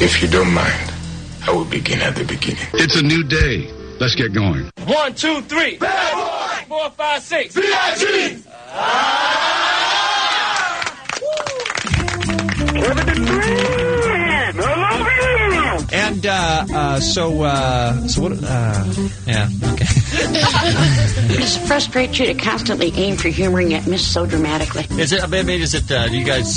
If you don't mind, I will begin at the beginning. It's a new day. Let's get going. 1, 2, 3. Bad boy. 4, 5, 6. B.I.G. And so what? Yeah, okay. Does it frustrate you to constantly aim for humor and yet miss so dramatically? Is it? Do you guys?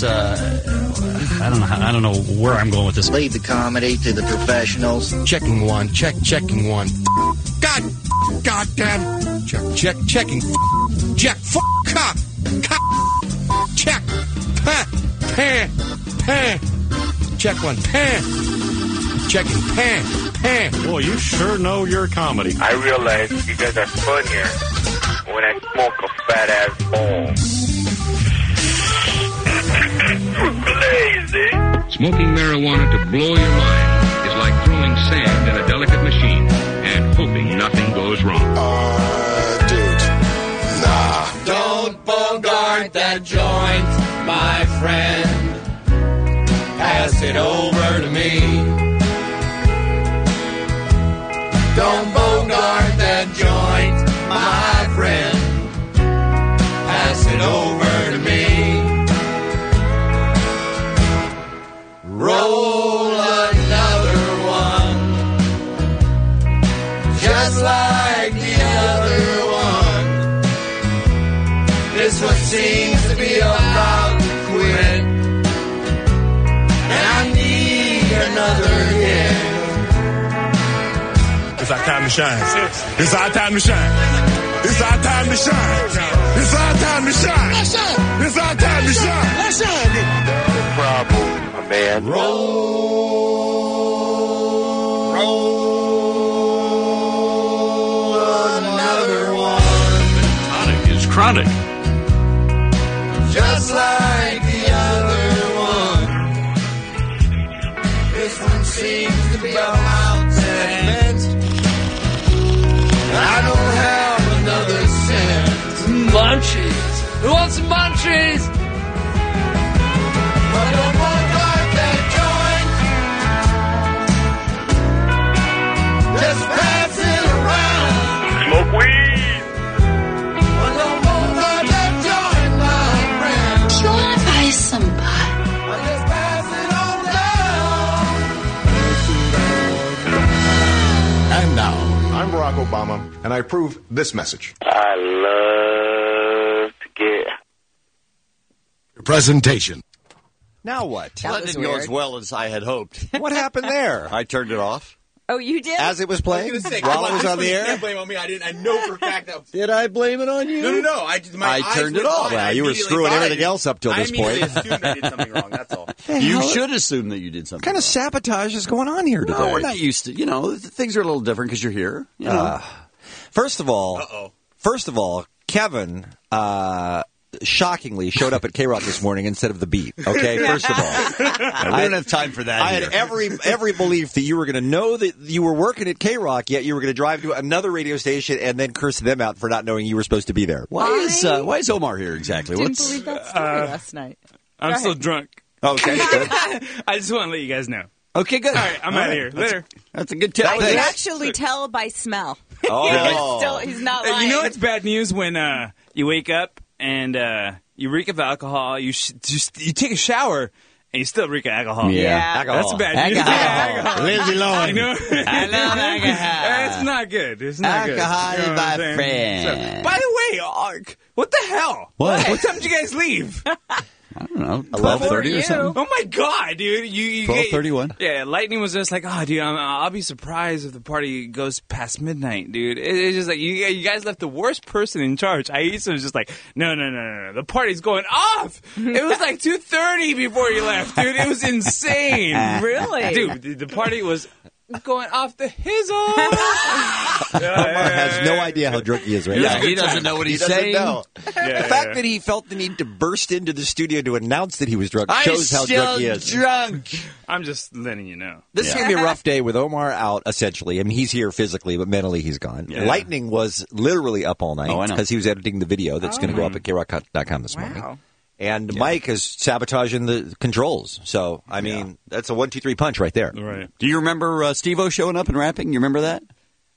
I don't know where I'm going with this. Leave the comedy to the professionals. Checking one. Checking one. Goddamn. Checking. Check. Cop. Check. Pan. Check one. Pan. Checking. Pan. Boy, you sure know your comedy. I realize you guys are funnier when I smoke a fat-ass ball. Lazy. Smoking marijuana to blow your mind is like throwing sand in a delicate machine and hoping nothing goes wrong. Dude. Nah. Don't bogart that joint, my friend. Pass it over to me. Don't bogart that joint, my friend. Pass it over to me. Roll another one, just like the other one. This one seems to be about to quit, and I need another hit. It's our time to shine. It's our time to shine. It's our time to shine. It's our time to shine. It's our time to shine. No problem, my man. Roll another one, Tonic is chronic. just like the other one. This one seems to be about to end. I don't have another cent. Munchies. Who wants some munchies? But don't bogart that joint. Just pass it around. Smoke weed. But don't bogart that joint, my friend. Do you want to buy some pot? But just pass it on down. And now, I'm Barack Obama, and I approve this message. I love to get. Presentation. Now what? That didn't go as well as I had hoped. What happened there? I turned it off. Oh, you did? As it was playing? While it was on the air? You can't blame it on me. I know for a fact that... Did I blame it on you? No. I turned it off. Well, you were screwing everything else up till this point. I immediately assumed I did something wrong, that's all. You should assume that you did something What kind of sabotage is going on here today? No, we're not used to, things are a little different because you're here. First of all, Kevin shockingly showed up at K-Rock this morning instead of the beat. Okay, first of all. We don't have time for that. I had every belief that you were going to know that you were working at K-Rock, yet you were going to drive to another radio station and then curse them out for not knowing you were supposed to be there. Why is Omar here exactly? Didn't believe that story last night. I'm still drunk. Okay, good. I just want to let you guys know. Okay, good. All right, I'm out of here. Later. That's a good tell. I can actually tell by smell. Oh. He's not lying. You know it's bad news when you wake up and you reek of alcohol. You take a shower and you still reek of alcohol. Yeah. That's bad news. Alcohol. Lindsay Lohan. You know? I love alcohol. It's not good. It's not Alcohol good. You know is what I'm my saying? friend. By the way, what the hell? What time did you guys leave? I don't know, 12:30 or something. Oh my god, dude! You 12:31. Yeah, Lightning was just like, oh, dude, I'll be surprised if the party goes past midnight, dude. It's just like you guys left the worst person in charge. Aisa was just like, no, the party's going off. It was like 2:30 before you left, dude. It was insane. Really, dude. The party was going off the hizzle. Omar has no idea how drunk he is right now. He doesn't know what he's saying. Know. The fact that he felt the need to burst into the studio to announce that he was drunk shows how drunk he is. I'm just letting you know. This is going to be a rough day with Omar out, essentially. I mean, he's here physically, but mentally he's gone. Yeah. Lightning was literally up all night I know. because he was editing the video that's going to go up at krock.com this morning. And Mike is sabotaging the controls. So, I mean, that's a 1-2-3 punch right there. Right. Do you remember Steve-O showing up and rapping? You remember that?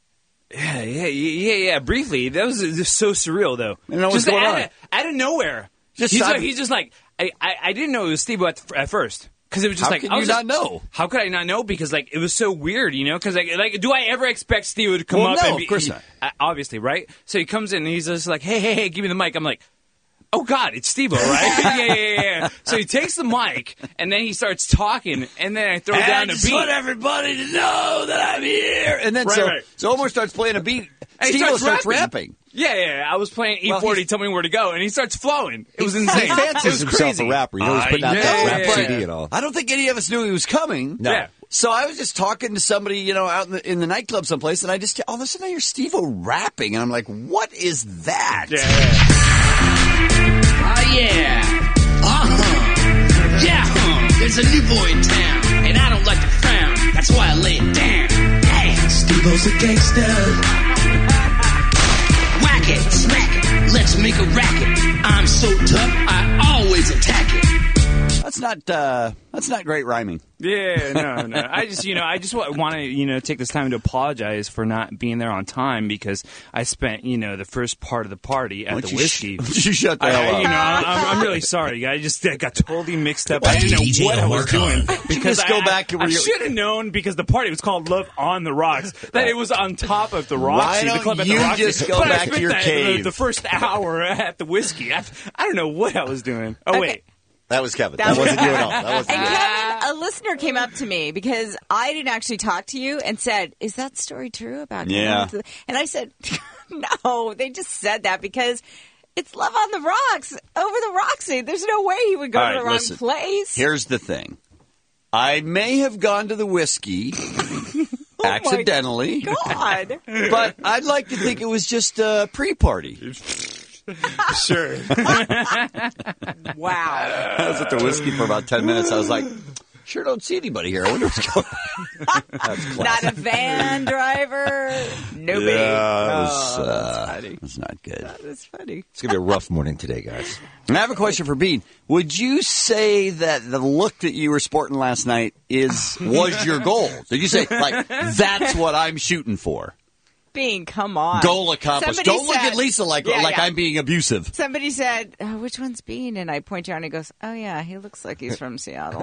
Yeah. Briefly, that was just so surreal, though. I don't know what's going on. Out of nowhere. He's just like, I didn't know it was Steve at first. Because it was just How like, could you not know? How could I not know? Because like it was so weird, you know. Because like, do I ever expect Steve to come Well, up? no, and be, of course not. Obviously, right? So he comes in and he's just like, hey, give me the mic. I'm like, oh God, it's Steve-O, right? yeah. So he takes the mic and then he starts talking, and then I throw down the beat. I just want everybody to know that I'm here. And then so Omar starts playing a beat. And Steve-O starts rapping. Yeah. I was playing E40, Tell Me Where to Go, and he starts flowing. It was insane. He fancies himself a rapper. You know, he's putting out that rap CD and all. I don't think any of us knew he was coming. No. Yeah. So I was just talking to somebody, you know, out in the nightclub someplace, and I just all of a sudden I hear Steve-O rapping, and I'm like, what is that? Yeah. Oh, yeah. Yeah, there's a new boy in town, and I don't like to frown. That's why I lay it down. Hey, Steve-O's a gangster. Whack it, smack it, let's make a racket. I'm so tough, I always attack it. That's not great rhyming. Yeah, no. I just want to, take this time to apologize for not being there on time because I spent, the first part of the party at the whiskey. You shut the hell up. I'm really sorry. I just got totally mixed up. I didn't know what I was doing because I should have known because the party was called Love on the Rocks that it was on top of the Roxy, the club at the Roxy. Just go back to your cave? The first hour at the whiskey. I don't know what I was doing. Oh Okay. wait. That was Kevin. That wasn't you at all. That wasn't And you. Kevin, a listener came up to me because I didn't actually talk to you and said, "Is that story true about?" Yeah. And I said, "No, they just said that because it's Love on the Rocks over the Roxy. There's no way he would go to the wrong place." Here's the thing: I may have gone to the whiskey accidentally, God, but I'd like to think it was just a pre-party. Sure. Wow. I was at the whiskey for about 10 minutes. I was like, sure don't see anybody here. I wonder what's going on. That's Not a van driver. Nobody. Yeah, it was not good. That was funny. It's going to be a rough morning today, guys. And I have a question for Bean. Would you say that the look that you were sporting last night was your goal? Did you say, like, that's what I'm shooting for? Bean, come on. Goal accomplished. Somebody Don't look said- at Lisa like Yeah. I'm being abusive. Somebody said, which one's Bean? And I point you out and he goes, oh, yeah, he looks like he's from Seattle.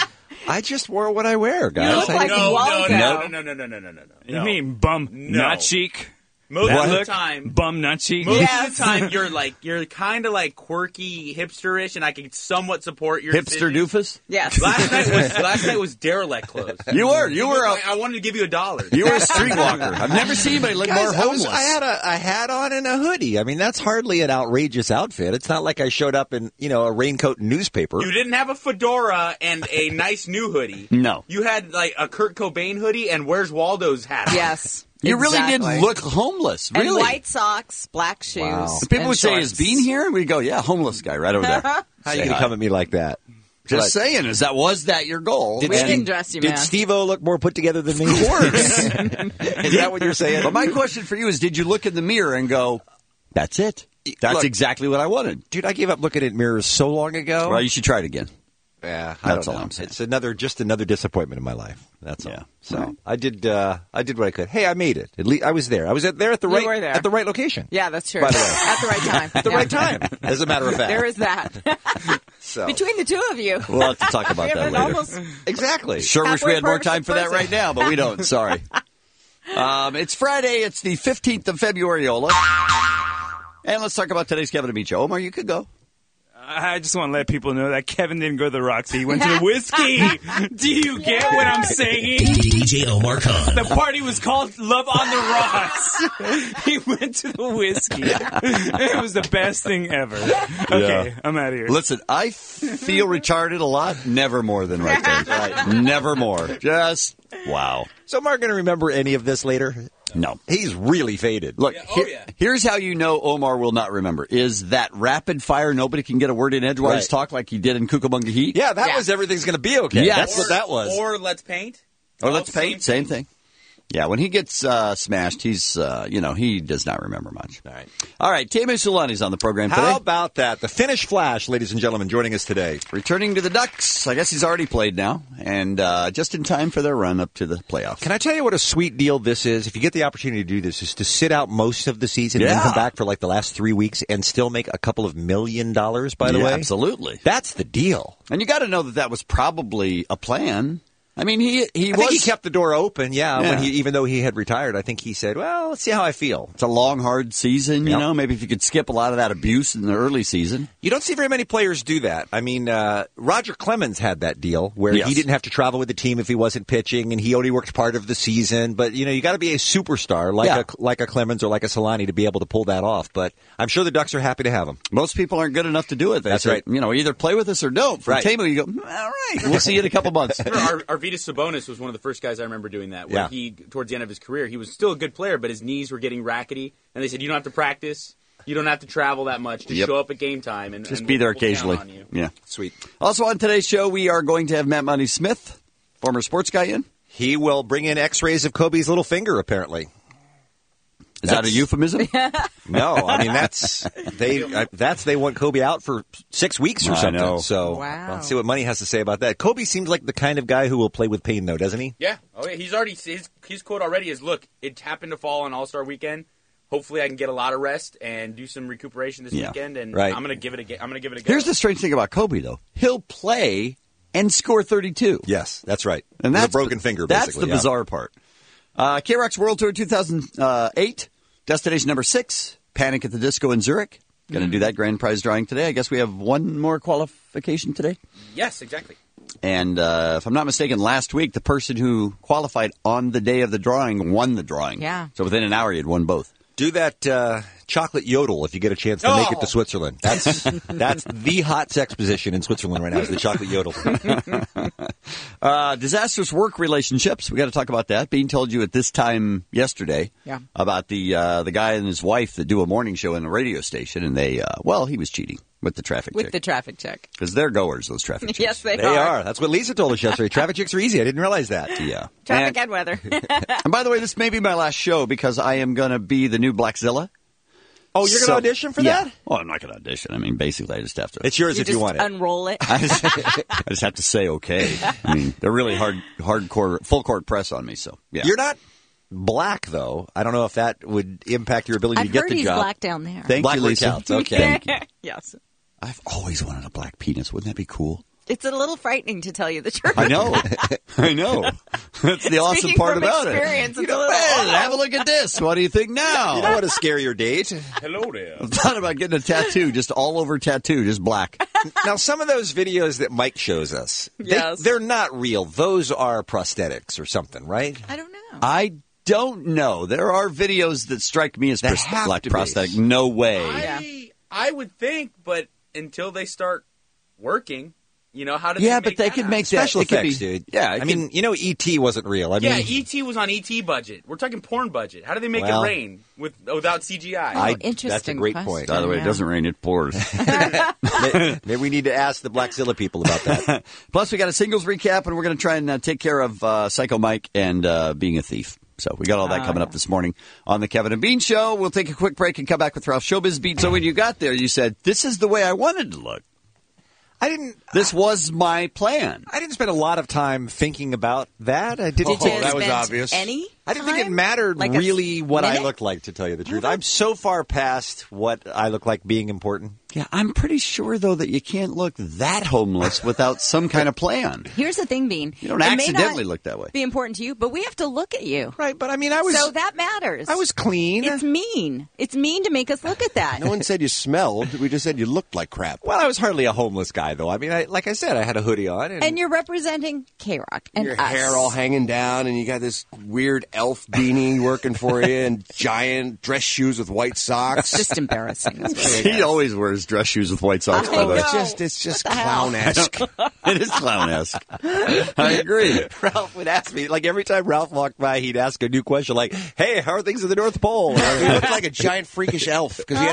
I just wear what I wear, guys. You look like Waldo. No. You mean bum nut cheek? Most That of the look? time, Bum nut cheek? most Yes. of the time, you're kind of like quirky, hipsterish, and I can somewhat support your Hipster decision. doofus? Yes. Last night was derelict clothes. You were. I wanted to give you $1. You were a streetwalker. I've never seen anybody look more Guys, homeless. I had a hat on and a hoodie. I mean, that's hardly an outrageous outfit. It's not like I showed up in, a raincoat and newspaper. You didn't have a fedora and a nice new hoodie. No. You had like a Kurt Cobain hoodie and Where's Waldo's hat. Yes. You really Exactly. did look homeless. Really. And white socks, black shoes. Wow. People and would say, shorts. is Bean here? And we'd go, yeah, homeless guy right over there. How are you Say going to hi. come at me like that? Just saying, was that your goal? Did We Steve- didn't dress you, Did man. Steve-O look more put together than me? Of course. Is that what you're saying? But my question for you is, did you look in the mirror and go, that's it? That's Look, exactly what I wanted. Dude, I gave up looking at mirrors so long ago. Well, you should try it again. Yeah, That's I don't all know. I'm saying. It's another disappointment in my life. That's all. Yeah. So Right. I did what I could. Hey, I made it. At least I was there. I was there at the You right were there. at the right location. Yeah, that's true. By the way. At the right time. At the right time, as a matter of fact. There is that. So Between the two of you. We'll have to talk about We that have later. almost exactly. Sure wish we halfway had more perfect time for that person. right now, but we don't. Sorry. It's Friday. It's the 15th of February, Ola. And let's talk about today's Kevin and Beach. Omar, you could go. I just want to let people know that Kevin didn't go to the Roxy. He went to the whiskey. Do you get what I'm saying? DJ Omar Khan. The party was called Love on the Rocks. He went to the whiskey. It was the best thing ever. Okay, I'm out of here. Listen, I feel retarded a lot. Never more than right then. Right. Never more. Just, wow. So, am I going to remember any of this later? No. He's really faded. Look, here's how you know Omar will not remember. Is that rapid fire, nobody can get a word in edgewise Right. talk like he did in Cucamonga Heat? Yeah, that was everything's going to be okay. Yes. That's what that was. Or Let's Paint. Or Let's Paint, same thing. Yeah, when he gets smashed, he's, he does not remember much. All right, Teemu Selanne's on the program today. How about that? The Finnish Flash, ladies and gentlemen, joining us today. Returning to the Ducks. I guess he's already played now, and just in time for their run up to the playoffs. Can I tell you what a sweet deal this is? If you get the opportunity to do this, is to sit out most of the season and then come back for like the last 3 weeks and still make a couple of $1 million, by the way? Absolutely. That's the deal. And you got to know that was probably a plan. I mean, I think he kept the door open, when even though he had retired. I think he said, well, let's see how I feel. It's a long, hard season, Maybe if you could skip a lot of that abuse in the early season. You don't see very many players do that. I mean, Roger Clemens had that deal where he didn't have to travel with the team if he wasn't pitching, and he only worked part of the season. But, you got to be a superstar like a Clemens or like a Selanne to be able to pull that off. But I'm sure the Ducks are happy to have him. Most people aren't good enough to do it. That's right. Either play with us or don't. For Teemu, you go, all right, we'll see you in a couple months. Arvydas Sabonis was one of the first guys I remember doing that. Where he, towards the end of his career, he was still a good player, but his knees were getting rackety. And they said, you don't have to practice. You don't have to travel that much. Just show up at game time. And just be there occasionally. Count on you. Yeah. Sweet. Also on today's show, we are going to have Matt Money Smith, former sports guy, in. He will bring in x-rays of Kobe's little finger, apparently. Is that a euphemism? No, I mean they want Kobe out for 6 weeks or something. Know. So let's see what Money has to say about that. Kobe seems like the kind of guy who will play with pain, though, doesn't he? Yeah. Oh, yeah. He's already his quote already is, "Look, it happened to fall on All-Star Weekend. Hopefully, I can get a lot of rest and do some recuperation this weekend, and I'm going to give it a go." Here's the strange thing about Kobe, though: he'll play and score 32. Yes, that's right. And that's a broken finger. That's basically, the bizarre part. K-Rock's World Tour 2008, destination number 6, Panic at the Disco in Zurich. Going to do that grand prize drawing today. I guess we have one more qualification today. Yes, exactly. And if I'm not mistaken, last week the person who qualified on the day of the drawing won the drawing. Yeah. So within an hour, you'd won both. Do that chocolate yodel if you get a chance to make it to Switzerland. That's the hot sex position in Switzerland right now is the chocolate yodel. Disastrous work relationships. We got to talk about that. Bean told you at this time yesterday about the guy and his wife that do a morning show in a radio station, and they he was cheating with the traffic check. With the traffic check. Because they're goers, those traffic checks. Yes, they are. That's what Lisa told us yesterday. Traffic checks are easy. I didn't realize that. Yeah. Traffic and weather. And by the way, this may be my last show because I am going to be the new Blackzilla. Oh, you're going to audition for that? Well, I'm not going to audition. I mean, basically, I just have to. It's yours if you want it. Unroll it. I just have to say okay. I mean, they're really hardcore, full court press on me. So yeah. You're not black though. I don't know if that would impact your ability to get the job. I've heard he's black down there. Thank you, Lisa. Counts. Okay. Thank you. Yes. I've always wanted a black penis. Wouldn't that be cool? It's a little frightening, to tell you the truth. I know. That's the awesome part about it. It's Have a look at this. What do you think now? You don't want to scare your date. Hello there. I've thought about getting a tattoo, just all over tattoo, just black. Now, some of those videos that Mike shows us, yes. they're not real. Those are prosthetics or something, right? I don't know. I don't know. There are videos that strike me as prosthetic. No way. I would think, but until they start working, how do they but they could make that special effects, dude. Yeah, I mean, E.T. wasn't real. I mean, E.T. was on E.T. budget. We're talking porn budget. How do they make it rain without CGI? Interesting. That's a great point. By the way, it doesn't rain; it pours. Maybe we need to ask the Blackzilla people about that. Plus, we got a singles recap, and we're going to try and take care of Psycho Mike and being a thief. So we got all that coming up this morning on the Kevin and Bean Show. We'll take a quick break and come back with Ralph Showbiz Beat. So when you got there, you said, "This is the way I wanted to look." This was my plan. I didn't spend a lot of time thinking about that. I didn't. That was obvious. I didn't think it mattered really what I looked like, to tell you the truth. I'm so far past what I look like being important. Yeah, I'm pretty sure, though, that you can't look that homeless without some kind of plan. Here's the thing, Bean. You don't accidentally look that way. Be important to you, but we have to look at you. Right, but I mean, so that matters. I was clean. It's mean. It's mean to make us look at that. No one said you smelled. We just said you looked like crap. Well, I was hardly a homeless guy, though. I mean, like I said, I had a hoodie on. And you're representing K-Rock and your us. hair all hanging down, and you got this weird elf beanie working for you, and giant dress shoes with white socks. It's just embarrassing. He always wears dress shoes with white socks. By the way. It's just clown-esque. It is clown-esque. I agree. Ralph would ask me, like every time Ralph walked by, he'd ask a new question like, "Hey, how are things at the North Pole?" He looked like a giant freakish elf because he had like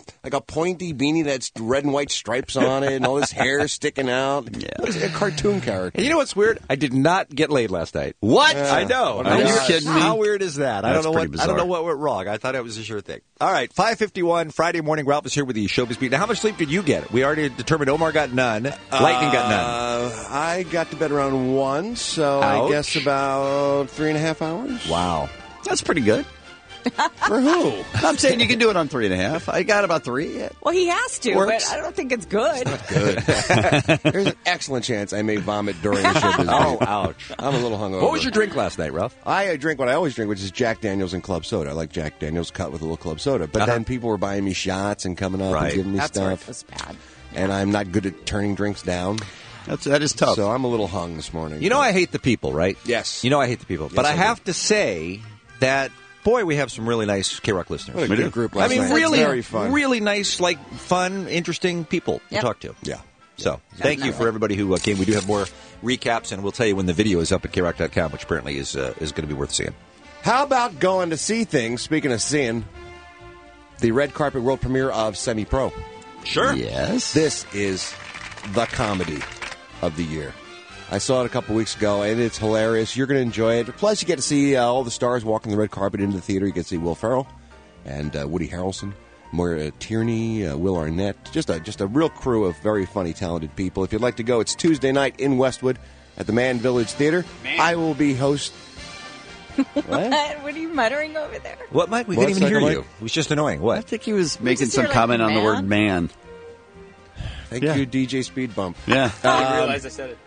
like a pointy beanie that's red and white stripes on it, and all his hair sticking out. Yeah, it's a cartoon character. And you know what's weird? I did not get laid last night. What? I know. Are you kidding me? How weird is that? I don't know bizarre. what went wrong. I thought it was a sure thing. All right, 5:51 Friday morning. Ralph is here with the Showbiz Beat. Now, how much sleep did you get? We already determined Omar got none. Lightning got none. I got to bed around 1, so Ouch. I guess about 3.5 hours. Wow, that's pretty good. For who? I'm saying you can do it on 3.5. I got about 3. Well, he has to, Works. but I don't think it's good. Good. There's an excellent chance I may vomit during the show. Oh, ouch. I'm a little hungover. What was your drink last night, Ralph? I drink what I always drink, which is Jack Daniels and club soda. I like Jack Daniels cut with a little club soda. But then people were buying me shots and coming up and giving me stuff. That's bad. And I'm not good at turning drinks down. That is tough. So I'm a little hung this morning. You know I hate the people, right? Yes. You know I hate the people. But Yes, I have to say that, boy, we have some really nice K-Rock listeners. What a good group last night. really, very fun. really nice, fun, interesting people to talk to. Yeah. So thank you for everybody who came. We do have more recaps, and we'll tell you when the video is up at KRock.com, which apparently is going to be worth seeing. How about going to see things, speaking of seeing, the red carpet world premiere of Semi-Pro. Sure. Yes. This is the comedy of the year. I saw it a couple weeks ago, and it's hilarious. You're going to enjoy it. Plus, you get to see all the stars walking the red carpet into the theater. You get to see Will Ferrell and Woody Harrelson, Moira Tierney, Will Arnett. Just a real crew of very funny, talented people. If you'd like to go, it's Tuesday night in Westwood at the Man Village Theater. I will be host. What are you muttering over there? What, Mike? We couldn't even hear you. It was just annoying. What? I think he was making just some hear, comment like, on the word man. Thank you, DJ Speed Bump. Yeah. I didn't realize I said it.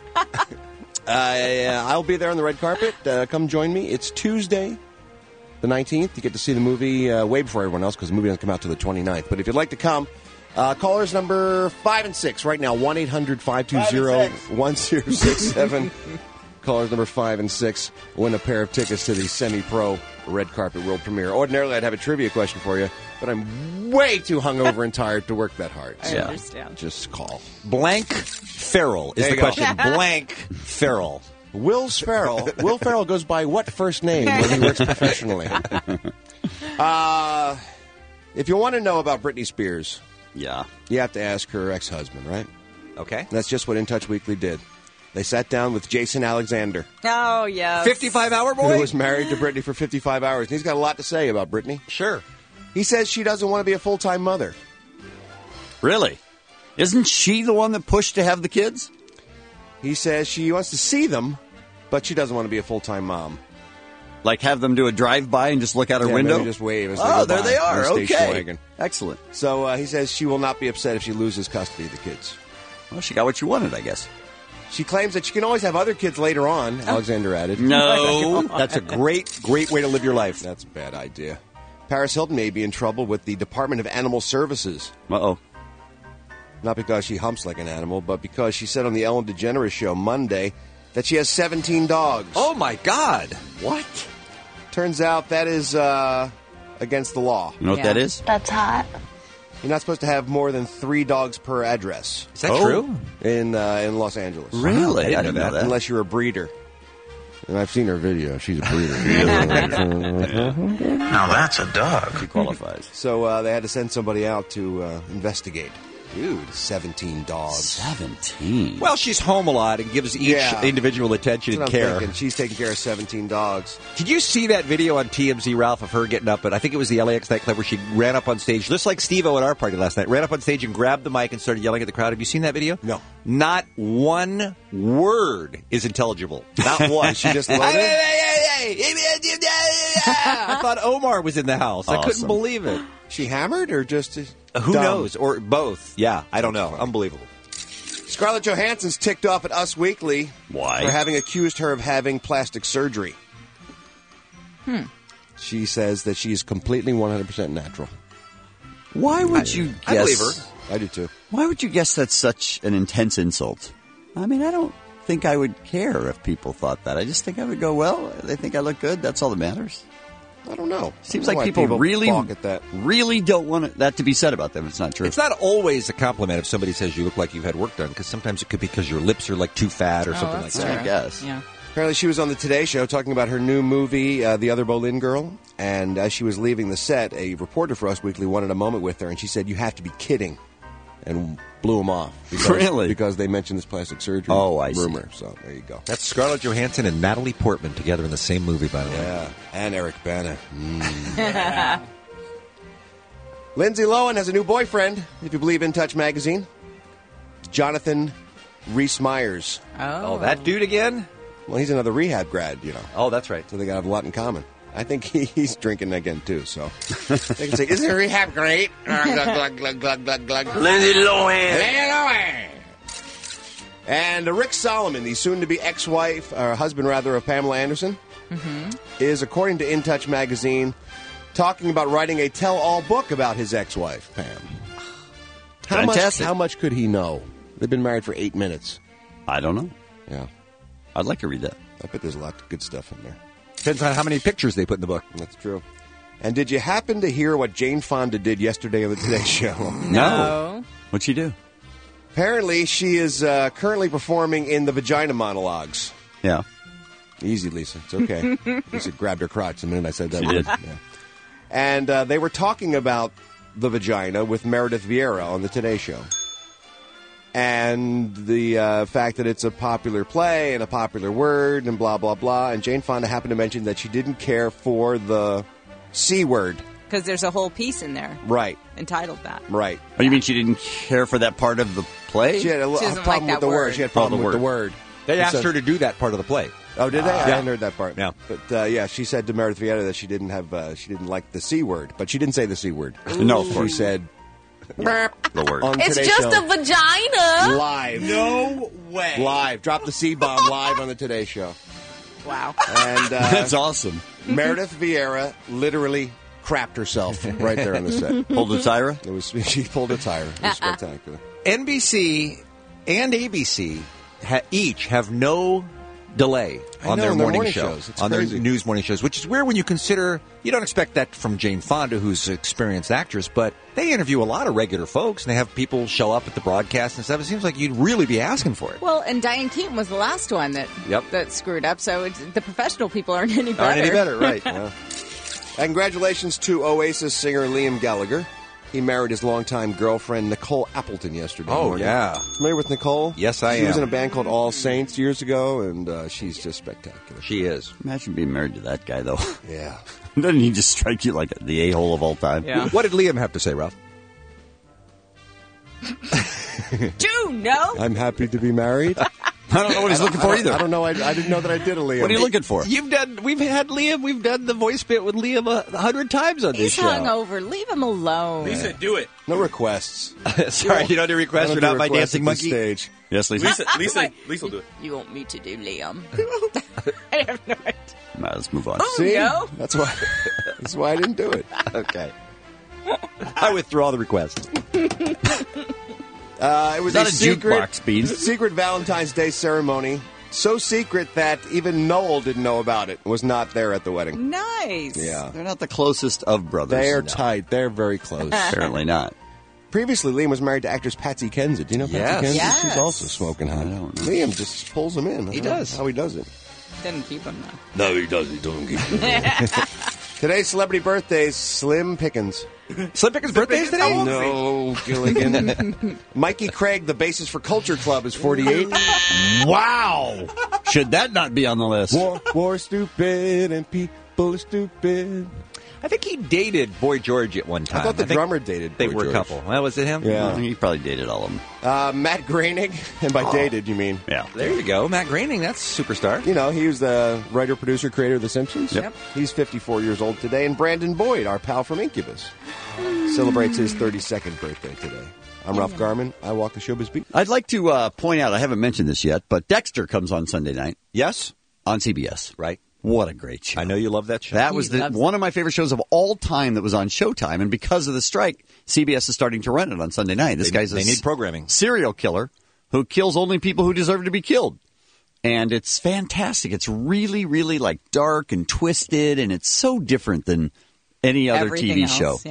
I'll be there on the red carpet. Come join me. It's Tuesday, the 19th. You get to see the movie way before everyone else because the movie doesn't come out till the 29th. But if you'd like to come, callers number 5 and 6 right now, 1-800-520-1067. Callers number 5 and 6 win a pair of tickets to the Semi-Pro red carpet world premiere. Ordinarily, I'd have a trivia question for you, but I'm way too hungover and tired to work that hard. I understand. Just call. Blank Farrell is There the you go. question. Blank Farrell. Will Ferrell. Will Ferrell goes by what first name when he works professionally? If you want to know about Britney Spears, you have to ask her ex-husband, right? Okay. That's just what In Touch Weekly did. They sat down with Jason Alexander, Oh, yeah. 55-hour boy? who was married to Britney for 55 hours. And he's got a lot to say about Britney. Sure. He says she doesn't want to be a full-time mother. Really? Isn't she the one that pushed to have the kids? He says she wants to see them, but she doesn't want to be a full-time mom. Like have them do a drive-by and just look out her Yeah, window? maybe just wave as they Oh, go there by they are. in a station Okay. wagon. Excellent. So he says she will not be upset if she loses custody of the kids. Well, she got what she wanted, I guess. She claims that she can always have other kids later on, Alexander added. No. That's a great way to live your life. That's a bad idea. Paris Hilton may be in trouble with the Department of Animal Services. Uh-oh. Not because she humps like an animal, but because she said on the Ellen DeGeneres show Monday that she has 17 dogs. Oh, my God. What? Turns out that is against the law. You know what that is? That's hot. You're not supposed to have more than 3 dogs per address. Is that true? In Los Angeles. Really? I didn't know that. Unless you're a breeder. And I've seen her video. She's a breeder. Now that's a dog. She qualifies. So they had to send somebody out to investigate. Dude, 17 dogs. 17? Well, she's home a lot and gives each individual attention That's and what I'm care. thinking. She's taking care of 17 dogs. Did you see that video on TMZ, Ralph, of her getting up? I think it was the LAX nightclub where she ran up on stage, just like Steve-O at our party last night, ran up on stage and grabbed the mic and started yelling at the crowd. Have you seen that video? No. Not one word is intelligible. Not one. She just loaded. I thought Omar was in the house. I couldn't Awesome. believe it. She hammered or just Who dumb? knows? Or both. Yeah, I don't know. Unbelievable. Scarlett Johansson's ticked off at Us Weekly. Why? For having accused her of having plastic surgery. She says that she is completely 100% natural. Why would you guess? I believe her. I do too. Why would you guess that's such an intense insult? I mean, I don't think I would care if people thought that. I just think I would go, well, they think I look good. That's all that matters. I don't know. Seems I don't like know why people really, balk at that. really don't want that to be said about them. It's not true. It's not always a compliment if somebody says you look like you've had work done, because sometimes it could be because your lips are like too fat or something like that's that. I guess. Yeah. Apparently she was on the Today Show talking about her new movie, The Other Boleyn Girl, and as she was leaving the set, a reporter for Us Weekly wanted a moment with her, and she said, "You have to be kidding," and blew him off. Because they mentioned this plastic surgery rumor. See. So there you go. That's Scarlett Johansson and Natalie Portman together in the same movie, by the way. Yeah, and Eric Bana. Lindsay Lohan has a new boyfriend, if you believe In Touch magazine. Jonathan Rhys-Meyers. Oh, that dude again? Well, he's another rehab grad, you know. Oh, that's right. So they got to have a lot in common. I think he's drinking again, too, so. They can say, isn't rehab great? Glug, glug, glug, glug, glug. Lindsay Lohan. Lindsay Lohan. And Rick Solomon, the soon-to-be ex-wife, or husband, rather, of Pamela Anderson, is, according to In Touch magazine, talking about writing a tell-all book about his ex-wife, Pam. Fantastic. How much could he know? They've been married for 8 minutes. I don't know. Yeah. I'd like to read that. I bet there's a lot of good stuff in there. Depends on how many pictures they put in the book. That's true. And did you happen to hear what Jane Fonda did yesterday on the Today Show? No. What'd she do? Apparently, she is currently performing in the Vagina Monologues. Yeah. Easy, Lisa. It's okay. Lisa grabbed her crotch the minute I said that She word. did. Yeah. And they were talking about the vagina with Meredith Vieira on the Today Show. And the fact that it's a popular play and a popular word and blah, blah, blah. And Jane Fonda happened to mention that she didn't care for the C word. Because there's a whole piece in there. Right. Entitled that. Right. Oh, you mean she didn't care for that part of the play? She had a problem with the word. She had a problem with the word. They asked her to do that part of the play. Oh, did they? I hadn't heard that part. Yeah. But, yeah, she said to Meredith Vieira that she didn't like the C word. But she didn't say the C word. No, of course. She said... the word. It's just a vagina. Live. No way. Live. Drop the C-bomb live on the Today Show. Wow. And that's awesome. Meredith Vieira literally crapped herself right there on the set. Pulled a tire? She pulled a tire. It was spectacular. NBC and ABC each have no delay on their morning shows. It's on crazy. their news morning shows, which is weird when you consider you don't expect that from Jane Fonda, who's an experienced actress, but they interview a lot of regular folks and they have people show up at the broadcast and stuff. It seems like you'd really be asking for it. Well, and Diane Keaton was the last one that screwed up, so the professional people aren't any better. Aren't any better, right. Yeah. And congratulations to Oasis singer Liam Gallagher. He married his longtime girlfriend, Nicole Appleton, yesterday morning. Yeah. Familiar with Nicole? Yes, I am. She was in a band called All Saints years ago, and she's just spectacular. She is. Imagine being married to that guy, though. Yeah. Doesn't he just strike you like the a-hole of all time? Yeah. What did Liam have to say, Ralph? Do know? I'm happy to be married. I don't know what he's looking for either. I don't know. I didn't know that I did a Liam. What are you looking for? We've had Liam. We've done the voice bit with Liam 100 times on this He's show. hungover. Leave him alone. Lisa, do it. No requests. Sorry, you don't do requests. You're not my dancing monkey. Stage. Yes, Lisa. Lisa will do it. You want me to do Liam? I have no idea. Let's move on. Oh, See? no. That's why I didn't do it. Okay. I withdraw the request. It was not a a secret, jukebox, Beans. secret Valentine's Day ceremony. So secret that even Noel didn't know about it. Was not there at the wedding. Nice. Yeah. They're not the closest of brothers. They're No. tight. They're very close. Apparently not. Previously, Liam was married to actress Patsy Kensit. Do you know Patsy Yes. Kensit? Yes. She's also smoking hot. I don't know. Liam just pulls him in. He does. How he does it. Didn't keep him, though. No, he does. He don't keep him. Today's celebrity birthdays, Slim Pickens. Slim Pickens' birthday is today? No, Gilligan. Mikey Craig, the bassist for Culture Club, is 48. Wow! Should that not be on the list? War stupid and people are stupid. I think he dated Boy George at one time. I thought the think drummer dated They Boy were George. a couple. Well, was it him? Yeah. He probably dated all of them. Matt Groening, and by dated, you mean? Yeah. There you go. Matt Groening, that's a superstar. You know, he was the writer, producer, creator of The Simpsons. Yep. He's 54 years old today. And Brandon Boyd, our pal from Incubus, celebrates his 32nd birthday today. I'm Ralph Garman. I walk the showbiz beat. I'd like to point out, I haven't mentioned this yet, but Dexter comes on Sunday night. Yes? On CBS. Right. What a great show. I know you love that show. That was one of my favorite shows of all time that was on Showtime, and because of the strike, CBS is starting to run it on Sunday night. This guy's they need programming. Serial killer who kills only people who deserve to be killed. And it's fantastic. It's really, really like dark and twisted, and it's so different than any other Everything TV else, show. yeah.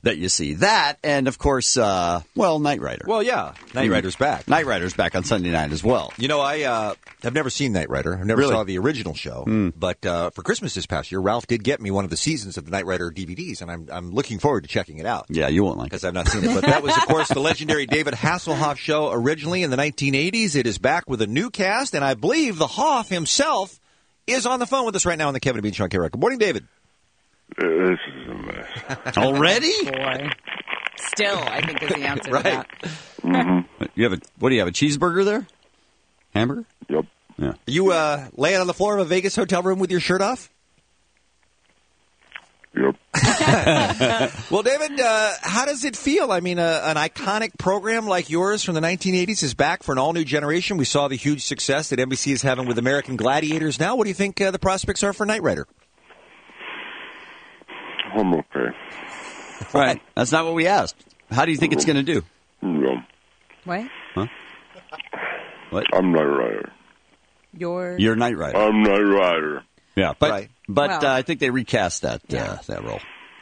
that you see. That, and of course, Knight Rider. Well, yeah, Knight Rider's back. Knight Rider's back on Sunday night as well. You know, I've never seen Knight Rider. I never Really? saw the original show. But for Christmas this past year, Ralph did get me one of the seasons of the Knight Rider DVDs, and I'm looking forward to checking it out. Yeah, you won't like it. Because I've not seen it. But that was, of course, the legendary David Hasselhoff show originally in the 1980s. It is back with a new cast, and I believe the Hoff himself is on the phone with us right now on the Kevin and Bean Show on K-Rock. Good morning, David. This is a mess. Already? Boy. Still, I think is the answer Right. to that. Mm-hmm. What do you have, a cheeseburger there? Hamburger? Yep. Yeah. You laying on the floor of a Vegas hotel room with your shirt off? Yep. Well, David, how does it feel? I mean, an iconic program like yours from the 1980s is back for an all-new generation. We saw the huge success that NBC is having with American Gladiators now. What do you think the prospects are for Knight Rider? I'm okay. Right. That's not what we asked. How do you think it's going to do? Yeah. What? Huh? What? I'm Knight Rider. You're Knight Rider. I'm Knight Rider. Yeah, but Right. Well- I think they recast that role.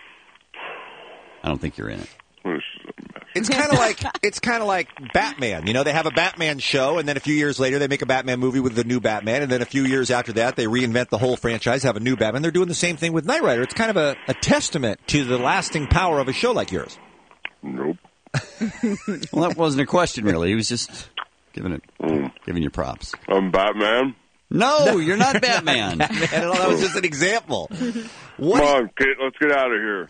I don't think you're in it. This is a mess. It's kind of like Batman. You know, they have a Batman show, and then a few years later they make a Batman movie with the new Batman, and then a few years after that they reinvent the whole franchise, have a new Batman. They're doing the same thing with Knight Rider. It's kind of a testament to the lasting power of a show like yours. Nope. Well, that wasn't a question, really. He was just giving you props. I'm Batman. No, you're not Batman. That was just an example. Come on, kid. Let's get out of here.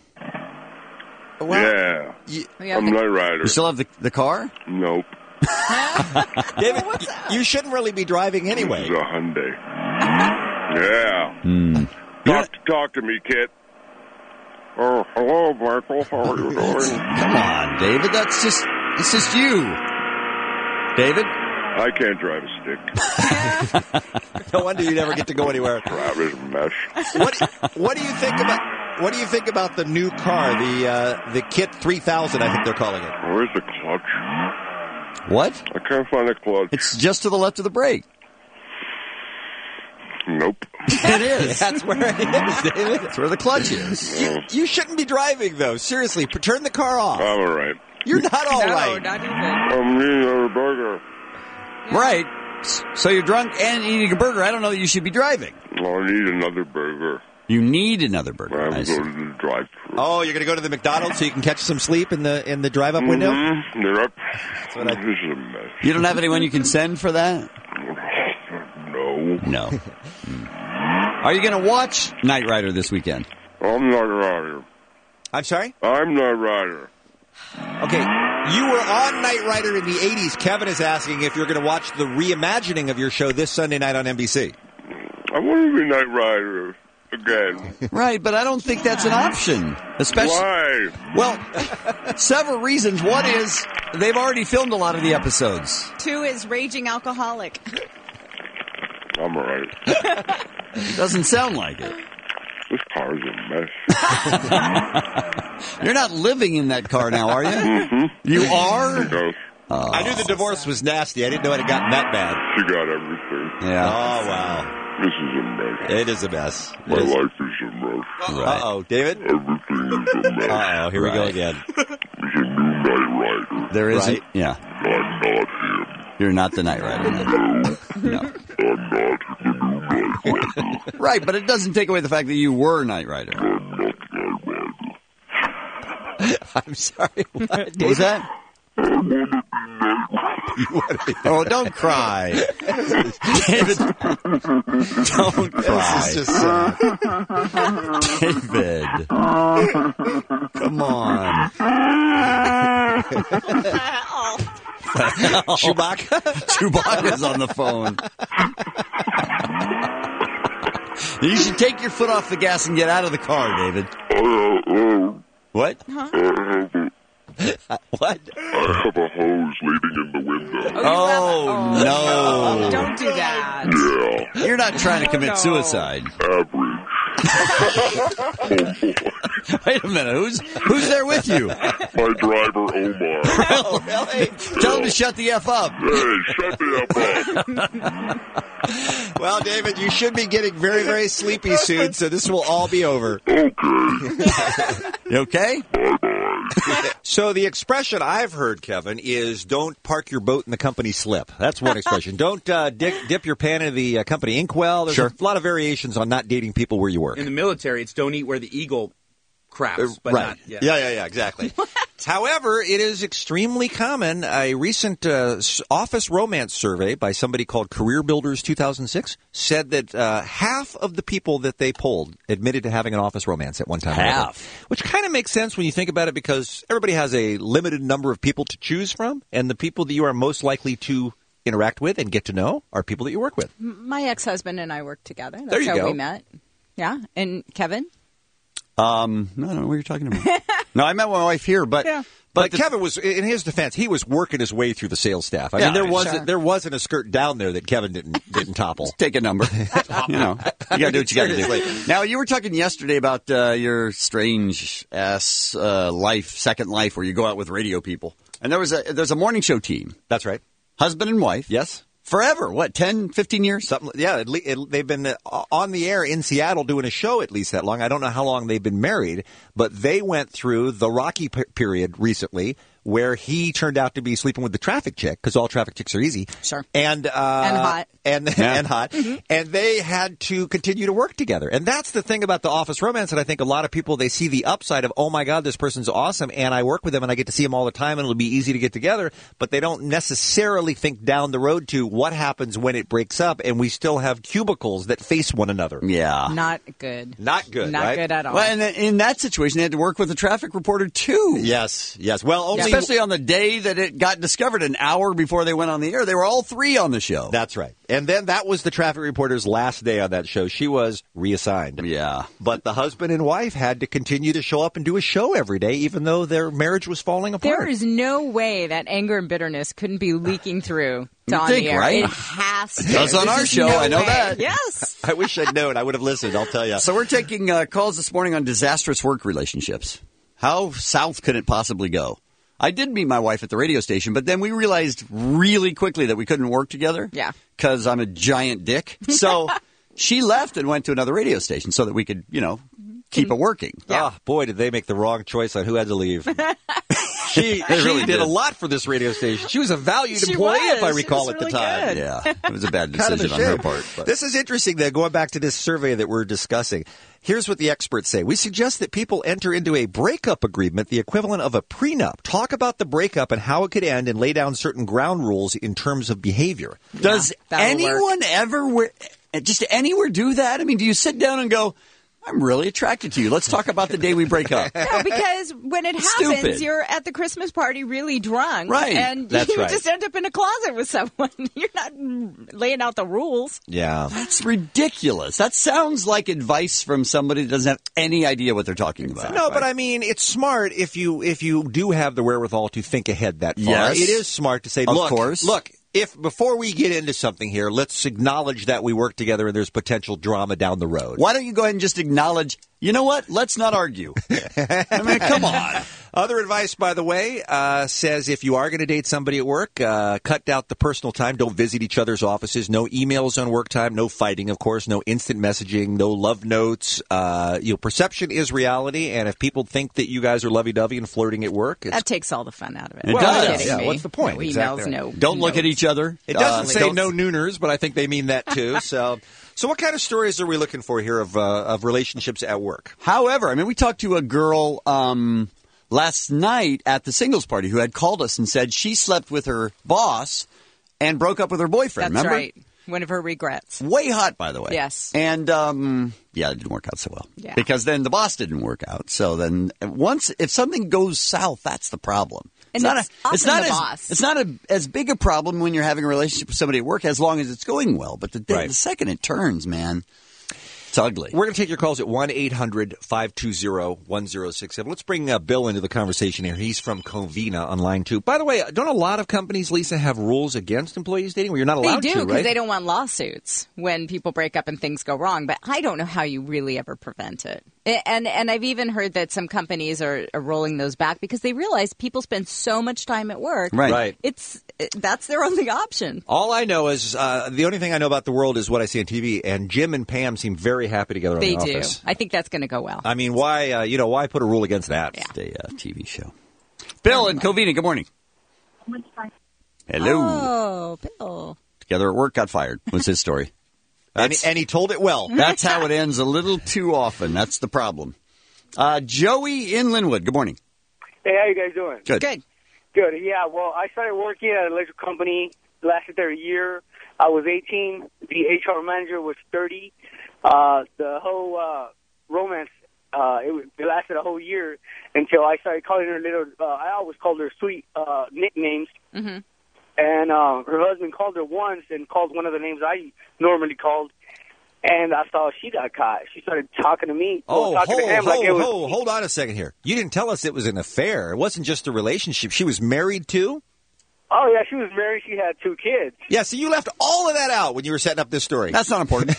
Well, yeah. I'm Knight Rider. You still have the car? Nope. David, you shouldn't really be driving anyway. This is a Hyundai. Yeah. Talk to me, kid. Oh, hello, Michael. How are you doing? Come on, David. It's just you. David? I can't drive a stick. No wonder you never get to go anywhere. Drive is a mess. What do you think about the new car, the Kit 3000? I think they're calling it. Where's the clutch? What? I can't find the clutch. It's just to the left of the brake. Nope. It is. That's where it is, David. That's where the clutch is. You shouldn't be driving, though. Seriously, turn the car off. I'm all right. You're not all right. No, not even. I'm eating a burger. Right. So you're drunk and eating a burger. I don't know that you should be driving. Well, I need another burger. You need another burger. I'm going to the drive-thru. Oh, you're going to go to the McDonald's so you can catch some sleep in the drive-up window? Yep. That's what This is a mess. You don't have anyone you can send for that? No. Are you going to watch Knight Rider this weekend? I'm Knight Rider. I'm sorry? I'm Knight Rider. Okay, you were on Knight Rider in the 80s. Kevin is asking if you're going to watch the reimagining of your show this Sunday night on NBC. I want to be Knight Rider again. Right, but I don't think that's an option. Especially, Why? Well, several reasons. One is they've already filmed a lot of the episodes. 2 is raging alcoholic. I'm all right. Doesn't sound like it. This car's a mess. You're not living in that car now, are you? Mm-hmm. You are? No. I knew the divorce was nasty. I didn't know it had gotten that bad. She got everything. Yeah. Oh, wow. This is a mess. It is a mess. My life is a mess. Uh-oh, David? Everything is a mess. Uh-oh, here we go again. There's a new Knight Rider. There is. Right. Yeah. I'm not him. You're not the Knight Rider. No. I'm not the new Knight Rider. Right, but it doesn't take away the fact that you were Knight Rider. I'm not Knight Rider. I'm sorry. What was that? I want to be Knight Rider. Oh, don't cry. David, don't cry. This is just sad. David. Come on. Chewbacca? Chewbacca's on the phone. You should take your foot off the gas and get out of the car, David. What? What? I have a hose leading in the window. Oh, no. Don't do that. Yeah. You're not trying to commit suicide. Average. Wait a minute. Who's there with you? My driver, Omar. Really? Tell him to shut the F up. Hey, shut the F up. Well, David, you should be getting very, very sleepy soon, so this will all be over. Okay. You okay? Bye-bye. So the expression I've heard, Kevin, is don't park your boat in the company slip. That's one expression. Don't dip your pan in the company inkwell. There's a lot of variations on not dating people where you work. In the military, it's don't eat where the eagle craps, but right. not. Yeah, exactly. However, it is extremely common. A recent office romance survey by somebody called Career Builders 2006 said that half of the people that they polled admitted to having an office romance at one time. Half. Which kind of makes sense when you think about it, because everybody has a limited number of people to choose from, and the people that you are most likely to interact with and get to know are people that you work with. My ex-husband and I worked together. That's there you how go. we met. Yeah. And Kevin? I don't know what you're talking about. No, I met my wife here, but But Kevin was, in his defense, he was working his way through the sales staff. I mean, there wasn't a skirt down there that Kevin didn't topple. Take a number. You got to do what you got to do. Now, you were talking yesterday about your strange ass life, second life, where you go out with radio people, and there's a morning show team. That's right, husband and wife. Yes. Forever. What, 10, 15 years? Something. Yeah, they've been on the air in Seattle doing a show at least that long. I don't know how long they've been married, but they went through the rocky period recently where he turned out to be sleeping with the traffic chick, because all traffic chicks are easy. Sure. And hot. And hot. Mm-hmm. And they had to continue to work together. And that's the thing about the office romance that I think a lot of people, they see the upside of, oh my God, this person's awesome, and I work with them and I get to see them all the time and it'll be easy to get together. But they don't necessarily think down the road to what happens when it breaks up and we still have cubicles that face one another. Yeah. Not good. Not good, Not right? good at all. Well, and in that situation, they had to work with a traffic reporter, too. Yes. Well, only... Especially on the day that it got discovered, an hour before they went on the air. They were all three on the show. That's right. And then that was the traffic reporter's last day on that show. She was reassigned. Yeah. But the husband and wife had to continue to show up and do a show every day, even though their marriage was falling apart. There is no way that anger and bitterness couldn't be leaking through to on think, the air. right? It has to. Does on our show. I know that. Yes. I wish I'd known. I would have listened. I'll tell you. So we're taking calls this morning on disastrous work relationships. How south could it possibly go? I did meet my wife at the radio station, but then we realized really quickly that we couldn't work together. Yeah. Because I'm a giant dick. So she left and went to another radio station so that we could, keep it working. Yeah. Oh, boy, did they make the wrong choice on who had to leave. She really did a lot for this radio station. She was a valued employee, if I recall, at the time. Good. Yeah, it was a bad decision on her part. But. This is interesting, though, going back to this survey that we're discussing. Here's what the experts say. We suggest that people enter into a breakup agreement, the equivalent of a prenup. Talk about the breakup and how it could end and lay down certain ground rules in terms of behavior. Does anyone ever just anywhere do that? I mean, do you sit down and go, I'm really attracted to you. Let's talk about the day we break up. No, because when it happens, Stupid. you're at the Christmas party really drunk. Right. And That's you right. just end up in a closet with someone. You're not laying out the rules. Yeah. That's ridiculous. That sounds like advice from somebody that doesn't have any idea what they're talking about. No, but I mean, it's smart if you do have the wherewithal to think ahead that far. Yes. It is smart to say, Of look, course. if before we get into something here, let's acknowledge that we work together and there's potential drama down the road. Why don't you go ahead and just acknowledge, you know what? Let's not argue. I mean, come on. Other advice, by the way, says if you are going to date somebody at work, cut out the personal time. Don't visit each other's offices. No emails on work time. No fighting, of course. No instant messaging. No love notes. Perception is reality, and if people think that you guys are lovey-dovey and flirting at work, That takes all the fun out of it. It does. Kidding Yeah, me. what's the point? No emails, Exactly. no. Don't look at each other. It doesn't say don't- no nooners, but I think they mean that too. So what kind of stories are we looking for here of relationships at work? However, I mean, we talked to a girl last night at the singles party who had called us and said she slept with her boss and broke up with her boyfriend. That's remember? right. One of her regrets. Way hot, by the way. Yes. And, it didn't work out so well. Yeah. Because then the boss didn't work out. So then if something goes south, that's the problem. And it's often the boss. It's not as big a problem when you're having a relationship with somebody at work as long as it's going well. But the second it turns, man, it's ugly. We're going to take your calls at 1-800-520-1067. Let's bring Bill into the conversation here. He's from Covina on line 2. By the way, don't a lot of companies, Lisa, have rules against employees dating where you're not allowed They to, do, because right? they don't want lawsuits when people break up and things go wrong. But I don't know how you really ever prevent it. And I've even heard that some companies are rolling those back because they realize people spend so much time at work. Right. That's their only option. All I know is the only thing I know about the world is what I see on TV, and Jim and Pam seem very happy together They on The do. Office. I think that's going to go well. I mean, why put a rule against that? It's a TV show. Bill in Covina, good morning. Hello. Oh, Bill. Together at work, got fired, was his story. And he told it well. That's how it ends a little too often. That's the problem. Joey in Linwood, good morning. Hey, how you guys doing? Good. Good. Good. Yeah, well, I started working at an electrical company, lasted there a year. I was 18. The HR manager was 30. The whole romance, it lasted a whole year until I started calling her I always called her sweet nicknames. Mm-hmm. And her husband called her once and called one of the names I normally called. And I saw she got caught. She started talking to me. Hold on a second here. You didn't tell us it was an affair. It wasn't just a relationship. She was married too? Oh, yeah, she was married. She had 2 kids. Yeah, so you left all of that out when you were setting up this story. That's not important.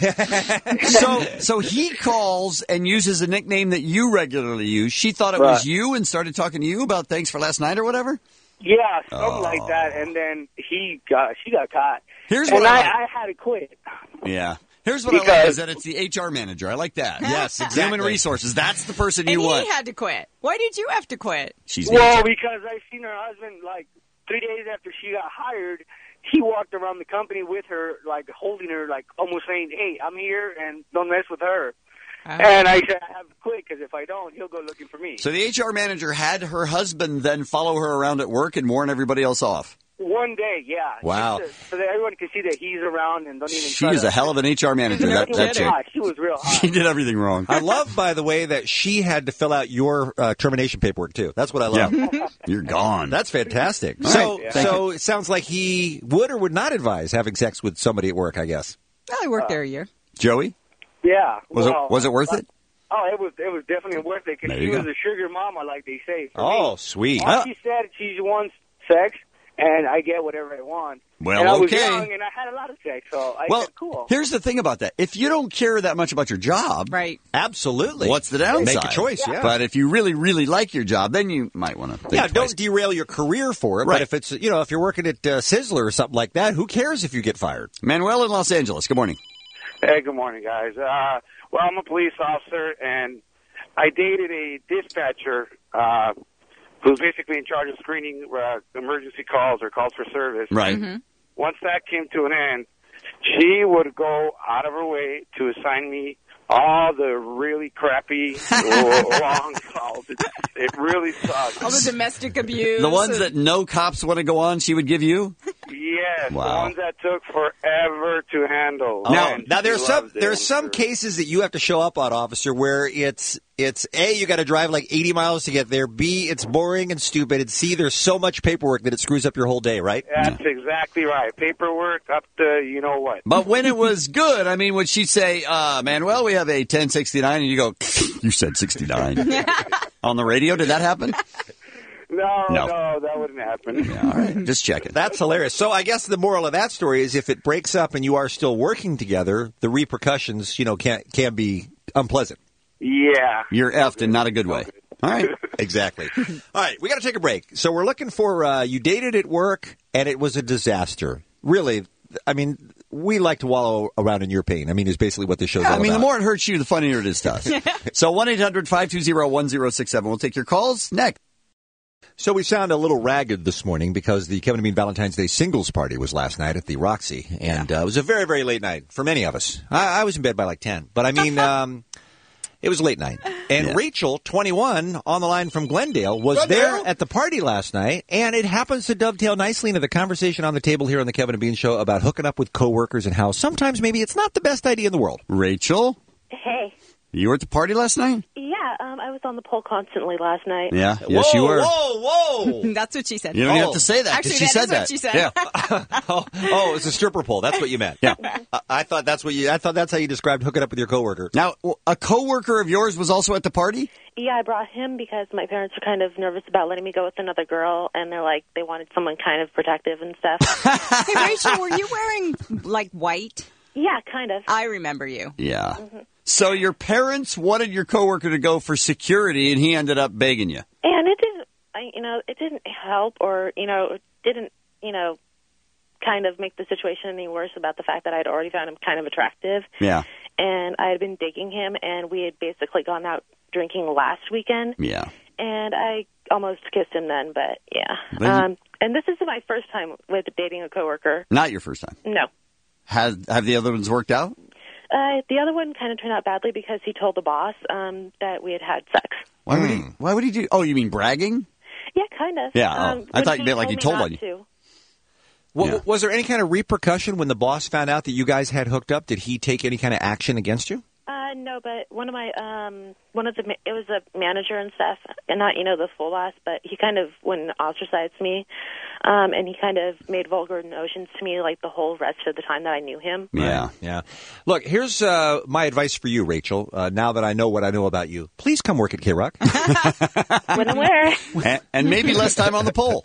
So he calls and uses a nickname that you regularly use. She thought it was you and started talking to you about thanks for last night or whatever? Yeah, something like that. And then she got caught. Here's what I had to quit. Yeah. Here's what I like is that it's the HR manager. I like that. Yes, exactly. Human resources. That's the person you want. And he had to quit. Why did you have to quit? She's because I seen her husband, 3 days after she got hired, he walked around the company with her, holding her, almost saying, hey, I'm here, and don't mess with her. And I said, I have to quit, because if I don't, he'll go looking for me. So the HR manager had her husband then follow her around at work and warn everybody else off? One day, yeah. Wow. So that everyone can see that he's around and don't even She is a hell of an HR manager, that chick. She was real hot. She did everything wrong. I love, by the way, that she had to fill out your termination paperwork, too. That's what I love. Yeah. You're gone. That's fantastic. All right. So it sounds like he would or would not advise having sex with somebody at work, I guess. Well, I worked there a year. Joey? Yeah. Was it worth it? Oh, it was definitely worth it, because she was a sugar mama, like they say. Sweet. All she said, she wants sex, and I get whatever I want. Well, and I was okay. young, and I had a lot of sex, so I said, cool. Here's the thing about that. If you don't care that much about your job, right? Absolutely. What's the downside? Make a choice, yeah. But if you really, really like your job, then you might want to think twice. Don't derail your career for it. Right. But if it's, if you're working at Sizzler or something like that, who cares if you get fired? Manuel in Los Angeles, good morning. Hey, good morning, guys. Well, I'm a police officer, and I dated a dispatcher who's basically in charge of screening emergency calls or calls for service. Right. Mm-hmm. Once that came to an end, she would go out of her way to assign me all the really crappy long calls. It really sucks. All the domestic abuse. The ones that no cops want to go on, she would give you? Yes, Wow. the ones that took forever to handle. Now there's some cases that you have to show up on, officer, where it's A, you got to drive 80 miles to get there. B, it's boring and stupid. And C, there's so much paperwork that it screws up your whole day, right? That's exactly right. Paperwork up to you know what. But when it was good, I mean, would she say, Manuel, we have a 1069, and you go, you said 69. On the radio, did that happen? No, that wouldn't happen. Yeah, all right, just checking. That's hilarious. So I guess the moral of that story is if it breaks up and you are still working together, the repercussions, can be unpleasant. Yeah. You're effed in not a good way. All right. Exactly. All right, we got to take a break. So we're looking for you dated at work and it was a disaster. Really, I mean, we like to wallow around in your pain. I mean, is basically what this show's all about. The more it hurts you, the funnier it is to us. So 1-800-520-1067. We'll take your calls next. So we sound a little ragged this morning because the Kevin and Bean Valentine's Day singles party was last night at the Roxy. And it was a very, very late night for many of us. I was in bed by 10. But I mean, it was a late night. And Rachel, 21, on the line from Glendale, was there at the party last night. And it happens to dovetail nicely into the conversation on the table here on the Kevin and Bean Show about hooking up with coworkers and how sometimes maybe it's not the best idea in the world. Rachel? Hey. You were at the party last night? Yeah, I was on the pole constantly last night. Yeah, yes, you were. Whoa! That's what she said. You don't have to say that. Actually, she said that. What she said. Yeah. It's a stripper pole. That's what you meant. Yeah. I thought that's how you described hooking up with your coworker. Now, a coworker of yours was also at the party? Yeah, I brought him because my parents were kind of nervous about letting me go with another girl, and they wanted someone kind of protective and stuff. Hey, Rachel, were you wearing white? Yeah, kind of. I remember you. Yeah. Mm-hmm. So your parents wanted your coworker to go for security, and he ended up begging you. And it didn't help, or it didn't kind of make the situation any worse about the fact that I'd already found him kind of attractive. Yeah. And I had been digging him, and we had basically gone out drinking last weekend. Yeah. and I almost kissed him then, but yeah. And this is my first time with dating a coworker. Not your first time? No. Have the other ones worked out? The other one kind of turned out badly because he told the boss that we had sex. Why would he do? Oh, you mean bragging? Yeah, kind of. Yeah. I thought you meant like he told on you. Was there any kind of repercussion when the boss found out that you guys had hooked up? Did he take any kind of action against you? No, but it was a manager and stuff, and not, the full boss, but he kind of ostracized me, and he kind of made vulgar notions to me like the whole rest of the time that I knew him. Yeah. Look, here's my advice for you, Rachel. Now that I know what I know about you, please come work at K-Rock. When and where. And maybe less time on the pole.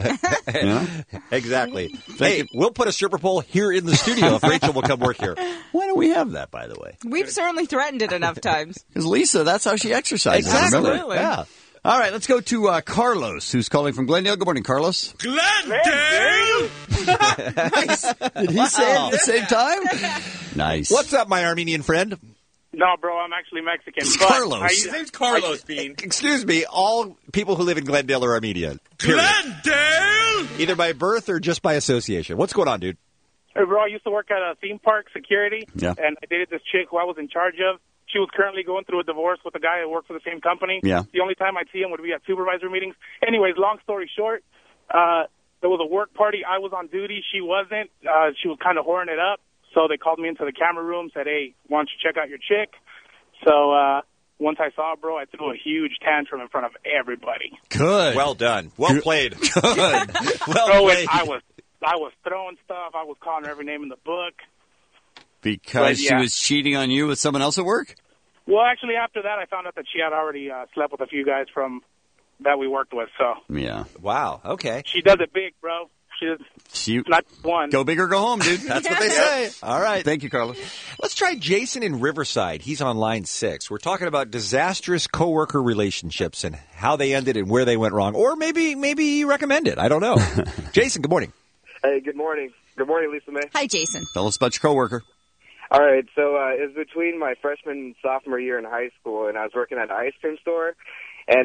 Exactly. Hey, we'll put a stripper pole here in the studio if Rachel will come work here. Why don't we have that, by the way? We've certainly threatened it enough times. Because Lisa, that's how she exercises. Absolutely. Yeah. All right, let's go to Carlos, who's calling from Glendale. Good morning, Carlos. Glendale! Nice. Did he say it at the same time? Nice. What's up, my Armenian friend? No, bro, I'm actually Mexican. It's Carlos. His name's Carlos, Bean. Excuse me, all people who live in Glendale are Armenian. Period. Glendale! Either by birth or just by association. What's going on, dude? Hey, bro, I used to work at a theme park security, and I dated this chick who I was in charge of. She was currently going through a divorce with a guy that worked for the same company. Yeah. The only time I'd see him would be at supervisor meetings. Anyways, long story short, there was a work party. I was on duty. She wasn't. She was kind of whoring it up. So they called me into the camera room, said, hey, why don't you check out your chick? So once I saw it, bro, I threw a huge tantrum in front of everybody. Good. Well done. Well played. Good. Well played. I was throwing stuff. I was calling her every name in the book. Because she was cheating on you with someone else at work? Well, actually, after that, I found out that she had already slept with a few guys that we worked with. So yeah. Wow. Okay. She does it big, bro. She's not one. Go big or go home, dude. That's what they say. All right. Thank you, Carlos. Let's try Jason in Riverside. He's on line 6. We're talking about disastrous coworker relationships and how they ended and where they went wrong. Or maybe you recommend it. I don't know. Jason, good morning. Hey, good morning. Good morning, Lisa May. Hi, Jason. Tell us about your coworker. All right, so it was between my freshman and sophomore year in high school, and I was working at an ice cream store, and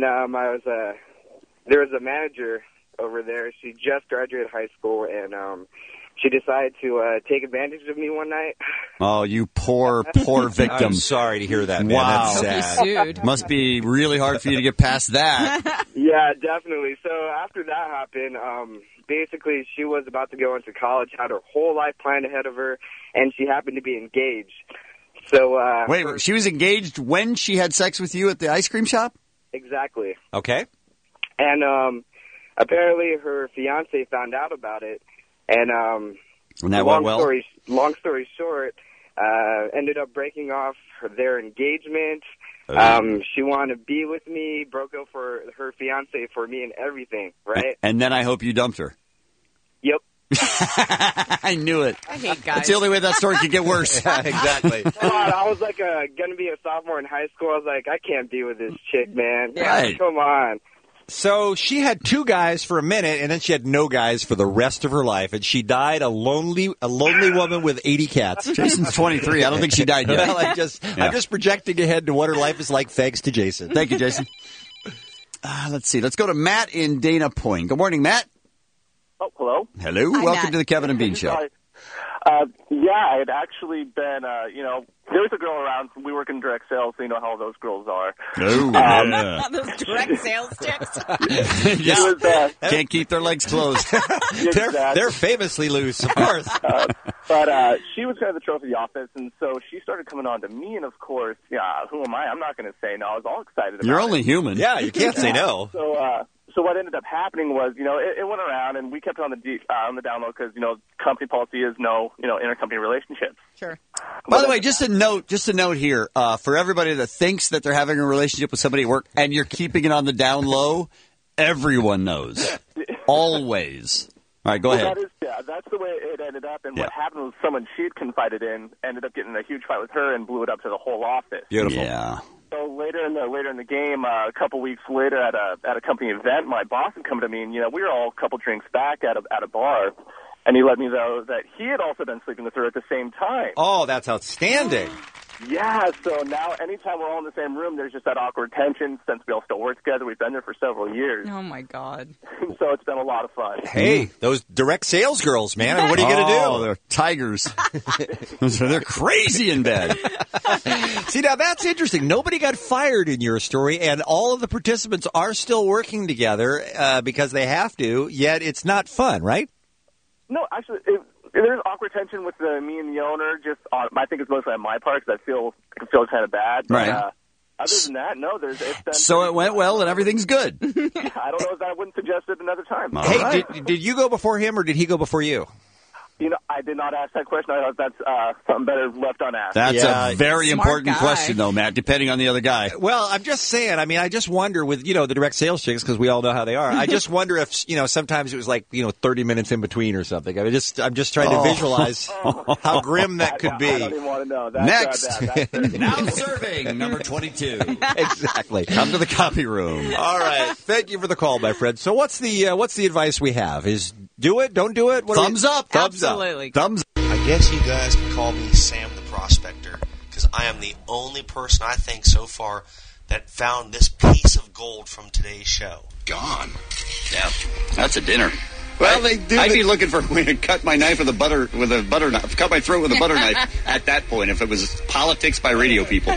there was a manager over there. She just graduated high school, and she decided to take advantage of me one night. Oh, you poor victim. I'm sorry to hear that, man. Wow. That's sad. Must be really hard for you to get past that. Yeah, definitely. So after that happened, basically she was about to go into college, had her whole life planned ahead of her, and she happened to be engaged. So wait, she was engaged when she had sex with you at the ice cream shop? Exactly. Okay. And apparently her fiance found out about it, and long story short, ended up breaking off their engagement. She wanted to be with me, broke up for her fiance for me and everything, right? And then I hope you dumped her. Yep. I knew it. I hate guys. That's the only way that story could get worse. Yeah, exactly. Come on, I was like going to be a sophomore in high school. I was like, I can't be with this chick, man. Right. Come on. So she had 2 guys for a minute, and then she had no guys for the rest of her life, and she died a lonely woman with 80 cats. Jason's 23. I don't think she died yet. Well, I'm just projecting ahead to what her life is like thanks to Jason. Thank you, Jason. Let's see. Let's go to Matt in Dana Point. Good morning, Matt. Oh, hello. Hello. Hi, Welcome Matt. to the Kevin and Bean Show. Hi. Yeah, I had actually been, there was a girl around. We work in direct sales, so you know how those girls are. Oh, yeah. Those direct sales chicks. Yeah. Can't keep their legs closed. They're famously loose, of course. But she was kind of the trophy of the office, and so she started coming on to me, and of course, who am I? I'm not going to say no. I was all excited about it. You're only human. Yeah, you can't say no. So what ended up happening was, it went around, and we kept it on the down low because, company policy is no, intercompany relationships. Sure. By the way, just a note here, for everybody that thinks that they're having a relationship with somebody at work and you're keeping it on the down low, everyone knows. Always. All right, go ahead. That's the way it ended up, and what happened was someone she had confided in ended up getting in a huge fight with her and blew it up to the whole office. Beautiful. Yeah. So later in the game, a couple weeks later at a company event, my boss had come to me, and we were all a couple drinks back at a bar, and he let me know that he had also been sleeping with her at the same time. Oh, that's outstanding. Yeah, so now anytime we're all in the same room, there's just that awkward tension since we all still work together. We've been there for several years. Oh, my God. So it's been a lot of fun. Hey, those direct sales girls, man. What are you going to do? Oh, they're tigers. They're crazy in bed. See, now that's interesting. Nobody got fired in your story, and all of the participants are still working together because they have to, yet it's not fun, right? No, actually, there's awkward tension with me and the owner. Just I think it's mostly on my part because I feel kind of bad. But, right. Other than that, no. It's been so it went well and everything's good. Yeah, I don't know if I wouldn't suggest it another time. Hey, right. did you go before him or did he go before you? You know, I did not ask that question. I thought that's something better left unasked. That's a very smart important guy. question, though, Matt, depending on the other guy. Well, I'm just saying, I mean, I just wonder with, the direct sales chicks, because we all know how they are, I just wonder if, sometimes it was like, 30 minutes in between or something. I'm just trying to visualize how grim that could be. I don't even want to know. Next. That's Now serving number 22. Exactly. Come to the copy room. All right. Thank you for the call, my friend. So what's the advice we have? Is do it, don't do it? Thumbs up. Thumbs Absolutely. up. Thumbs up. I guess you guys can call me Sam the Prospector because I am the only person I think so far that found this piece of gold from today's show. Gone. Yeah, that's a dinner. Well, I'd be looking for a way to cut my knife with a butter knife, cut my throat with a butter knife at that point if it was politics by radio people.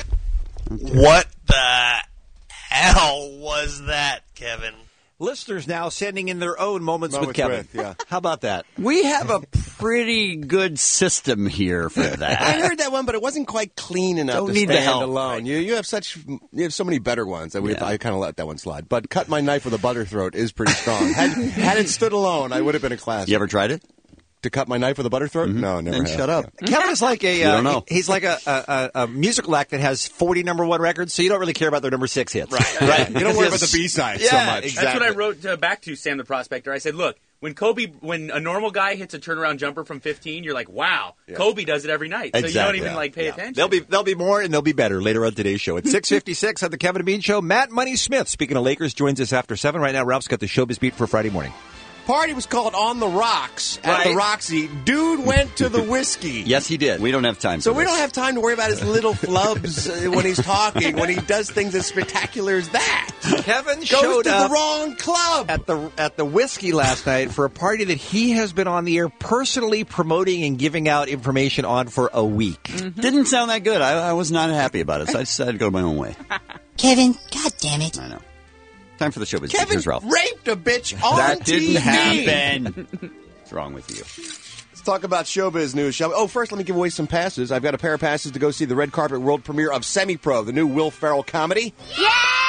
What the hell was that, Kevin? Listeners now sending in their own moments with Kevin. Yeah. How about that? We have a pretty good system here for that. I heard that one, but it wasn't quite clean enough Don't to need the stand help. alone. You have so many better ones that I kind of let that one slide. But cut my knife with a butter throat is pretty strong. Had it stood alone, I would have been a classic. You ever tried it? To cut my knife with a butter throat? Mm-hmm. No, never. Then have. shut up. Kevin is like don't know. he's like a musical act that has 40 number one records, so you don't really care about their number 6 hits. Right. You don't worry about the B-sides so much. Exactly. That's what I wrote back to Sam the Prospector. I said, look, when a normal guy hits a turnaround jumper from 15, you're like, wow, Kobe does it every night. Exactly. So you don't even pay attention. There'll be more and they'll be better later on today's show. At 6:56 on the Kevin and Bean Show, Matt Money Smith, speaking of Lakers, joins us after 7. Right now, Ralph's got the Showbiz Beat for Friday morning. Party was called On the Rocks at the Roxy. Dude went to the whiskey. Yes, he did. We don't have time So for we this. don't have time to worry about his little flubs when he's talking, when he does things as spectacular as that. Kevin Goes showed to up the wrong club at the whiskey last night for a party that he has been on the air personally promoting and giving out information on for a week. Mm-hmm. Didn't sound that good. I was not happy about it, so I decided to go my own way. Kevin, God damn it. I know. Time for the Showbiz. Kevin Here's Ralph. raped a bitch on That TV. didn't happen. What's wrong with you? Let's talk about showbiz news, shall we? Oh, first, let me give away some passes. I've got a pair of passes to go see the red carpet world premiere of Semi-Pro, the new Will Ferrell comedy. Yay!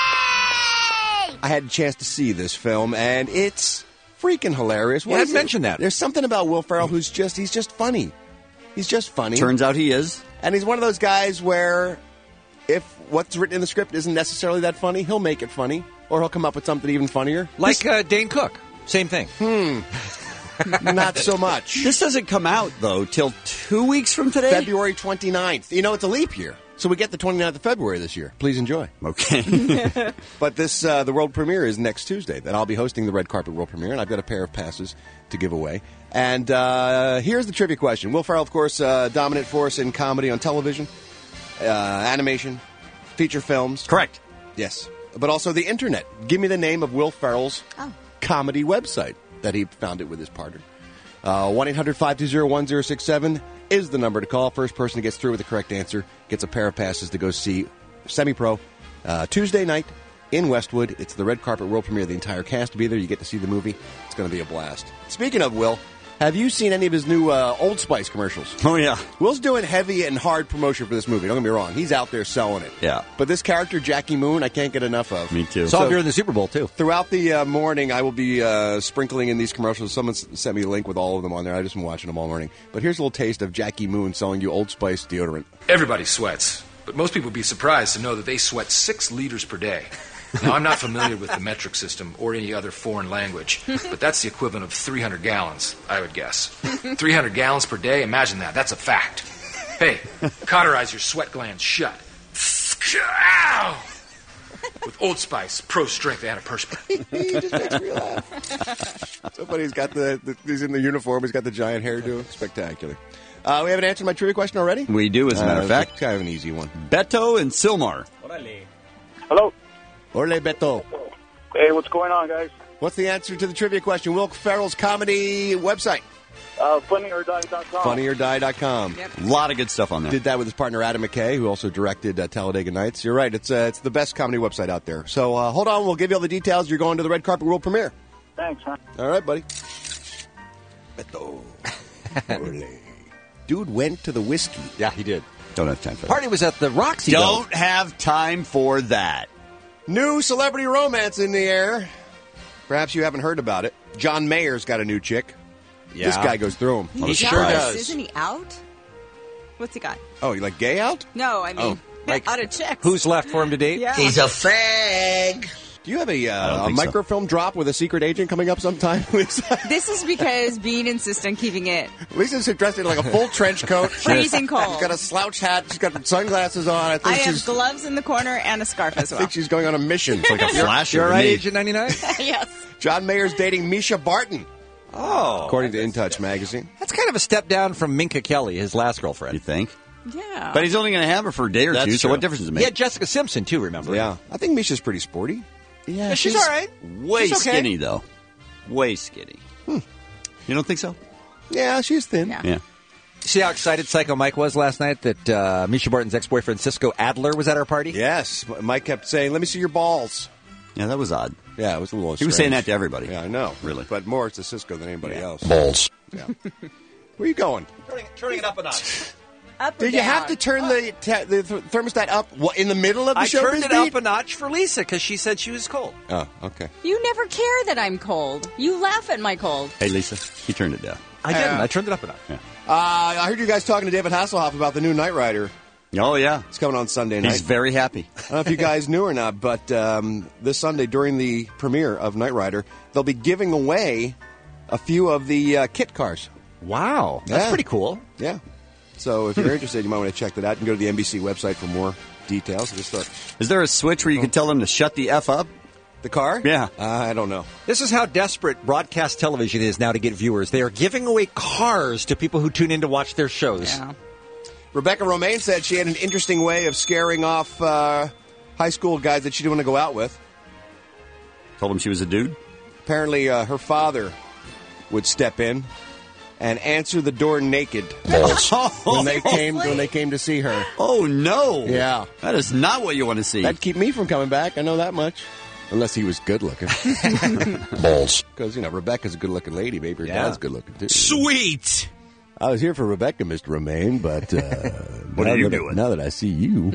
I had a chance to see this film, and it's freaking hilarious. Yeah, I mentioned that. There's something about Will Ferrell he's just funny. He's just funny. Turns out he is. And he's one of those guys where if what's written in the script isn't necessarily that funny, he'll make it funny. Or he'll come up with something even funnier. Like Dane Cook. Same thing. Not so much. This doesn't come out, though, till 2 weeks from today? February 29th. You know, it's a leap year. So we get the 29th of February this year. Please enjoy. Okay. But this, the world premiere is next Tuesday. Then I'll be hosting the red carpet world premiere, and I've got a pair of passes to give away. And here's the trivia question. Will Ferrell, of course, dominant force in comedy on television, animation, feature films. Correct. Yes. But also the internet. Give me the name of Will Ferrell's comedy website that he founded with his partner. 1-800-520-1067 is the number to call. First person who gets through with the correct answer gets a pair of passes to go see Semi-Pro Tuesday night in Westwood. It's the red carpet world premiere. The entire cast will be there. You get to see the movie. It's going to be a blast. Speaking of Will, have you seen any of his new Old Spice commercials? Oh, yeah. Will's doing heavy and hard promotion for this movie. Don't get me wrong. He's out there selling it. Yeah. But this character, Jackie Moon, I can't get enough of. Me too. Saw him during the Super Bowl, too. Throughout the morning, I will be sprinkling in these commercials. Someone sent me a link with all of them on there. I've just been watching them all morning. But here's a little taste of Jackie Moon selling you Old Spice deodorant. Everybody sweats, but most people would be surprised to know that they sweat 6 liters per day. Now, I'm not familiar with the metric system or any other foreign language, but that's the equivalent of 300 gallons, I would guess. 300 gallons per day? Imagine that. That's a fact. Hey, cauterize your sweat glands shut. Ow! With Old Spice Pro Strength Antiperspirant. He just makes me laugh. So funny. He's in the uniform. He's got the giant hairdo. Spectacular. We haven't answered my trivia question already? We do, as a matter of fact. It's kind of an easy one. Beto and Silmar. Hello. Orle Beto. Hey, what's going on, guys? What's the answer to the trivia question? Will Ferrell's comedy website? FunnyOrDie.com. FunnyOrDie.com. A lot of good stuff on there. Did that with his partner Adam McKay, who also directed Talladega Nights. You're right. It's the best comedy website out there. So hold on. We'll give you all the details. You're going to the Red Carpet World Premiere. Thanks, man. All right, buddy. Beto. Dude went to the whiskey. Yeah, he did. Don't have time for that. Party was at the Roxy. Don't have time for that. New celebrity romance in the air. Perhaps you haven't heard about it. John Mayer's got a new chick. Yeah. This guy goes through them. He sure does. Isn't he out? What's he got? Oh, you like gay out? No, I mean, out of chicks. Who's left for him to date? Yeah. He's a fag. Do you have a microfilm drop with a secret agent coming up sometime, Lisa? This is because Bean insists on keeping it. Lisa's dressed in like a full trench coat. Freezing cold. She's got a slouch hat. She's got sunglasses on. I have gloves in the corner and a scarf as well. I think she's going on a mission. It's like a flasher. You're right, Agent 99? Yes. John Mayer's dating Misha Barton. Oh. According to In Touch magazine. That's kind of a step down from Minka Kelly, his last girlfriend. You think? Yeah. But he's only going to have her for a day or That's two, so true. what difference does it make? Yeah, Jessica Simpson, too, remember? Yeah. I think Misha's pretty sporty. Yeah, she's all right. Way She's okay. skinny, though. Way skinny. You don't think so? Yeah, she's thin. Yeah. See how excited Psycho Mike was last night that Misha Barton's ex-boyfriend Cisco Adler was at our party? Yes. Mike kept saying, let me see your balls. Yeah, that was odd. Yeah, it was a little He was saying that to everybody. Yeah, I know. Really. But more to Cisco than anybody else. Balls. Yeah. Where are you going? Turning it up a notch. Up or Did you down? have to turn the thermostat up in the middle of the show? I turned it up a notch for Lisa because she said she was cold. Oh, okay. You never care that I'm cold. You laugh at my cold. Hey, Lisa, he turned it down. I didn't. I turned it up a notch. Yeah. I heard you guys talking to David Hasselhoff about the new Knight Rider. Oh, yeah. It's coming on Sunday night. He's very happy. I don't know if you guys knew or not, but this Sunday during the premiere of Knight Rider, they'll be giving away a few of the kit cars. Wow. That's pretty cool. Yeah. So if you're interested, you might want to check that out. You can go to the NBC website for more details. Is there a switch where you can tell them to shut the F up? The car? Yeah. I don't know. This is how desperate broadcast television is now to get viewers. They are giving away cars to people who tune in to watch their shows. Yeah. Rebecca Romaine said she had an interesting way of scaring off high school guys that she didn't want to go out with. Told him she was a dude? Apparently, her father would step in and answer the door naked when they came to see her. Oh, no. Yeah. That is not what you want to see. That'd keep me from coming back. I know that much. Unless he was good looking. Balls. Because, Rebecca's a good looking lady. Maybe her dad's good looking, too. Sweet. I was here for Rebecca, Mr. Romaine, but what are you doing? Now that I see you.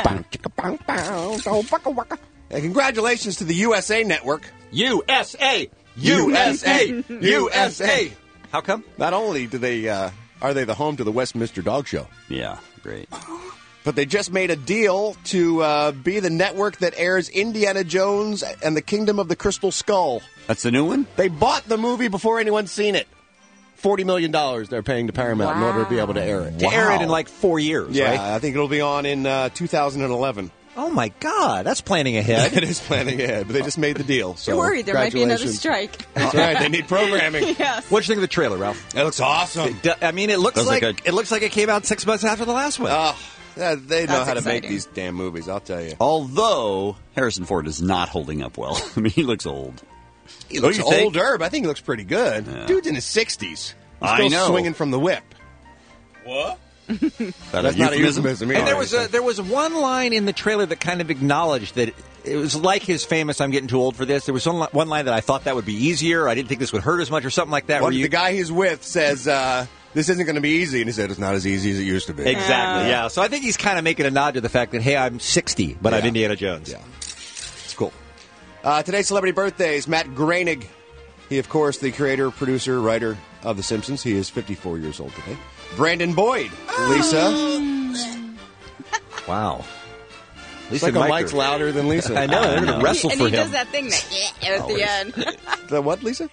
Hey, congratulations to the USA Network. USA! USA! USA! How come? Not only do they are they the home to the Westminster Dog Show. Yeah, great. But they just made a deal to be the network that airs Indiana Jones and the Kingdom of the Crystal Skull. That's the new one? They bought the movie before anyone's seen it. $40 million they're paying to Paramount in order to be able to air it. To air it in like 4 years, yeah, right? I think it'll be on in 2011. Oh, my God. That's planning ahead. It is planning ahead, but they just made the deal. So You're worried there might be another congratulations. strike. That's right. They need programming. Yes. What'd you think of the trailer, Ralph? It looks awesome. It looks like it looks like it came out 6 months after the last one. Oh, yeah, they know That's how to make exciting. these damn movies, I'll tell you. Although Harrison Ford is not holding up well. I mean, he looks old. He looks What do you think? older, but I think he looks pretty good. Yeah. Dude's in his 60s. He's I still know. swinging from the whip. What? That's not a euphemism. And there was one line in the trailer that kind of acknowledged that it was like his famous "I'm getting too old for this." There was one line that I thought that would be easier. I didn't think this would hurt as much, or something like that. The guy he's with says, this isn't going to be easy. And he said, it's not as easy as it used to be. Exactly, yeah. So I think he's kind of making a nod to the fact that, hey, I'm 60, but I'm Indiana Jones. Yeah. It's cool. Today's celebrity birthdays, Matt Groening. He, of course, the creator, producer, writer of The Simpsons. He is 54 years old today. Brandon Boyd. Lisa. Wow. It's like Mike's louder than Lisa. I know. They're going to wrestle and for he him. does that thing that at the end. The what, Lisa?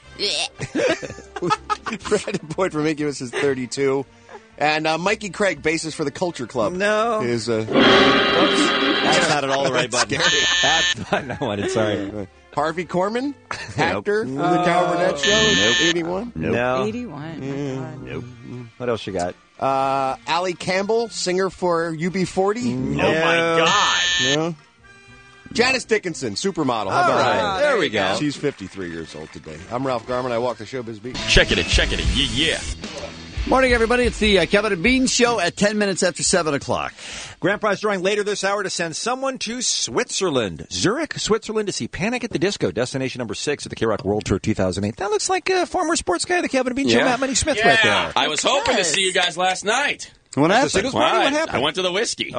Brandon Boyd from Incubus is 32. And Mikey Craig, bassist for the Culture Club. No. Is, That's not at all the right button. That's the button I wanted, sorry. Harvey Korman, actor from the Cal Burnett Show, 81. No. 81. Nope. What else you got? Allie Campbell, singer for UB40. Oh, my God. Yeah. Janice Dickinson, supermodel. How about that? There we go. She's 53 years old today. I'm Ralph Garman. I walk the Showbiz Beat. Check it. Yeah. Morning, everybody. It's the Kevin and Bean Show at 10 minutes after 7 o'clock. Grand prize drawing later this hour to send someone to Switzerland. Zurich, Switzerland to see Panic at the Disco, destination number 6 at the K-Rock World Tour 2008. That looks like a former sports guy of the Kevin and Bean Show, Matt Money Smith, right there. I was hoping to see you guys last night. What happened? What happened? I went to the whiskey.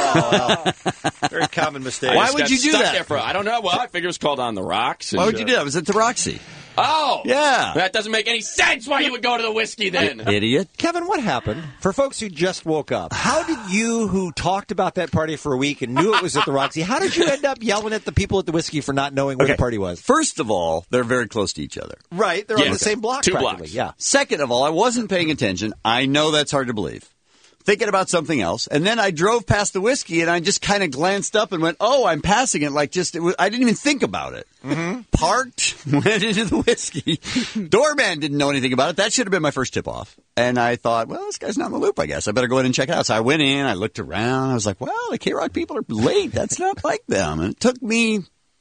Very common mistake. Why would you do that? I don't know. Well, I figured it was called On the Rocks. Why would you do that? It was at the Roxy. Oh! Yeah. That doesn't make any sense why you would go to the whiskey then. Idiot. Kevin, what happened? For folks who just woke up, how did you, who talked about that party for a week and knew it was at the Roxy, how did you end up yelling at the people at the whiskey for not knowing where the party was? First of all, they're very close to each other. Right. They're on the same block 2 practically. blocks. Yeah. Second of all, I wasn't paying attention. I know that's hard to believe. Thinking about something else. And then I drove past the whiskey and I just kind of glanced up and went, oh, I'm passing it. I didn't even think about it. Mm-hmm. Parked, went into the whiskey. Doorman didn't know anything about it. That should have been my first tip off. And I thought, well, this guy's not in the loop, I guess. I better go in and check it out. So I went in, I looked around. I was like, well, the K-Rock people are late. That's not like them. And it took me,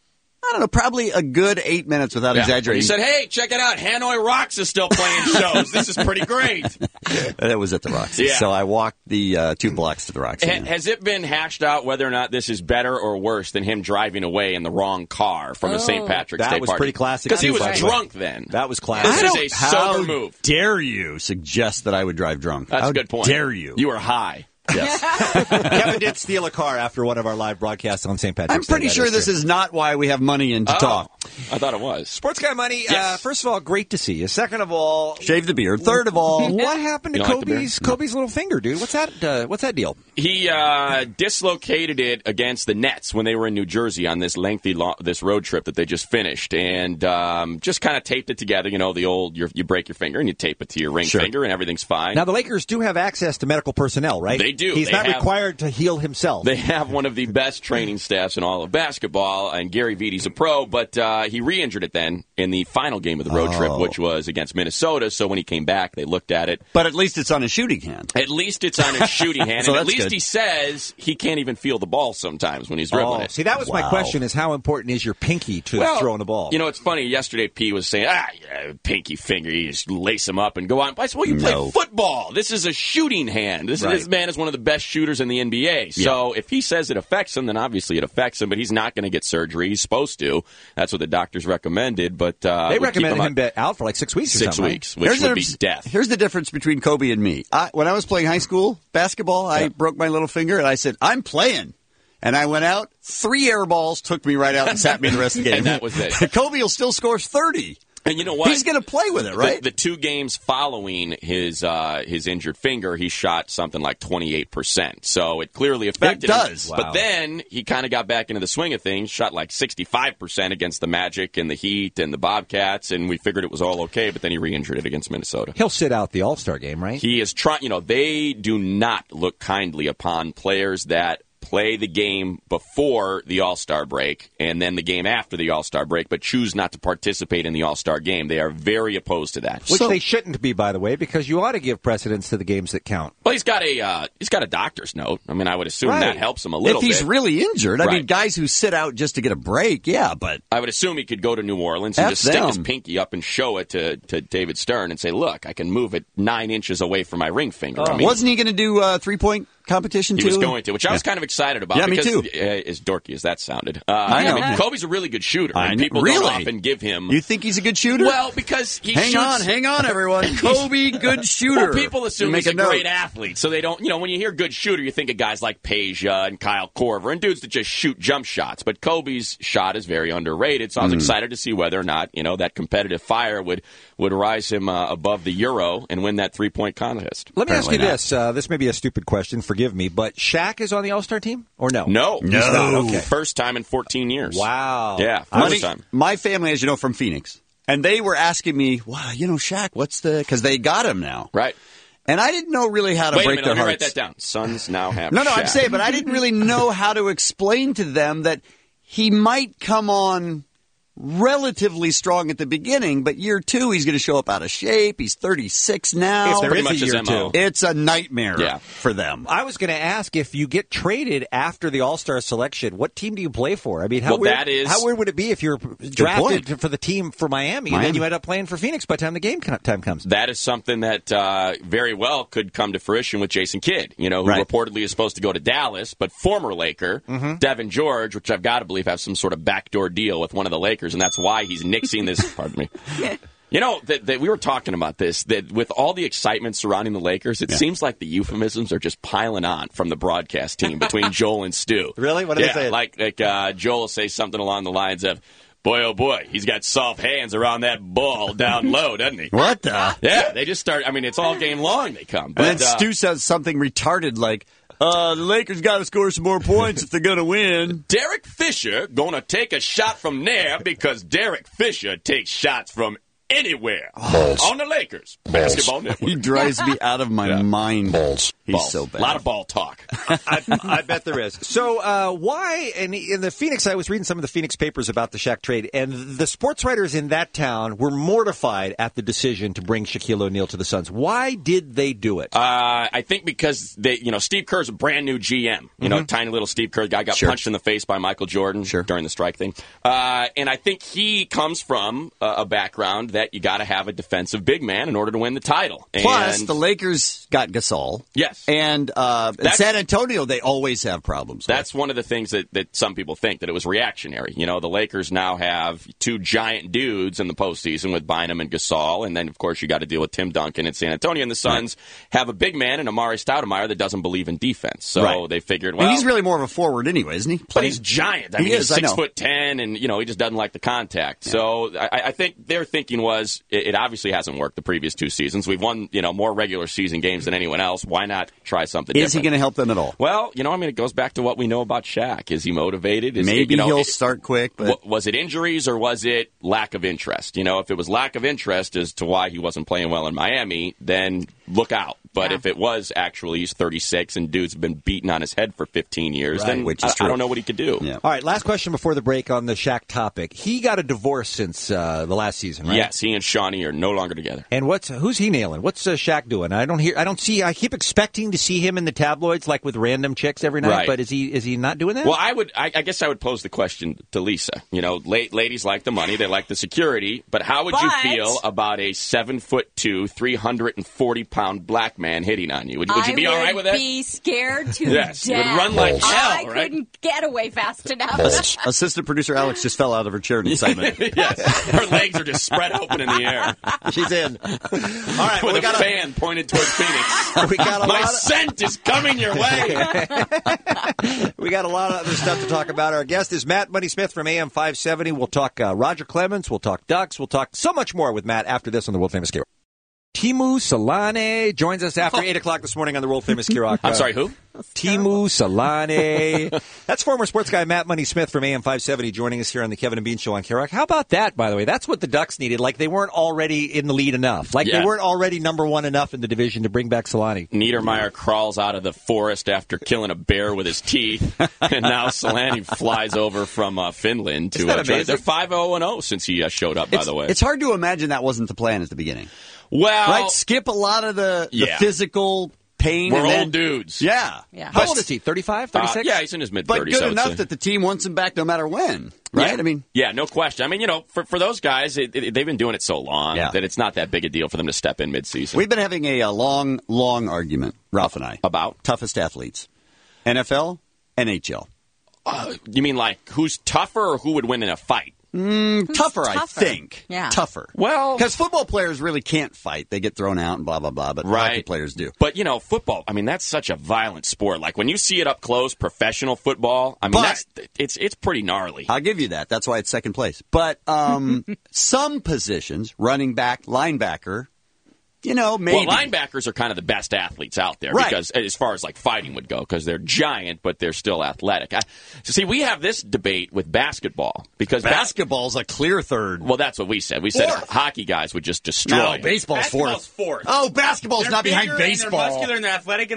I don't know, probably a good 8 minutes without exaggerating. He said, hey, check it out. Hanoi Rocks is still playing shows. This is pretty great. That was at the Roxy. Yeah. So I walked the 2 blocks to the Roxy. Has it been hashed out whether or not this is better or worse than him driving away in the wrong car from a St. Patrick's Day party? That was pretty classic. Because he was drunk then. That was classic. This is a sober move. How dare you suggest that I would drive drunk? That's a good point. How dare you? You were high. Yes. Kevin did steal a car after one of our live broadcasts on St. Patrick's Day. I'm pretty sure this is not why we have money in to talk. I thought it was. Sports Guy Money, first of all, great to see you. Second of all, shave the beard. Third of all, what happened to Kobe's little finger, dude? What's that deal? He dislocated it against the Nets when they were in New Jersey on this lengthy this road trip that they just finished, and just kind of taped it together. You know, the old you break your finger and you tape it to your ring finger, and everything's fine. Now the Lakers do have access to medical personnel, right? They do. He's not required to heal himself. They have one of the best training staffs in all of basketball, and Gary Vidi's a pro, but he re-injured it then in the final game of the road trip, which was against Minnesota. So when he came back, they looked at it. But at least it's on his shooting hand. At least it's on his shooting hand, So and at least good. he says he can't even feel the ball sometimes when he's dribbling it. See, that was my question: is how important is your pinky to throwing the ball? You know, it's funny. Yesterday, P was saying, pinky finger, you just lace him up and go on. I said, well, you play football. This is a shooting hand. This man is one of the best shooters in the NBA. So if he says it affects him, then obviously it affects him, but he's not going to get surgery. He's supposed to. That's what the doctors recommended. But they recommended him out for like 6 weeks or 6 something. weeks, which would be death. Here's the difference between Kobe and me. When I was playing high school basketball, I broke my little finger, and I said, I'm playing. And I went out, 3 air balls took me right out and sat me the rest of the game. And that was it. Kobe will still score 30. And you know what? He's going to play with it, right? The 2 games following his injured finger, he shot something like 28%. So it clearly affected him. It does. Wow. But then he kind of got back into the swing of things, shot like 65% against the Magic and the Heat and the Bobcats, and we figured it was all okay, but then he re-injured it against Minnesota. He'll sit out the All-Star game, right? He is trying, they do not look kindly upon players that play the game before the All-Star break and then the game after the All-Star break, but choose not to participate in the All-Star game. They are very opposed to that. Which they shouldn't be, by the way, because you ought to give precedence to the games that count. Well, he's got a doctor's note. I mean, I would assume that helps him a little bit. If he's really injured, I Right. mean, guys who sit out just to get a break, but I would assume he could go to New Orleans and just stick his pinky up and show it to David Stern and say, look, I can move it 9 inches away from my ring finger. I mean, wasn't he going to do 3-point competition too? He was going to, which I was kind of excited about. Yeah, me because, too. As dorky as that sounded. I know. I mean, Kobe's a really good shooter. I And know. people Really? don't often give him... You think he's a good shooter? Well, because he Hang on, everyone. Kobe, good shooter. Well, people assume Make he's a note. great athlete, so they don't... when you hear good shooter, you think of guys like Peja and Kyle Korver and dudes that just shoot jump shots. But Kobe's shot is very underrated, so I was excited to see whether or not, that competitive fire would rise him above the Euro and win that 3-point contest. Let me ask you this. This may be a stupid question. Forgive me. But Shaq is on the All-Star team or no? No. He's not. Okay. First time in 14 years. Wow. Yeah, first time. My family, as you know, from Phoenix. And they were asking me, wow, Shaq, what's the... Because they got him now. Right. And I didn't know really how to Wait a break minute, their let me hearts. write that down. Suns now have No, Shaq. I'm saying, but I didn't really know how to explain to them that he might come on relatively strong at the beginning, but year 2 he's going to show up out of shape. He's 36 now. It's pretty much his MO. It's a nightmare for them. I was going to ask, if you get traded after the All-Star selection, what team do you play for? I mean, how weird would it be if you're drafted for the team for Miami and then you end up playing for Phoenix by the time the game time comes? That is something that very well could come to fruition with Jason Kidd, who reportedly is supposed to go to Dallas, but former Laker, Devin George, which I've got to believe has some sort of backdoor deal with one of the Lakers, and that's why he's nixing this. Pardon me. That we were talking about this, that with all the excitement surrounding the Lakers, it seems like the euphemisms are just piling on from the broadcast team between Joel and Stu. Really? What did they say? Like Joel will say something along the lines of, boy, oh boy, he's got soft hands around that ball down low, doesn't he? What the? Yeah, they just start, it's all game long they come. But, and then Stu says something retarded like, the Lakers got to score some more points if they're going to win. Derek Fisher going to take a shot from there because Derek Fisher takes shots from anywhere on the Lakers basketball network. He drives me out of my mind. He's so bad. A lot of ball talk. I bet there is. So why, and in the Phoenix, I was reading some of the Phoenix papers about the Shaq trade, and the sports writers in that town were mortified at the decision to bring Shaquille O'Neal to the Suns. Why did they do it? I think because Steve Kerr's a brand new GM. Tiny little Steve Kerr guy got punched in the face by Michael Jordan during the strike thing. And I think he comes from a background that you got to have a defensive big man in order to win the title. Plus, the Lakers got Gasol. Yes. And in San Antonio, they always have problems. That's one of the things that some people think, that it was reactionary. The Lakers now have 2 giant dudes in the postseason with Bynum and Gasol, and then, of course, you got to deal with Tim Duncan in San Antonio. And the Suns have a big man in Amari Stoudemire that doesn't believe in defense. So they figured, well... And he's really more of a forward anyway, isn't he? But he's giant. He's 6'10", and, he just doesn't like the contact. Yeah. So I think their thinking was, it obviously hasn't worked the previous 2 seasons. We've won, more regular season games than anyone else. Why not try something different? Is he going to help them at all? Well, it goes back to what we know about Shaq. Is he motivated? Maybe he'll start quick. But... Was it injuries or was it lack of interest? If it was lack of interest as to why he wasn't playing well in Miami, then look out. But if it was actually he's 36 and dude's been beaten on his head for 15 years, then I don't know what he could do. Yeah. All right, last question before the break on the Shaq topic. He got a divorce since the last season, right? Yes, he and Shawnee are no longer together. And who's he nailing? What's Shaq doing? I keep expecting to see him in the tabloids like with random chicks every night, but is he not doing that? Well, I guess I would pose the question to Lisa. Ladies like the money, they like the security, but how would you feel about a 7'2", 340-pound black man hitting on you? Would you be all right with that? I would be scared to death. You would run like hell, I couldn't get away fast enough. Assistant producer Alex just fell out of her chair in excitement. Yes, her legs are just spread open in the air. She's in. All right, with a fan pointed toward Phoenix. My scent is coming your way. We got a lot of other stuff to talk about. Our guest is Matt Money Smith from AM 570. We'll talk Roger Clemens. We'll talk Ducks. We'll talk so much more with Matt after this on the World Famous K-Rock. Timu Solane joins us after 8 o'clock this morning on the World Famous K-Rock. I'm sorry, who? Timu Solane. That's former sports guy Matt Money Smith from AM 570 joining us here on the Kevin and Bean Show on K-Rock. How about that, by the way? That's what the Ducks needed. Like they weren't already in the lead enough. They weren't already number 1 enough in the division to bring back Solane. Niedermeyer crawls out of the forest after killing a bear with his teeth. And now Solane flies over from Finland to join. They're 5-0-0 since he showed up, by the way. It's hard to imagine that wasn't the plan at the beginning. Well, right? Skip a lot of the physical pain. We're and old dudes. Yeah. How old is he? 35, 36? Yeah, he's in his mid-30s. But good enough that the team wants him back no matter when, right? Yeah, no question. For those guys, they've been doing it so long that it's not that big a deal for them to step in mid-season. We've been having a long argument, Ralph and I, about toughest athletes, NFL, NHL. You mean like who's tougher or who would win in a fight? Tougher, I think. Yeah. Tougher. Well, because football players really can't fight. They get thrown out and blah, blah, blah, but hockey players do. But, football, that's such a violent sport. Like, when you see it up close, professional football, it's pretty gnarly. I'll give you that. That's why it's second place. But some positions, running back, linebacker, maybe. Well, linebackers are kind of the best athletes out there because as far as like fighting would go, because they're giant, but they're still athletic. See, we have this debate with basketball because basketball's a clear third. Well, that's what we said. We said hockey guys would just destroy. No, baseball's fourth. Oh, basketball's not behind baseball. They're muscular and they're athletic and all.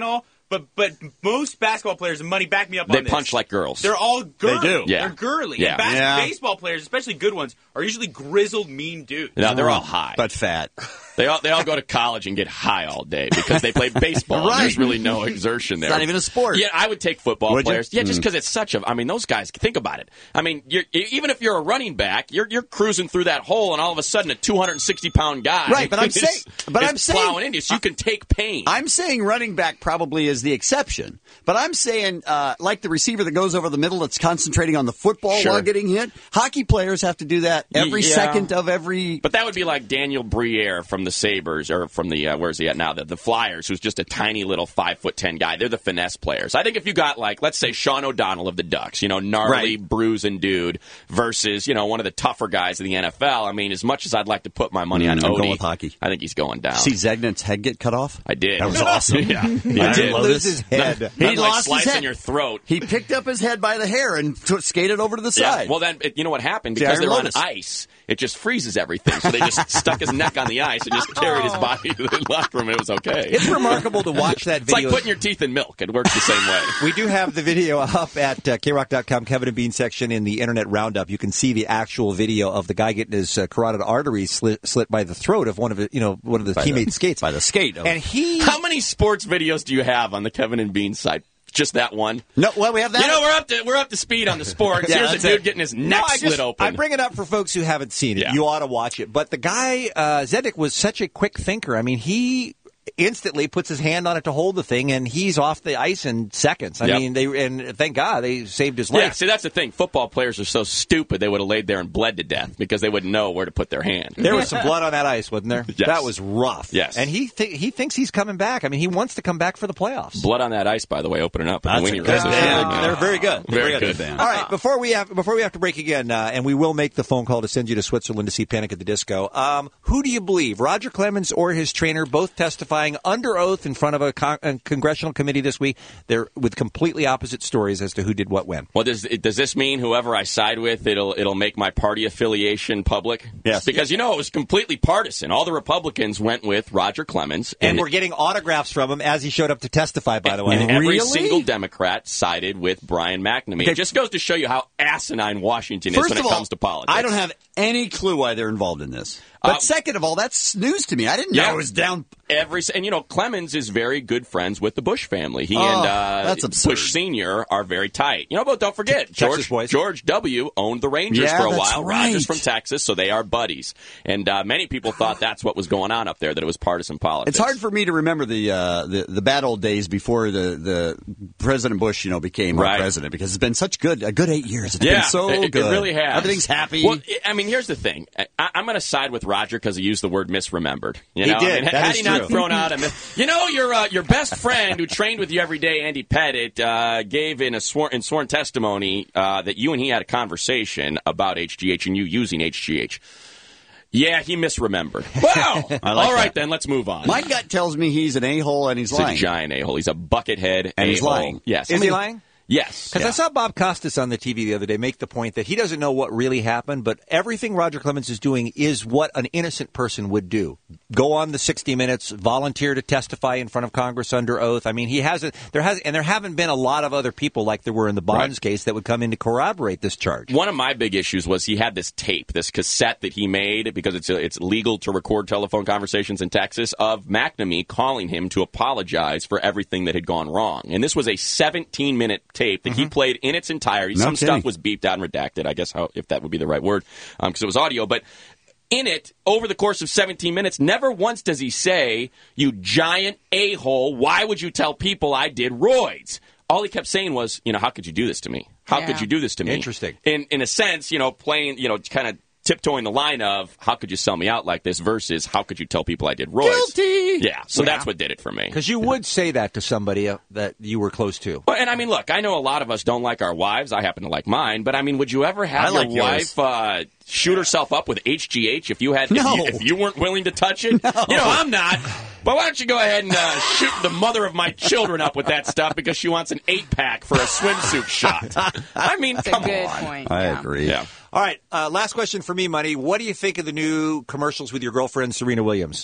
But most basketball players, and Money, back me up They on this. punch like girls. They're all girly. They do. Yeah. They're girly. Yeah. And baseball players, especially good ones, are usually grizzled, mean dudes. No, they're all high. But fat. They all go to college and get high all day because they play baseball. Right. There's really no exertion there. It's not even a sport. Yeah, I would take football Would you? players. Yeah, just because it's such a. I mean, those guys. Think about it. I mean, even if you're a running back, you're cruising through that hole, and all of a sudden, a 260-pound guy. Right, but I'm saying, plowing into you, so you can take pain. I'm saying running back probably is the exception, but I'm saying like the receiver that goes over the middle that's concentrating on the football while getting hit. Hockey players have to do that every second of every. But that would be like Daniel Briere from the Sabres, or from the where's he at now? The Flyers, who's just a tiny little 5'10" guy. They're the finesse players. I think if you got like, let's say Sean O'Donnell of the Ducks, gnarly, bruising dude, versus one of the tougher guys in the NFL. I mean, as much as I'd like to put my money on I'm Odie, going with hockey. I think he's going down. See Zagnet's head get cut off? I did. That was awesome. Yeah, He I didn't did. lose his head. He Not like lost his slicing head. your throat. He picked up his head by the hair and skated over to the Yeah. side. Well, then you know what happened? The Because Iron they're on Lotus. ice, it just freezes everything. So they just stuck his neck on the ice and just carried his body to the locker room. It was okay. It's remarkable to watch that It's video. like putting your teeth in milk. It works the same way. We do have the video up at KROC.com, Kevin and Bean section in the Internet Roundup. You can see the actual video of the guy getting his carotid artery slit by the throat of one of the teammates' skates. By the skate. And How many sports videos do you have on the Kevin and Bean site? Just that one? No, well, we have that. We're up to speed on the sports. Yeah, Here's a that's dude it. getting his neck slit open. I bring it up for folks who haven't seen it. Yeah. You ought to watch it. But the guy, Zedek, was such a quick thinker. I mean, he instantly puts his hand on it to hold the thing, and he's off the ice in seconds. I mean, and thank God they saved his life. Yeah, see, that's the thing. Football players are so stupid they would have laid there and bled to death because they wouldn't know where to put their hand. There was some blood on that ice, wasn't there? Yes. That was rough. Yes. And he thinks he's coming back. I mean, he wants to come back for the playoffs. Blood on that ice, by the way, opening up. That's the a Weenie good Roast. band. They're very good. Very good band. All right, before we have to break again, and we will make the phone call to send you to Switzerland to see Panic at the Disco. Who do you believe, Roger Clemens or his trainer, both testifying under oath in front of a congressional committee this week? They're with completely opposite stories as to who did what when. Well, does this mean whoever I side with, it'll make my party affiliation public? Yes. Because, it was completely partisan. All the Republicans went with Roger Clemens. And we're getting autographs from him as he showed up to testify, by the way. And every single Democrat sided with Brian McNamee. Okay. It just goes to show you how asinine Washington is when it comes to politics. I don't have any clue why they're involved in this. But second of all, that's news to me. I didn't know it was down. Clemens is very good friends with the Bush family. He that's and absurd. Bush Sr. are very tight. But don't forget, Texas boys. George W. owned the Rangers Yeah, for a that's while. right. Rogers from Texas, so they are buddies. And many people thought that's what was going on up there, that it was partisan politics. It's hard for me to remember the bad old days before the President Bush, became our president, because it's been such a good 8 years. It's been so it good. It really has. Everything's happy. Well, here's the thing. I'm going to side with Roger because he used the word misremembered. He did. That Had is he not true. thrown out your best friend who trained with you every day, Andy Pettit, gave in sworn testimony that you and he had a conversation about HGH and you using HGH. Yeah, he misremembered. Well, all right, then, let's move on. My gut tells me he's an a-hole and he's lying. He's a giant a-hole. He's a buckethead And he's a-hole. lying. Yes. Is he lying? Yes. Because I saw Bob Costas on the TV the other day make the point that he doesn't know what really happened, but everything Roger Clemens is doing is what an innocent person would do. Go on the 60 Minutes, volunteer to testify in front of Congress under oath. I mean, there haven't been a lot of other people like there were in the Bonds case that would come in to corroborate this charge. One of my big issues was he had this tape, this cassette that he made, because it's legal to record telephone conversations in Texas, of McNamee calling him to apologize for everything that had gone wrong. And this was a 17-minute tape that he played in its entirety. No Some kidding. stuff was beeped out and redacted, I guess, if that would be the right word, because it was audio. But in it, over the course of 17 minutes, never once does he say, "You giant a-hole, why would you tell people I did roids?" All he kept saying was, how could you do this to me? How could you do this to me? Interesting. In a sense, playing, kind of tiptoeing the line of, how could you sell me out like this versus how could you tell people I did roids? Guilty! Yeah, so that's what did it for me. Because you would say that to somebody that you were close to. Well, and look, I know a lot of us don't like our wives. I happen to like mine. But, would you ever have your wife shoot herself up with HGH if you had if you weren't willing to touch it? No. I'm not. But why don't you go ahead and shoot the mother of my children up with that stuff because she wants an 8-pack for a swimsuit shot? That's come a good on. point. I agree. Yeah. All right, last question for me, Money. What do you think of the new commercials with your girlfriend, Serena Williams?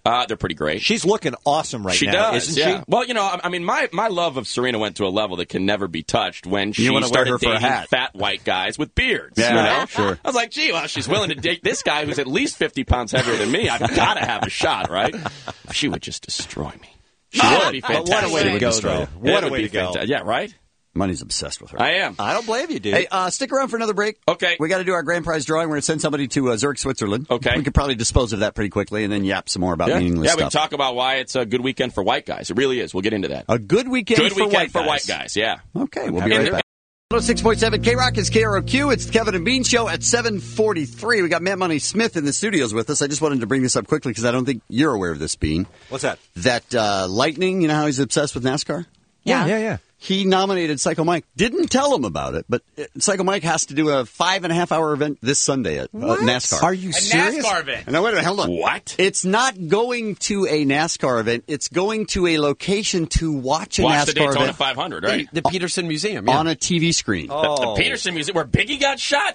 They're pretty great. She's looking awesome right she now, does, isn't she? Well, I mean, my love of Serena went to a level that can never be touched when she started dating fat white guys with beards. Yeah, sure. I was like, gee, well, she's willing to date this guy who's at least 50 pounds heavier than me. I've got to have a shot, right? She would just destroy me. She would be fantastic. What a way to go, though. What a way to go. Yeah, right? Money's obsessed with her. I am. I don't blame you, dude. Hey, stick around for another break. Okay. We got to do our grand prize drawing. We're going to send somebody to Zurich, Switzerland. Okay. We could probably dispose of that pretty quickly and then yap some more about meaningless stuff. stuff. Yeah, we can talk about why it's a good weekend for white guys. It really is. We'll get into that. A good weekend for white guys, yeah. Okay, we'll be right back. 6.7 K-Rock is KROQ. It's the Kevin and Bean Show at 7:43. We got Matt Money Smith in the studios with us. I just wanted to bring this up quickly because I don't think you're aware of this, Bean. What's that? That Lightning, you know how he's obsessed with NASCAR? Yeah. He nominated Psycho Mike. Didn't tell him about it, but Psycho Mike has to do a 5.5-hour event this Sunday at NASCAR. Are you serious? A NASCAR event. No, wait a minute. Hold on. What? It's not going to a NASCAR event. It's going to a location to watch a NASCAR the Daytona event. 500, right? The Peterson Museum. On a TV screen. The Peterson Museum, where Biggie got shot?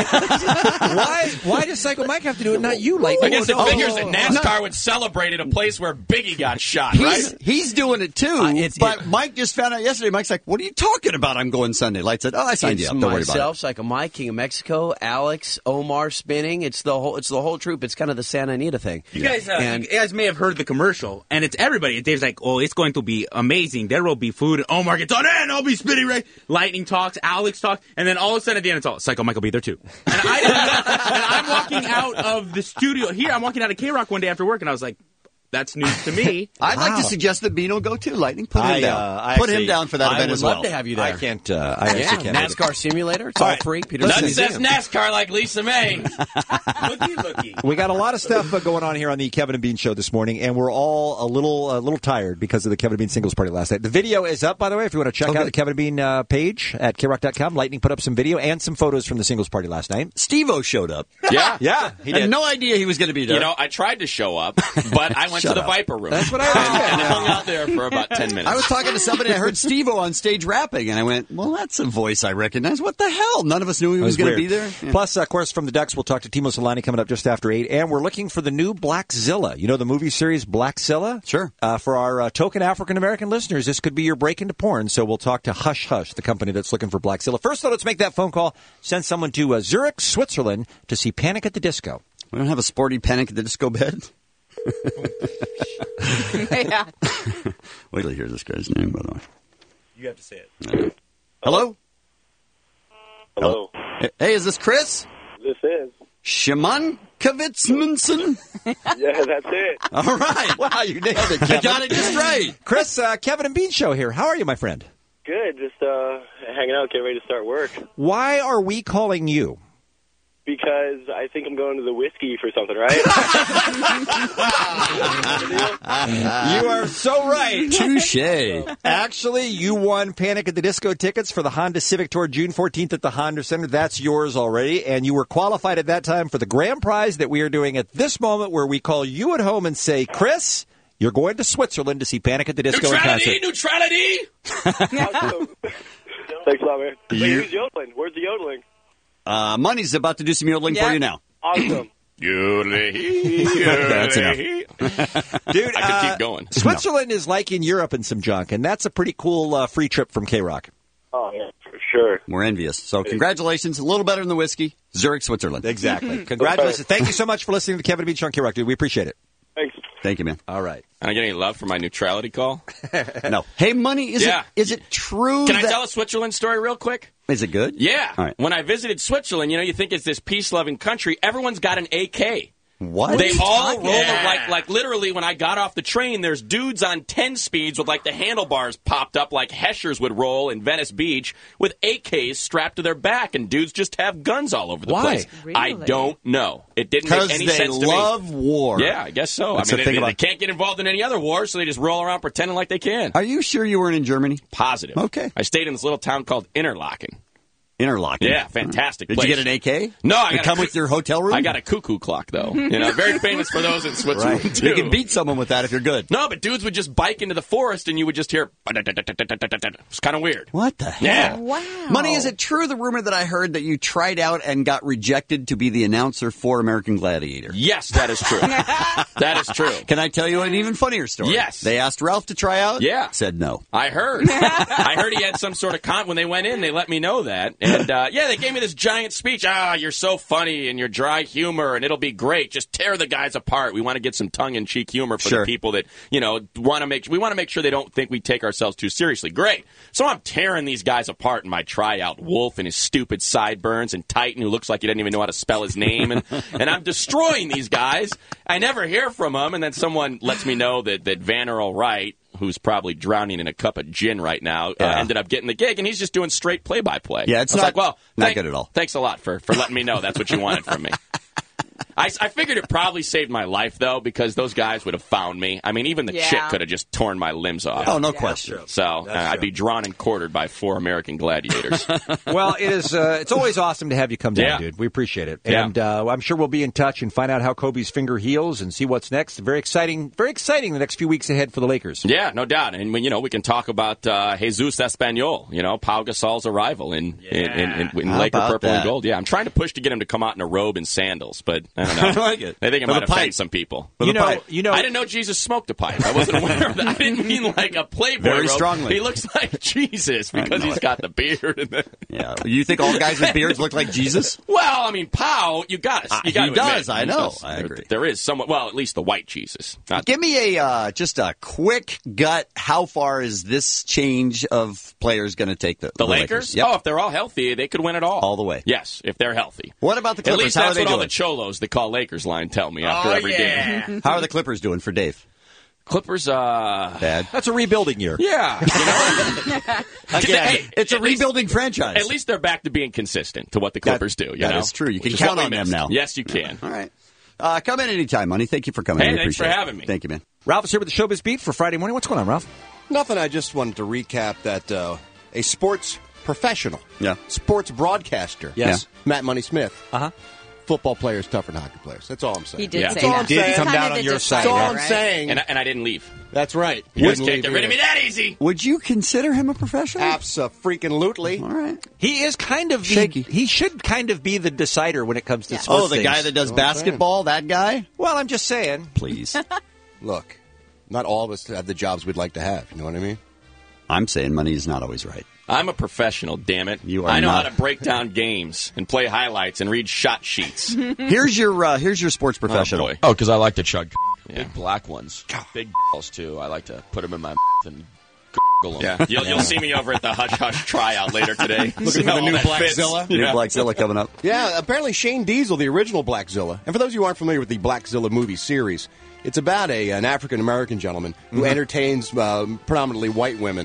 Why does Psycho Mike have to do it, not you, Lightning? I guess it figures that NASCAR would celebrate at a place where Biggie got shot, right? He's doing it too, but Mike just found out yesterday. Mike's like, what are you talking about? I'm going Sunday. Light said, I signed you up. Don't worry about it. Myself, Psycho Mike, King of Mexico, Alex, Omar spinning. It's the whole troop. It's kind of the Santa Anita thing. You guys may have heard the commercial, and it's everybody. Dave's like, oh, it's going to be amazing. There will be food. Omar gets on, and I'll be spinning right. Lightning talks, Alex talks, and then all of a sudden at the end it's all, Psycho Mike will be there too. And I'm walking out of the studio here. I'm walking out of K-Rock one day after work, and I was like, that's news to me. I'd like to suggest that Bean will go too. Lightning, put him down. Put him down for that event as well. I would love to have you there. I can't. I can't. NASCAR simulator. It's all free. Nothing says NASCAR like Lisa May. Looky. We got a lot of stuff going on here on the Kevin and Bean Show this morning, and we're all a little tired because of the Kevin and Bean singles party last night. The video is up, by the way, if you want to check out the Kevin and Bean page at krock.com. Lightning put up some video and some photos from the singles party last night. Steve-O showed up. Yeah, he did. Had no idea he was going to be there. I tried to show up, but I went to the Viper room. That's what I was and hung out there for about 10 minutes. I was talking to somebody, I heard Steve-O on stage rapping, and I went, well, that's a voice I recognize. What the hell? None of us knew he was going to be there. Yeah. Plus, of course, from the Ducks, we'll talk to Timo Solani coming up just after 8, and we're looking for the new Blackzilla. You know the movie series Blackzilla? Sure. For our token African-American listeners, this could be your break into porn, so we'll talk to Hush Hush, the company that's looking for Blackzilla. First, though, let's make that phone call. Send someone to Zurich, Switzerland to see Panic at the Disco. We don't have a sporty Panic at the Disco bed? Yeah. Wait till you hear this guy's name, by the way. You have to say it. Hello? Hello. Hey, is this Chris? This is. Shimon Kavitzmanson? Yeah, that's it. All right. Wow, you nailed it, Kevin. You got it just right. Chris, Kevin and Bean Show here. How are you, my friend? Good. Just hanging out, getting ready to start work. Why are we calling you? Because I think I'm going to the whiskey for something, right? You are so right. Touche. Actually, you won Panic at the Disco tickets for the Honda Civic Tour June 14th at the Honda Center. That's yours already. And you were qualified at that time for the grand prize that we are doing at this moment, where we call you at home and say, Chris, you're going to Switzerland to see Panic at the Disco in concert. Neutrality! Awesome. Thanks a lot, man. Wait, who's yodeling? Where's the yodeling? Money's about to do some yodeling for you now. Awesome. That's enough. Dude, I could keep going. Switzerland is like in Europe and some junk, and that's a pretty cool free trip from K-Rock. Oh, yeah, for sure. We're envious. So congratulations. A little better than the whiskey. Zurich, Switzerland. Exactly. Congratulations. Thank you so much for listening to the Kevin and Bean Show on K-Rock, dude. We appreciate it. Thanks. Thank you, man. All right. Can I get any love for my neutrality call? No. Hey, Money, is it true Can I tell a Switzerland story real quick? Is it good? Yeah. All right. When I visited Switzerland, you think it's this peace-loving country. Everyone's got an AK. What? They all roll like literally when I got off the train, there's dudes on 10 speeds with like the handlebars popped up like Heschers would roll in Venice Beach with AKs strapped to their back, and dudes just have guns all over the place. Really? I don't know. It didn't make any sense to me. Because they love war. Yeah, I guess so. That's they can't get involved in any other war, so they just roll around pretending like they can. Are you sure you weren't in Germany? Positive. Okay. I stayed in this little town called Interlaken. Interlochen. Yeah, fantastic Did place. you get an AK? No, I got come with your hotel room? I got a cuckoo clock, though. Very famous for those in Switzerland, Right. too. You can beat someone with that if you're good. No, but dudes would just bike into the forest, and you would just hear... It's kind of weird. What the hell? Yeah. Wow. Money, is it true, the rumor that I heard, that you tried out and got rejected to be the announcer for American Gladiator? Yes, that is true. That is true. Can I tell you an even funnier story? Yes. They asked Ralph to try out? Yeah. Said no. I heard. I heard he had some sort of when they went in, they let me know that. And, they gave me this giant speech. You're so funny and your dry humor, and it'll be great. Just tear the guys apart. We want to get some tongue-in-cheek humor for the people that, want to make sure they don't think we take ourselves too seriously. Great. So I'm tearing these guys apart in my tryout. Wolf and his stupid sideburns, and Titan, who looks like he doesn't even know how to spell his name. And I'm destroying these guys. I never hear from them, and then someone lets me know that Van Earl Wright, who's probably drowning in a cup of gin right now, ended up getting the gig, and he's just doing straight play-by-play. Yeah, it's not good at all. Thanks a lot for letting me know that's what you wanted from me. I figured it probably saved my life, though, because those guys would have found me. I mean, even the chick could have just torn my limbs off. Oh, no question. So I'd be drawn and quartered by 4 American gladiators. Well, it's always awesome to have you come down, dude. We appreciate it. And I'm sure we'll be in touch and find out how Kobe's finger heals and see what's next. Very exciting the next few weeks ahead for the Lakers. Yeah, no doubt. And, we can talk about Jesus Espanyol, Pau Gasol's arrival in Laker purple and gold. Yeah, I'm trying to push to get him to come out in a robe and sandals, but I don't know. I like it. I think it might offend some people. I didn't know Jesus smoked a pipe. I wasn't aware of that. I didn't mean like a Playboy Very robe. strongly. He looks like Jesus because he's got the beard. Yeah. You think all guys with beards look like Jesus? Well, I mean, Pau, you got to he does. admit, I know. I agree. There is somewhat. Well, at least the white Jesus. Give me just a quick gut. How far is this change of players going to take the Lakers? Yep. Oh, if they're all healthy, they could win it all the way. Yes, if they're healthy. What about the Clippers? At least that's what all the cholos that call Lakers line tell me after every game. How are the Clippers doing for Dave? Clippers, bad. That's a rebuilding year. Yeah. Again, it's a rebuilding franchise. At least they're back to being consistent to what the Clippers do. That is true. You can count on them now. Yes, you can. All right. Come in anytime, Money. Thank you for coming. Hey, thanks for having me. Thank you, man. Ralph is here with the Showbiz Beat for Friday morning. What's going on, Ralph? Nothing. I just wanted to recap that a sports professional, yeah, sports broadcaster, yes, Matt Money Smith, football players tougher than hockey players. That's all I'm saying. He did say That's all that. I'm saying. Did come down on your side. That's all right? I'm saying. And I didn't leave. That's right. You guys can't get rid of me that easy. Would you consider him a professional? Abso-freaking-lutely. All right. He is kind of shaky. He should kind of be the decider when it comes to sports. Oh, the guy that does basketball, that guy? Well, I'm just saying. Please. Look, not all of us have the jobs we'd like to have. You know what I mean? I'm saying money is not always right. I'm a professional, damn it. You are I know not. how to break down games and play highlights and read shot sheets. Here's your sports professional. Oh, because I like to chug big black ones. Big balls, too. I like to put them in my and them. Yeah. You'll see me over at the Hush Hush tryout later today. Looking for the new Blackzilla. New Blackzilla coming up. Yeah, apparently Shane Diesel, the original Blackzilla. And for those of you who aren't familiar with the Blackzilla movie series, it's about an African-American gentleman who entertains predominantly white women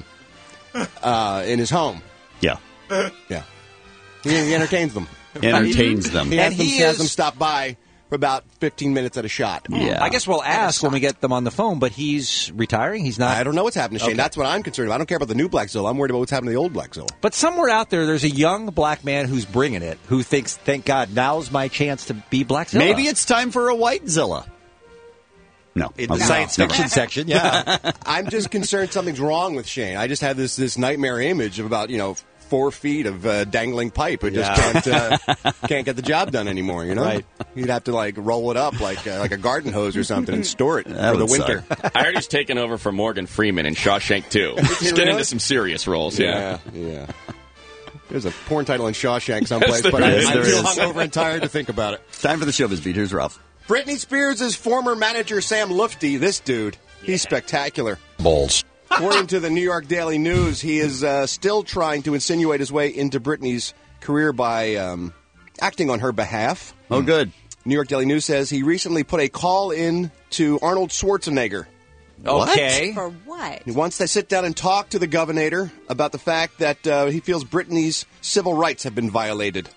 in his home. Yeah. Yeah. He entertains them. Entertains them. He has them stop by for about 15 minutes at a shot. Yeah. I guess we'll ask when we get them on the phone, but he's retiring. He's not. I don't know what's happening to Shane. Okay. That's what I'm concerned about. I don't care about the new Blackzilla. I'm worried about what's happening to the old Blackzilla. But somewhere out there's a young black man who's bringing it, who thinks, thank God, now's my chance to be Blackzilla. Maybe it's time for a Whitezilla. No. In Okay. the science fiction section, yeah. I'm just concerned something's wrong with Shane. I just have this nightmare image of about, 4 feet of dangling pipe. It just can't get the job done anymore, Right. You'd have to, roll it up like a garden hose or something and store it That for the would winter. I heard he's taking over for Morgan Freeman in Shawshank 2. He's getting into some serious roles, Yeah. There's a porn title in Shawshank someplace, but I feel hungover and tired to think about it. Time for the Showbiz Beat. Here's Ralph. Britney Spears' former manager, Sam Lufty, this dude, he's spectacular. Balls. According to the New York Daily News, he is still trying to insinuate his way into Britney's career by acting on her behalf. Oh, good. New York Daily News says he recently put a call in to Arnold Schwarzenegger. Okay. For what? He wants to sit down and talk to the governor about the fact that he feels Britney's civil rights have been violated.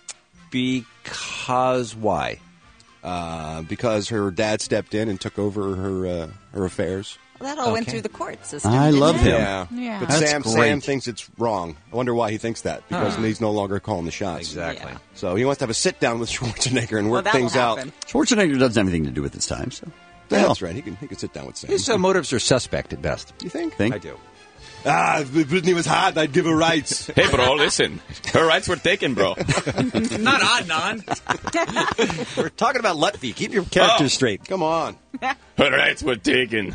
Because why? Because her dad stepped in and took over her affairs. Well, that all went through the court system. I love him. Yeah. But That's Sam great. thinks it's wrong. I wonder why he thinks that, because he's no longer calling the shots. Exactly. So he wants to have a sit-down with Schwarzenegger and work things out. Schwarzenegger doesn't have anything to do with this time, so. Yeah, that's right. He can sit down with Sam. His motives are suspect at best. You think? Think? I do. If Brittany was hot, I'd give her rights. Hey, bro, listen. Her rights were taken, bro. Not Adnan. We're talking about Lutfi. Keep your characters straight. Come on. Her rights were taken.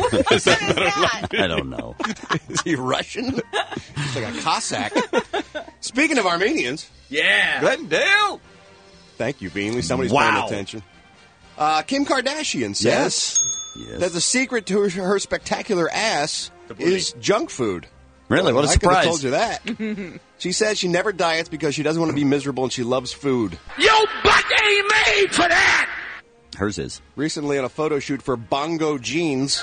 I don't know. Is he Russian? He's like a Cossack. Speaking of Armenians. Yeah. Glendale. Thank you, Beanley. Somebody's paying attention. Kim Kardashian says that the secret to her spectacular ass is junk food. Really? What a I surprise. could have told you that. She says she never diets because she doesn't want to be miserable and she loves food. Your butt ain't made for that! Hers is. Recently on a photo shoot for Bongo Jeans.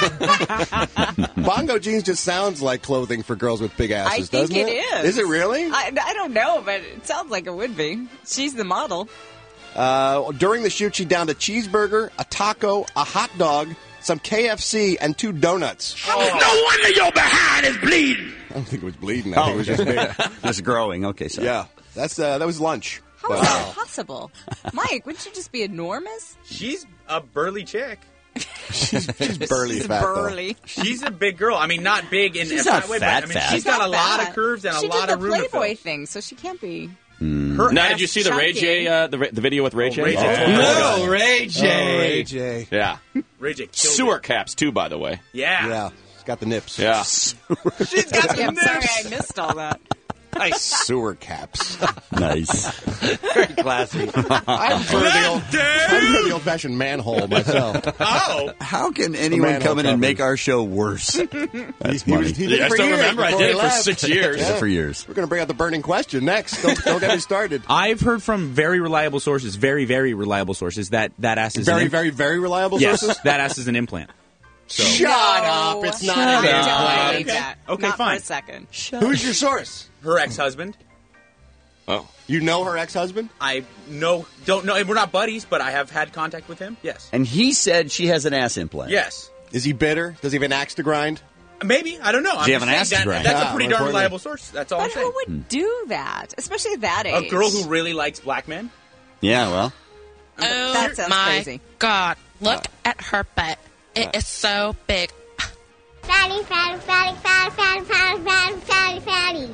Bongo Jeans just sounds like clothing for girls with big asses, doesn't it? I think it is. Is it really? I don't know, but it sounds like it would be. She's the model. During the shoot, she downed a cheeseburger, a taco, a hot dog, some KFC, and 2 donuts. No wonder your behind is bleeding. I don't think it was bleeding. I think it was just big. Just growing. Okay, so. Yeah, that was lunch. How is that possible? Mike, wouldn't you just be enormous? She's a burly chick. She's burly fat, burly. though. She's a big girl. I mean, not big in She's a not fat way, fat, but I mean, fat. she's got a lot of curves and she a lot did of room the to fill. Playboy thing, so she can't be. Her Now, ass did you see the Ray chunky. J, the video with Ray J? Ray J. Oh, Ray J. Ray J. Yeah. Ray J. killed Sewer it. caps, too, by the way. Yeah. Yeah, she's got the nips. Yeah. She's got Yeah, some I'm sorry nips. I missed all that. Nice sewer caps. Nice. Very classy. I prefer the old-fashioned manhole myself. Oh. How can anyone manhole come in and cover. make our show worse? That's He funny. did Yeah, I it for still years remember. I before did he it for left. 6 years. Yeah, for years. We're going to bring out the burning question next. Don't get me started. I've heard from very reliable sources, very, very reliable sources, that ass is Very, very, very reliable yes, sources? that ass is an implant. So. Shut up. It's not an I implant. don't believe that. Okay, Not fine. for a second. Who's your source? Her ex-husband. Oh. You know her ex-husband? I don't know. We're not buddies, but I have had contact with him. Yes. And he said she has an ass implant. Yes. Is he bitter? Does he have an axe to grind? Maybe. I don't know. Does he have an ass to grind? That's Yeah, a pretty more darn importantly. reliable source. That's all I'm But saying. who would do that, especially at that age? A girl who really likes black men? Yeah, well. Oh That sounds my crazy. God! Look at her butt. It is so big. Fatty, fatty, fatty, fatty, fatty, fatty, fatty, fatty, fatty.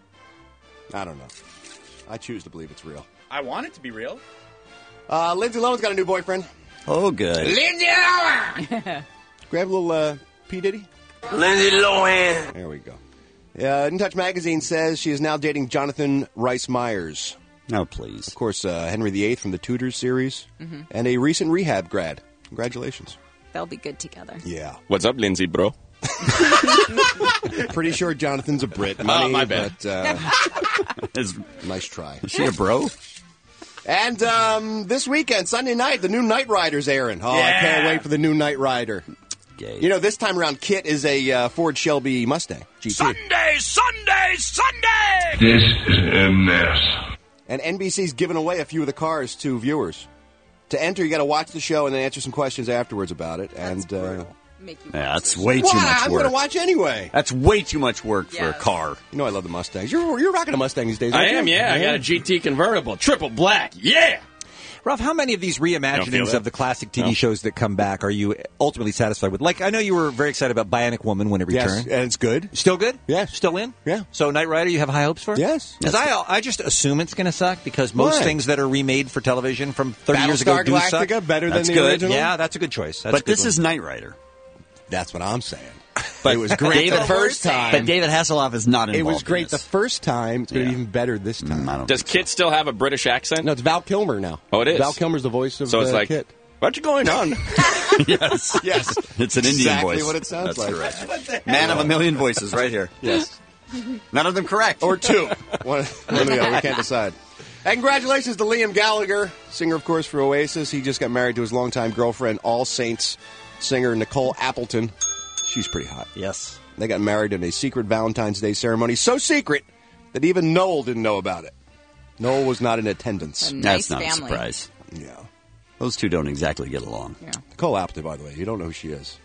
I don't know. I choose to believe it's real. I want it to be real. Lindsay Lohan's got a new boyfriend. Oh, good. Lindsay Lohan! Grab a little P. Diddy. Lindsay Lohan! There we go. In Touch Magazine says she is now dating Jonathan Rhys Meyers. Oh, please. Of course, Henry VIII from the Tudors series. And a recent rehab grad. Congratulations. They'll be good together. Yeah. What's up, Lindsay, bro? Pretty sure Jonathan's a Brit. Money, my bad. But, Is nice try. she a bro? And this weekend, Sunday night, the new Knight Rider's airing. Oh, I Yeah. can't wait for the new Knight Rider. Gay. You know, this time around, Kit is a Ford Shelby Mustang GT. Sunday, Sunday, Sunday! This is a mess. And NBC's giving away a few of the cars to viewers. To enter, you got to watch the show and then answer some questions afterwards about it. Make you Yeah, that's way too Why? much I'm work. going to watch anyway. That's way too much work for a Yes. car. You know I love the Mustangs. You're rocking a Mustang these days, I aren't am, you? yeah. I got a GT convertible. Triple black. Yeah! Ralph, how many of these Don't feel reimaginings that? of the classic TV No. shows that come back are you ultimately satisfied with? Like, I know you were very excited about Bionic Woman when it Yes, returned. and it's good. Still good? Yes. Still in? Yeah. So Knight Rider, you have high hopes for? Yes. Because I just assume it's going to suck because most Why? things that are remade for television from 30 years ago Battlestar do suck. Galactica better That's than the good. original? Yeah, that's a good choice. That's a But good this one. is Knight Rider. That's what I'm saying. But it was great the first time. But David Hasselhoff is not involved. It was great in this. the first time. It's going to Yeah. be even better this time. I don't Does think Kit still have a British accent? No, it's Val Kilmer now. Oh, it is? Val Kilmer's the voice of So it's like, Kit. what's going on? Yes. Yes. It's an Indian Exactly voice. what it sounds That's like. correct. Man of a million voices right here. Yes. None of them correct. Or two. One of the other. We can't decide. And congratulations to Liam Gallagher, singer, of course, for Oasis. He just got married to his longtime girlfriend, All Saints singer Nicole Appleton. She's pretty hot. Yes. They got married in a secret Valentine's Day ceremony. So secret that even Noel didn't know about it. Noel was not in attendance. A nice That's not family. a surprise. Yeah. Those two don't exactly get along. Yeah. Nicole Appleton, by the way. You don't know who she is.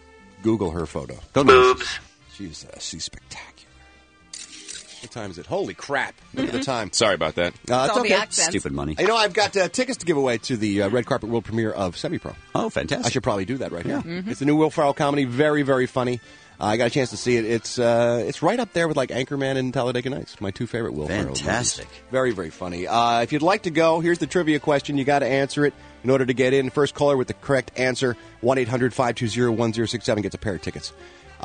Google her photo. Boobs. She's spectacular. What time is it? Holy crap. Look at the time. Sorry about that. It's okay. Stupid money. You know, I've got tickets to give away to the red carpet world premiere of Semi-Pro. Oh, fantastic. I should probably do that right here. Mm-hmm. It's a new Will Ferrell comedy. Very, very funny. I got a chance to see it. It's right up there with like Anchorman and Talladega Nights. My two favorite Will Ferrell movies. Fantastic. Very, very funny. If you'd like to go, here's the trivia question. You got to answer it in order to get in. First caller with the correct answer, 1-800-520-1067 gets a pair of tickets.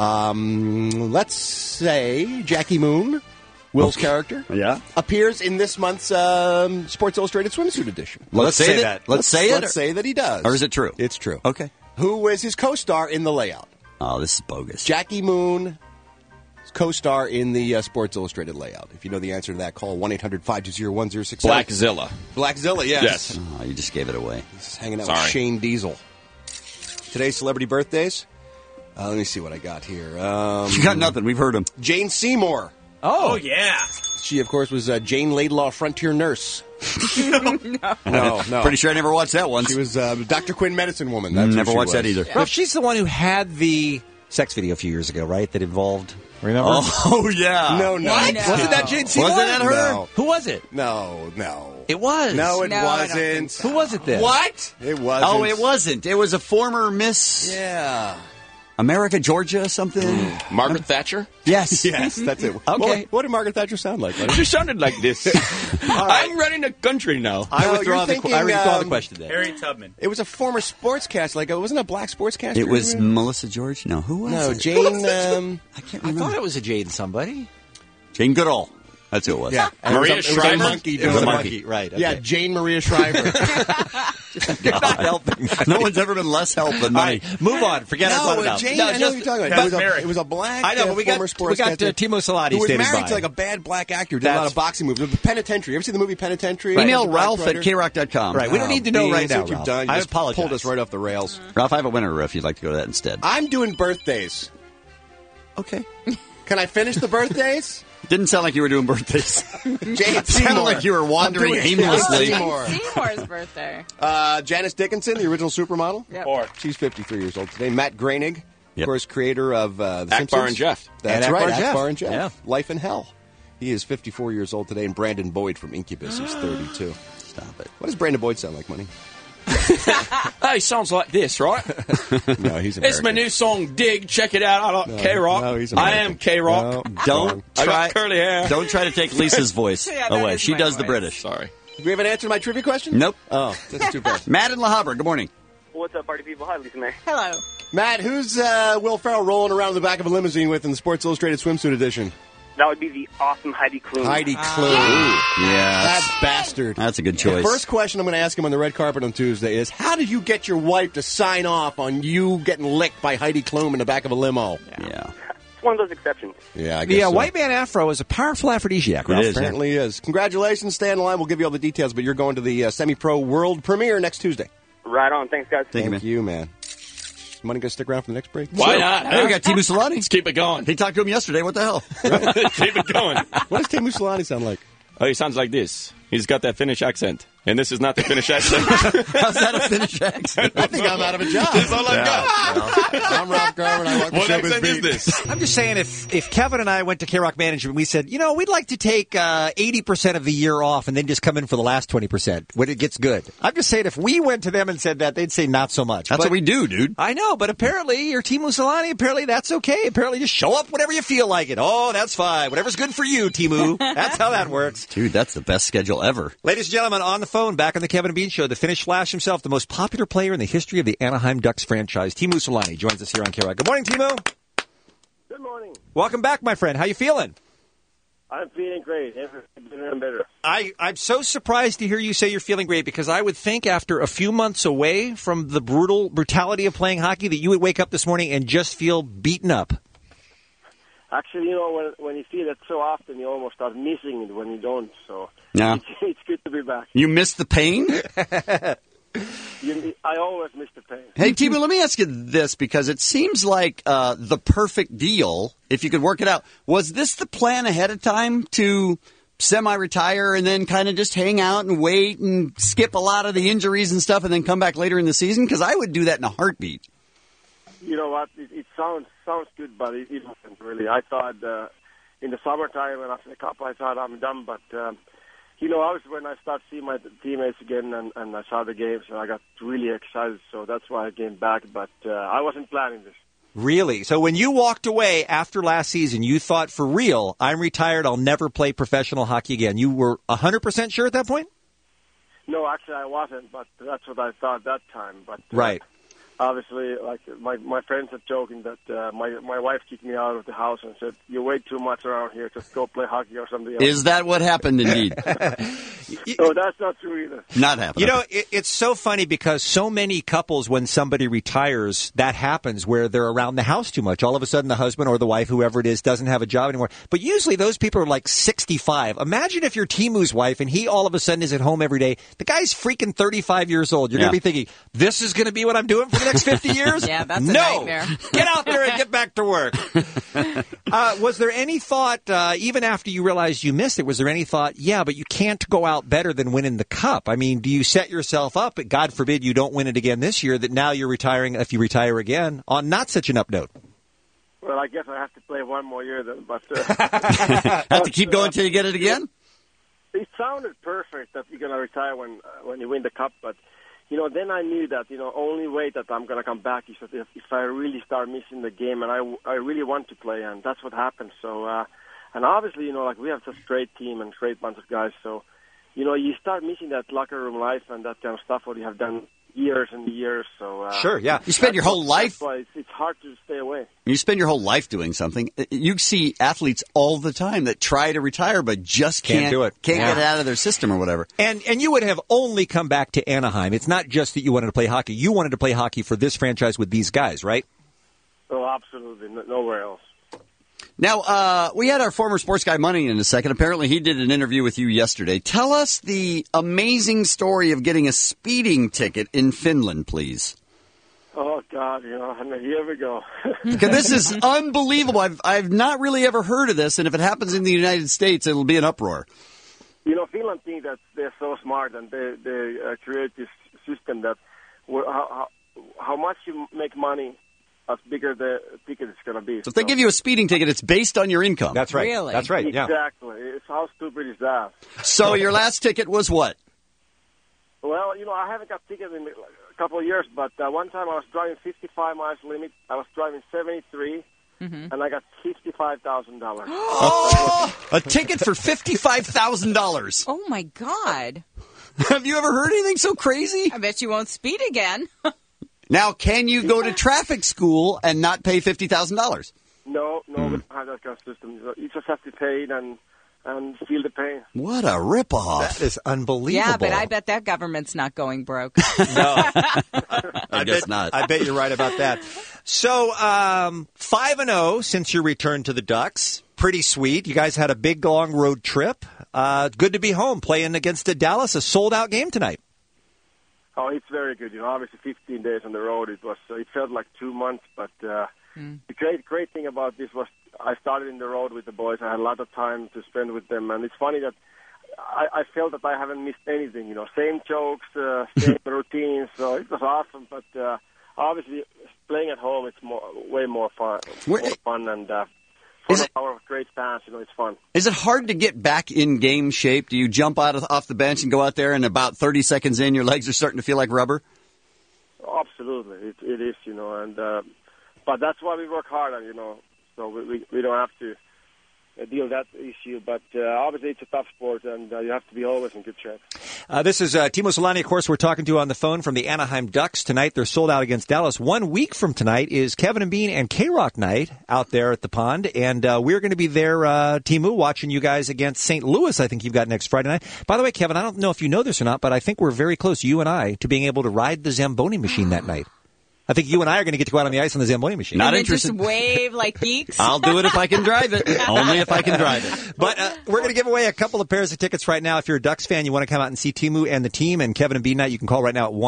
Let's say Jackie Moon, Will's character, appears in this month's Sports Illustrated swimsuit edition. Let's say that. Let's say it. Let's say that he does. Or is it true? It's true. Okay. Who is his co-star in the layout? Oh, this is bogus. Jackie Moon, co-star in the Sports Illustrated layout. If you know the answer to that, call 1-800-520-1067. Blackzilla. Blackzilla, yes. Oh, you just gave it away. He's hanging out with Shane Diesel. Today's celebrity birthdays. Let me see what I got here. You got nothing. We've heard him. Jane Seymour. Oh, yeah. She, of course, was Jane Laidlaw, frontier nurse. No. Pretty sure I never watched that once. She was Dr. Quinn, medicine woman. Never watched that either. Well, she's the one who had the sex video a few years ago, right? That involved. Remember? Oh, yeah. No. What? No. Wasn't that Jane Seymour? Wasn't that her? No. Who was it? No. It was. No, it No, I don't think wasn't. so. Who was it then? What? It wasn't. Oh, it wasn't. It was a former Miss Yeah. America, Georgia, something. Margaret Thatcher? Yes. Yes, that's it. Okay. What did Margaret Thatcher sound like? She sounded like this. I'm running the country now. I withdraw you're thinking, the question then. Harriet Tubman. It was a former sportscaster. Like, it wasn't a black sportscaster. It was Melissa George? No, who was No, it? Jane. I can't I remember. thought it was a Jane somebody. Jane Goodall. That's who it was. Yeah, and Maria it was a Shriver? monkey. It was a doing monkey, right. Yeah, Okay. Jane Maria Shriver. You're not helping. No one's ever been less help than money. All right, move on. Forget I brought it up. Jane, I know what you're talking about. It was a black I know, but we got former sportscaster Timo Solati who was standing married by. to like a bad black actor. Did a lot That's- of boxing movies. The Penitentiary. You ever seen the movie Penitentiary? Email With the Ralph black at writer? krock.com. Right, we don't need to know right now, What you've Ralph. done. You I just apologize. pulled us right off the rails. Ralph, I have a winner if you'd like to go to that instead. I'm doing birthdays. Okay. Can I finish the birthdays? Didn't sound like you were doing birthdays. Jane Sounded Seymour. like you were wandering I'm doing aimlessly. Jane Seymour. Seymour's birthday. Janice Dickinson, the original supermodel. Yep. She's 53 years old today. Matt Groening, of Yep. course, creator of The Akbar Simpsons. and Jeff. That's And right, Akbar Akbar and and Jeff. Yeah. Life in Hell. He is 54 years old today, and Brandon Boyd from Incubus is 32. Stop it. What does Brandon Boyd sound like, Money? Hey, sounds like this, right? No, he's American. It's my new song, Dig. Check it out. I like K-Rock. no, he's I American. am K-Rock. No, Don't I try. got curly hair. Don't try to take Lisa's voice that away. is She my does the voice. British. Sorry. Do we have an answer to my trivia question? Nope. Oh, that's too bad. Matt and La Habra, good morning. What's up, party people? Hi, Lisa May. Hello. Matt, who's Will Ferrell rolling around in the back of a limousine with in the Sports Illustrated swimsuit edition? That would be the awesome Heidi Klum. Heidi Klum. Yeah. That bastard. That's a good The choice. first question I'm going to ask him on the red carpet on Tuesday is, how did you get your wife to sign off on you getting licked by Heidi Klum in the back of a limo? Yeah. It's one of those exceptions. Yeah, I guess The so. white man afro is a powerful aphrodisiac, Ralph. is, Apparently is. Congratulations. Stay on the line. We'll give you all the details, but you're going to the Semi-Pro World Premiere next Tuesday. Right on. Thanks, guys. Thank you, man. Is Money going to stick around for the next break? Why not? Hey, we got Timu Solani. Let's keep it going. He talked to him yesterday. What the hell? Keep it going. What does Timu Solani sound like? Oh, he sounds like this. He's got that Finnish accent. And this is not the Finnish accent. How's that a Finnish accent? I think I'm out of a job. That's all I've got. I'm Ralph Garman. I work for What Showbiz accent is Beat. this? I'm just saying, if Kevin and I went to K-Rock Management, we said, we'd like to take 80% of the year off and then just come in for the last 20% when it gets good. I'm just saying, if we went to them and said that, they'd say not so much. That's what we do, dude. I know, but apparently your Timu Solani, apparently that's okay. Apparently just show up whenever you feel like it. Oh, that's fine. Whatever's good for you, Timu. That's how that works. Dude, that's the best schedule ever. Ladies and gentlemen, on the phone, back on the Kevin and Bean Show, the Finnish Flash himself, the most popular player in the history of the Anaheim Ducks franchise, Timu Solani, joins us here on K-Rock. Good morning, Timu. Good morning. Welcome back, my friend. How you feeling? I'm feeling great. Every better and better. I'm so surprised to hear you say you're feeling great, because I would think after a few months away from the brutality of playing hockey that you would wake up this morning and just feel beaten up. Actually, when you see that so often, you almost start missing it when you don't. So Yeah. it's good to be back. You miss the pain? I always miss the pain. Hey, Timu, let me ask you this, because it seems like the perfect deal, if you could work it out. Was this the plan ahead of time to semi-retire and then kind of just hang out and wait and skip a lot of the injuries and stuff and then come back later in the season? Because I would do that in a heartbeat. You know what? It sounds good, but it wasn't really. I thought in the summertime and after the Cup, I thought I'm done. But obviously when I started seeing my teammates again and I saw the games, I got really excited. So that's why I came back. But I wasn't planning this. Really? So when you walked away after last season, you thought, for real, I'm retired, I'll never play professional hockey again. You were 100% sure at that point? No, actually I wasn't, but that's what I thought that time. But right. Obviously, like my friends are joking that my wife kicked me out of the house and said, "You wait too much around here. Just go play hockey or something else." Is that what happened? Indeed. No, that's not true either. Not happening. You know, it's so funny because so many couples, when somebody retires, that happens where they're around the house too much. All of a sudden, the husband or the wife, whoever it is, doesn't have a job anymore. But usually, those people are like 65. Imagine if you're Timu's wife and he all of a sudden is at home every day. The guy's freaking 35 years old. You're going to be thinking, "This is going to be what I'm doing for the next 50 years." Yeah, that's a nightmare. Get out there and get back to work. Was there any thought, even after you realized you missed it, was there any thought, yeah, but you can't go out better than winning the Cup? I mean, do you set yourself up, God forbid you don't win it again this year, that now you're retiring, if you retire again, on not such an up note? Well, I guess I have to play one more year then. But have to keep going till you get it again? It sounded perfect that you're going to retire when you win the Cup, but then I knew that, only way that I'm going to come back is that if I really start missing the game, and I really want to play, and that's what happened. So, and obviously, we have such a great team and great bunch of guys. So, you start missing that locker room life and that kind of stuff what you have done years and years. So, sure, yeah. You spend your whole life. That's why it's hard to stay away. You spend your whole life doing something. You see athletes all the time that try to retire but just can't do it. Can't get it out of their system or whatever. And you would have only come back to Anaheim. It's not just that you wanted to play hockey. You wanted to play hockey for this franchise with these guys, right? Oh, absolutely. Nowhere else. Now, we had our former sports guy Money in a second. Apparently, he did an interview with you yesterday. Tell us the amazing story of getting a speeding ticket in Finland, please. Oh, God, here we go. Because this is unbelievable. I've not really ever heard of this, and if it happens in the United States, it'll be an uproar. Finland thinks that they're so smart, and they create this system that how much you make money, as bigger the ticket is going to be. So if they give you a speeding ticket, it's based on your income. That's right. Really? That's right, yeah. Exactly. It's how stupid is that? So your last ticket was what? Well, I haven't got tickets in a couple of years, but one time I was driving 55 miles limit. I was driving 73, and I got $55,000. A ticket for $55,000. Oh, my God. Have you ever heard anything so crazy? I bet you won't speed again. Now, can you go to traffic school and not pay $50,000? No, we don't have that kind of system. You just have to pay it and feel the pain. What a ripoff. That is unbelievable. Yeah, but I bet that government's not going broke. No. I guess not. I bet you're right about that. So, 5-0 since your return to the Ducks. Pretty sweet. You guys had a big, long road trip. Good to be home playing against Dallas, a sold-out game tonight. Oh, it's very good. Obviously 15 days on the road. It felt like 2 months, but the great thing about this was I started in the road with the boys. I had a lot of time to spend with them, and it's funny that I felt that I haven't missed anything. Same jokes, same routines. So it was awesome. But obviously, playing at home, it's way more fun. More fun and. Our great fans, it's fun. Is it hard to get back in game shape? Do you jump off the bench and go out there, and about 30 seconds in, your legs are starting to feel like rubber? Absolutely, it is, and but that's why we work hard on, so we don't have to deal with that issue. But obviously, it's a tough sport, and you have to be always in good shape. This is Timo Solani, of course, we're talking to on the phone from the Anaheim Ducks tonight. They're sold out against Dallas. 1 week from tonight is Kevin and Bean and K-Rock night out there at the pond, and we're going to be there, Timu, watching you guys against St. Louis, I think you've got next Friday night. By the way, Kevin, I don't know if you know this or not, but I think we're very close, you and I, to being able to ride the Zamboni machine that night. I think you and I are going to get to go out on the ice on the Zamboni machine. Not interested. Just wave like geeks. I'll do it if I can drive it. Only if I can drive it. But we're going to give away a couple of pairs of tickets right now. If you're a Ducks fan, you want to come out and see Timu and the team and Kevin and Bean night, you can call right now at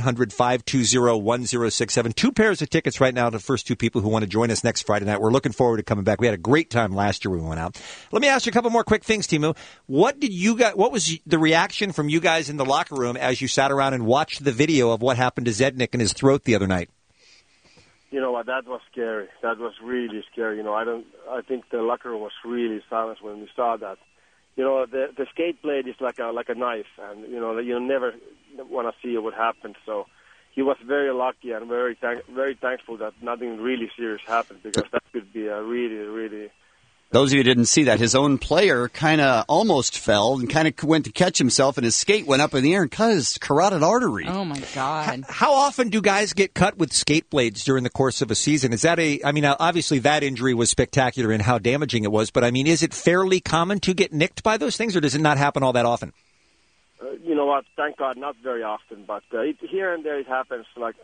1-800-520-1067. 2 pairs of tickets right now to the first 2 people who want to join us next Friday night. We're looking forward to coming back. We had a great time last year when we went out. Let me ask you a couple more quick things, Timu. What was the reaction from you guys in the locker room as you sat around and watched the video of what happened to Zednik and his throat the other night? You know what? That was scary. That was really scary. You know, I think the locker room was really silent when we saw that. You know, the skate blade is like a knife, and you know you never want to see what happened. So he was very lucky and very thankful that nothing really serious happened, because that could be a really. Those of you who didn't see that, his own player kind of almost fell and kind of went to catch himself, and his skate went up in the air and cut his carotid artery. Oh, my God. How often do guys get cut with skate blades during the course of a season? Is that I mean, obviously that injury was spectacular in how damaging it was, but I mean, is it fairly common to get nicked by those things, or does it not happen all that often? You know what? Thank God, not very often, but here and there it happens. Like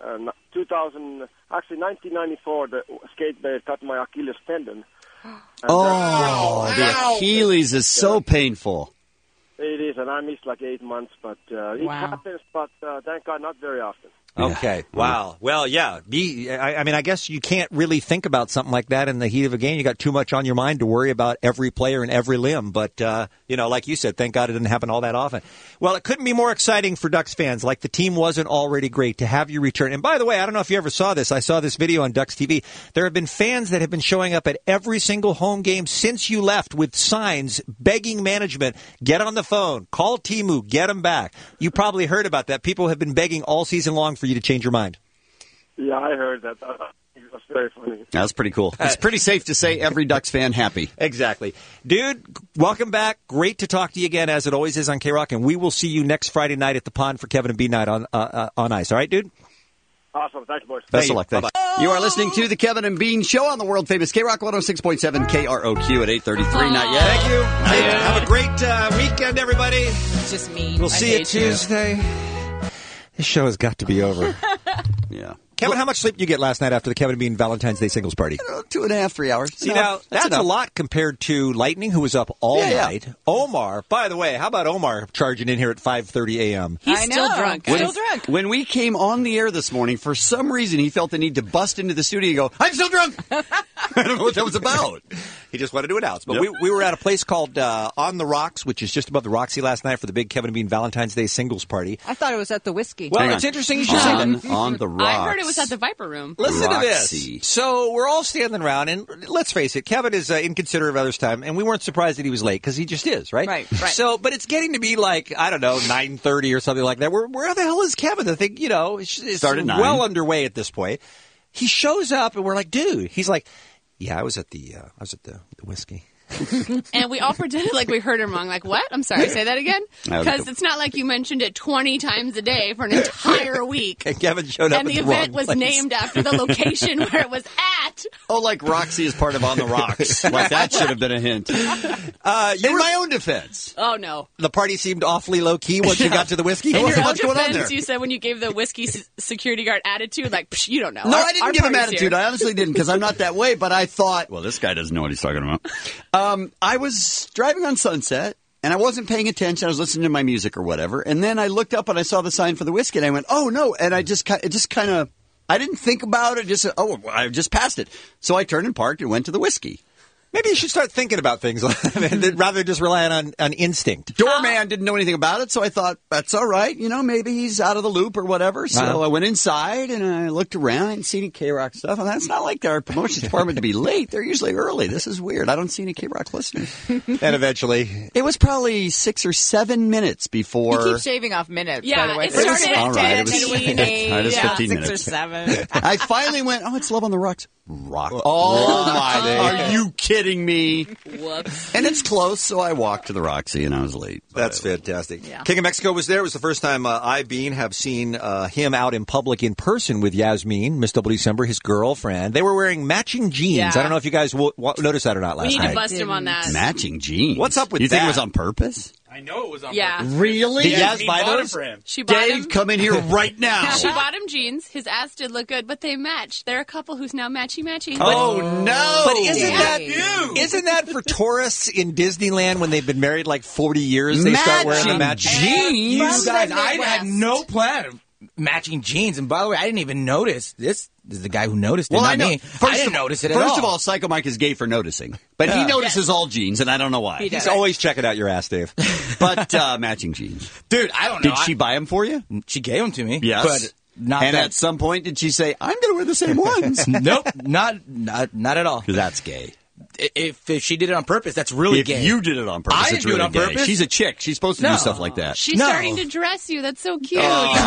1994, the skate blade cut my Achilles tendon. The Achilles is so painful. It is, and I missed like 8 months, but it happens, but thank God, not very often. Okay. Wow. Well, yeah. I mean, I guess you can't really think about something like that in the heat of a game. You got too much on your mind to worry about every player and every limb. But, you know, like you said, thank God it didn't happen all that often. Well, it couldn't be more exciting for Ducks fans. Like the team wasn't already great to have you return. And by the way, I don't know if you ever saw this. I saw this video on Ducks TV. There have been fans that have been showing up at every single home game since you left with signs begging management, get on the phone, call Timu, get him back. You probably heard about that. People have been begging all season long for you to change your mind. Yeah, I heard that. It was very funny. That's pretty cool. It's pretty safe to say every Ducks fan happy. Exactly. Dude, welcome back. Great to talk to you again, as it always is on K-Rock, and we will see you next Friday night at the Pond for Kevin and Bean night on ice. All right, dude? Awesome. Thanks, boys. Best of luck. Thanks. You are listening to the Kevin and Bean Show on the world-famous K-Rock 106.7 KROQ at 8:33. Not yet. Thank you. Have a great weekend, everybody. It's just mean. We'll see you Tuesday. This show has got to be over. Yeah. Kevin, how much sleep did you get last night after the Kevin and Bean Valentine's Day singles party? 2.5, 3 hours. See, now, that's a lot compared to Lightning, who was up all night. Omar, by the way, how about Omar charging in here at 5:30 a.m.? He's still drunk. When we came on the air this morning, for some reason, he felt the need to bust into the studio and go, I'm still drunk. I don't know what that was about. He just wanted to announce. But we were at a place called On the Rocks, which is just above the Roxy last night for the big Kevin and Bean Valentine's Day singles party. I thought it was at the Whiskey. Well, it's interesting you should say that. On the Rocks. I heard it was at the Viper Room. Listen to this. So we're all standing around, and let's face it, Kevin is inconsiderate of others' time, and we weren't surprised that he was late, because he just is, right? Right. So, but it's getting to be like, I don't know, 9:30 or something like that. Where the hell is Kevin? The thing, you know, it's started 9. Well underway at this point. He shows up, and we're like, dude. He's like, yeah, I was at the Whiskey. And we all pretended like we heard him wrong. Like, what? I'm sorry, say that again? Because it's not like you mentioned it 20 times a day for an entire week. And Kevin showed up and at the event was named after the location where it was at. Oh, like Roxy is part of On the Rocks. Like that should have been a hint. In my own defense. Oh, no. The party seemed awfully low-key once you got to the Whiskey. In your own what's going on defense, there? you said when you gave the Whiskey security guard attitude, like, psh, you don't know. No, I didn't give him party's attitude. here. I honestly didn't, because I'm not that way. But I thought, well, this guy doesn't know what he's talking about. I was driving on Sunset, and I wasn't paying attention. I was listening to my music or whatever. And then I looked up, and I saw the sign for the Whiskey, and I went, oh, no. And I just kind of, I didn't think about it. Just, I just passed it. So I turned and parked and went to the Whiskey. Maybe you should start thinking about things rather than just relying on instinct. Doorman didn't know anything about it, so I thought, that's all right. You know, maybe he's out of the loop or whatever. So I went inside, and I looked around. I didn't see any K-Rock stuff. And that's not like our promotions department to be late. They're usually early. This is weird. I don't see any K-Rock listeners. And eventually... It was probably 6 or 7 minutes before... He keeps shaving off minutes, Yeah, by the way. it started at all right, 10, it was 15, 15 6 minutes. or 7. I finally went, it's Love on the Rocks. Rock. Oh, my. Are you kidding me? Whoops. And it's close, so I walked to the Roxy, and I was late. That's fantastic. Yeah. King of Mexico was there. It was the first time I, Bean, have seen him out in public in person with Yasmin, Miss Double December, his girlfriend. They were wearing matching jeans. Yeah. I don't know if you guys noticed that or not last We need night. to bust him on that. Matching jeans. What's up with you that? You think it was on purpose? I know it was on Yeah. purpose. Really? Did Yas Me buy bought those? it for him. She bought Dave, him. come in here right now. She bought him jeans. His ass did look good, but they matched. They're a couple who's now matchy-matchy. Oh, no. But isn't that for tourists in Disneyland when they've been married like 40 years? They start wearing the matching jeans. You guys, I had no plan of matching jeans. And by the way, I didn't even notice this. This is the guy who noticed it, not me. I didn't notice it at all. First of all, Psycho Mike is gay for noticing. But he notices all jeans, and I don't know why. He's always checking out your ass, Dave. But matching jeans. Dude, I don't know. Did she buy them for you? She gave them to me. Yes. But And at some point, did she say, "I'm going to wear the same ones"? Nope, not at all. That's gay. If she did it on purpose, that's really if gay. If you did it on purpose, I it's didn't really do it on gay. purpose. She's a chick. She's supposed to do stuff like that. She's starting to dress you. That's so cute.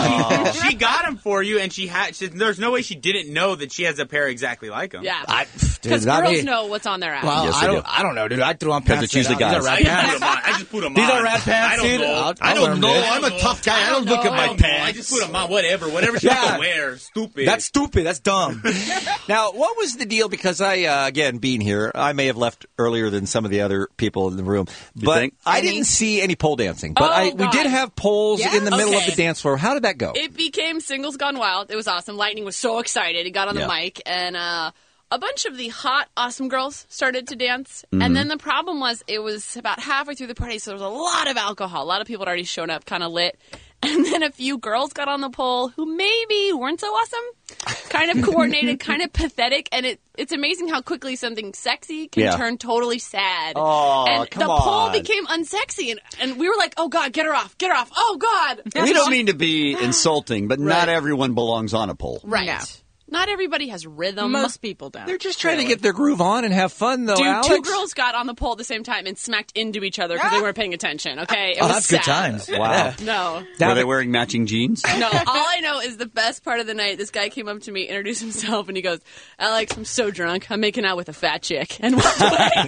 She got him for you, and there's no way she didn't know that she has a pair exactly like him. Yeah. Because girls know what's on their ass. Well, yes, I don't know, dude. I threw on pants. Because it's usually guys. I just put them on. These are rat pants, dude. I don't know. I'm a tough guy. I don't look at my pants. I just put them on. Whatever she wants to wear. Stupid. That's stupid. That's dumb. Now, what was the deal? Because I, again, being here, I may have left earlier than some of the other people in the room, but I didn't see any pole dancing. But we did have poles in the middle of the dance floor. How did that go? It became Singles Gone Wild. It was awesome. Lightning was so excited. He got on the mic, and a bunch of the hot, awesome girls started to dance. Mm-hmm. And then the problem was it was about halfway through the party, so there was a lot of alcohol. A lot of people had already shown up, kind of lit. And then a few girls got on the pole who maybe weren't so awesome, kind of coordinated, kind of pathetic. And it's amazing how quickly something sexy can turn totally sad. Oh, and come the pole on. became unsexy. And we were like, oh, God, get her off. Get her off. Oh, God. We don't mean to be insulting, but not everyone belongs on a pole. Right. No. Not everybody has rhythm. Most people don't. They're just trying to get their groove on and have fun, though, Dude, Alex. 2 girls got on the pole at the same time and smacked into each other because they weren't paying attention, okay? It was that's good sad. times. Wow. No. Were they wearing matching jeans? No, all I know is the best part of the night, this guy came up to me, introduced himself, and he goes, Alex, I'm so drunk. I'm making out with a fat chick. And walked away.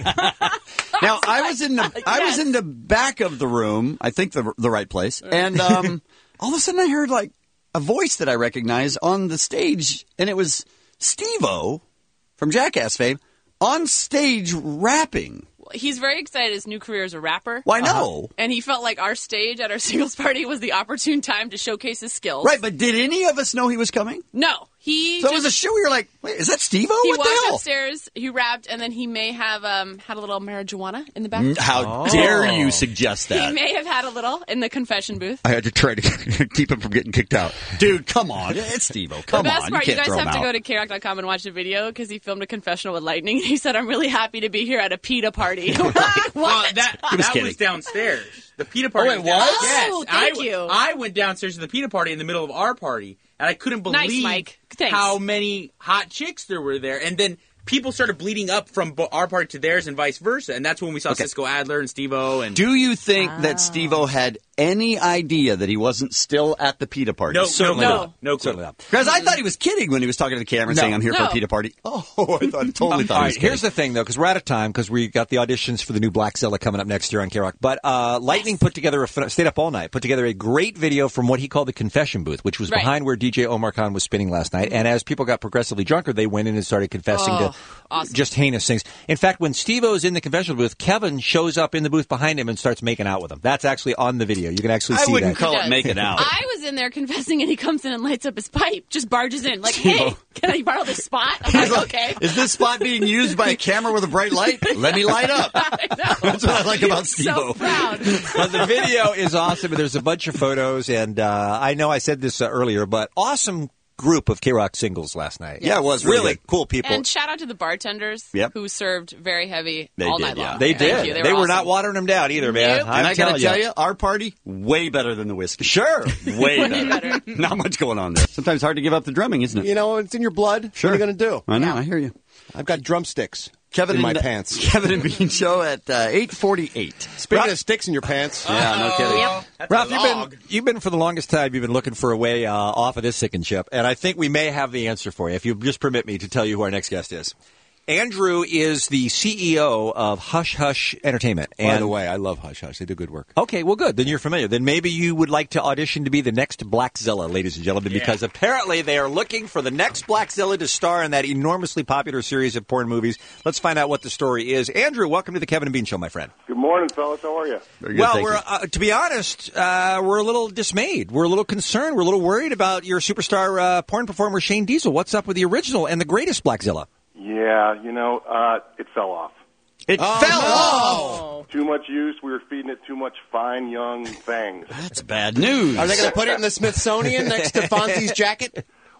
Now, I was in the back of the room, I think the right place, and all of a sudden I heard like a voice that I recognize on the stage, and it was Steve-O from Jackass fame on stage rapping. He's very excited. His new career as a rapper. Well, I know. And he felt like our stage at our singles party was the opportune time to showcase his skills. Right, but did any of us know he was coming? No. So it was a show where you're like, wait, is that Steve-O? He What the walked hell? upstairs, he rapped, and then he may have had a little marijuana in the back. How dare you suggest He that? may have had a little in the confession booth. I had to try to keep him from getting kicked out. Dude, come on. It's Steve-O. Come The best on. part, You you can't guys throw have him to out. go to KROC.com and watch the video because he filmed a confessional with Lightning. He said, I'm really happy to be here at a PETA party. We're like, what? Well, that was downstairs. The PETA party. Oh, it was? Yes. Oh, thank you. I went downstairs to the PETA party in the middle of our party, and I couldn't Nice, believe Mike. Thanks. how many hot chicks there were there. And then people started bleeding up from our party to theirs and vice versa. And that's when we saw Cisco Adler and Steve-O. And Do you think that Steve-O had any idea that he wasn't still at the PETA party? No, Certainly no, not. no clue. Certainly not. Because I thought he was kidding when he was talking to the camera saying, I'm here for a PETA party. Oh, I totally thought All he was right, kidding. here's the thing, though, because we're out of time because we got the auditions for the new Blackzilla coming up next year on K-Rock. But Lightning put together, stayed up all night, put together a great video from what he called the confession booth, which was behind where DJ Omar Khan was spinning last night. And as people got progressively drunker, they went in and started confessing to just heinous things. In fact, when Steve-O's in the confession booth, Kevin shows up in the booth behind him and starts making out with him. That's actually on the video. You can actually see that. I wouldn't call it making out. I was in there confessing, and he comes in and lights up his pipe, just barges in, like, hey, can I borrow this spot? I'm like, okay. Is this spot being used by a camera with a bright light? Let me light up. That's what I like about Steve-O. So proud. Well, the video is awesome. There's a bunch of photos, and I know I said this earlier, but awesome group of K-Rock singles last night. Yeah, it was really good. Cool people. And shout out to the bartenders who served very heavy all night long. They Thank did. you. They were awesome. not watering them down either, man. Nope. And I got to tell you, our party, way better than the whiskey. Sure. Way better. Not much going on there. Sometimes hard to give up the drumming, isn't it? You know, it's in your blood. Sure. What are you going to do? I know, I hear you. I've got drumsticks Kevin in my and, pants. Kevin and Bean Show at 8:48. Speaking of sticks in your pants. Yeah, no kidding. Yep. Ralph, you've been for the longest time, you've been looking for a way off of this sinking ship, and I think we may have the answer for you, if you just permit me to tell you who our next guest is. Andrew is the CEO of Hush Hush Entertainment. And by the way, I love Hush Hush. They do good work. Okay, well, good. Then you're familiar. Then maybe you would like to audition to be the next Blackzilla, ladies and gentlemen, because apparently they are looking for the next Blackzilla to star in that enormously popular series of porn movies. Let's find out what the story is. Andrew, welcome to the Kevin and Bean Show, my friend. Good morning, fellas. How are you? Well, we're to be honest, we're a little dismayed. We're a little concerned. We're a little worried about your superstar porn performer, Shane Diesel. What's up with the original and the greatest Blackzilla? Yeah, you know, it fell off. It fell off! Too much use. We were feeding it too much fine, young fangs. That's bad news. Are they going to put it in the Smithsonian next to Fonzie's jacket?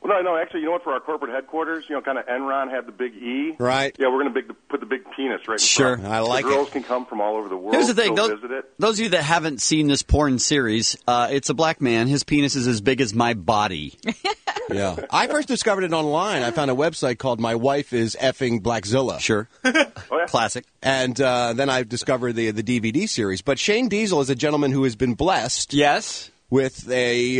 Well, no, actually, you know what? For our corporate headquarters, kind of Enron had the big E. Right. Yeah, we're going to put the big penis right in Sure. front. I like the girls can come from all over the world. Here's the thing. Go visit it. Those of you that haven't seen this porn series, it's a black man. His penis is as big as my body. Yeah. I first discovered it online. I found a website called My Wife is Effing Blackzilla. Sure. Classic. And then I discovered the DVD series. But Shane Diesel is a gentleman who has been blessed. Yes. With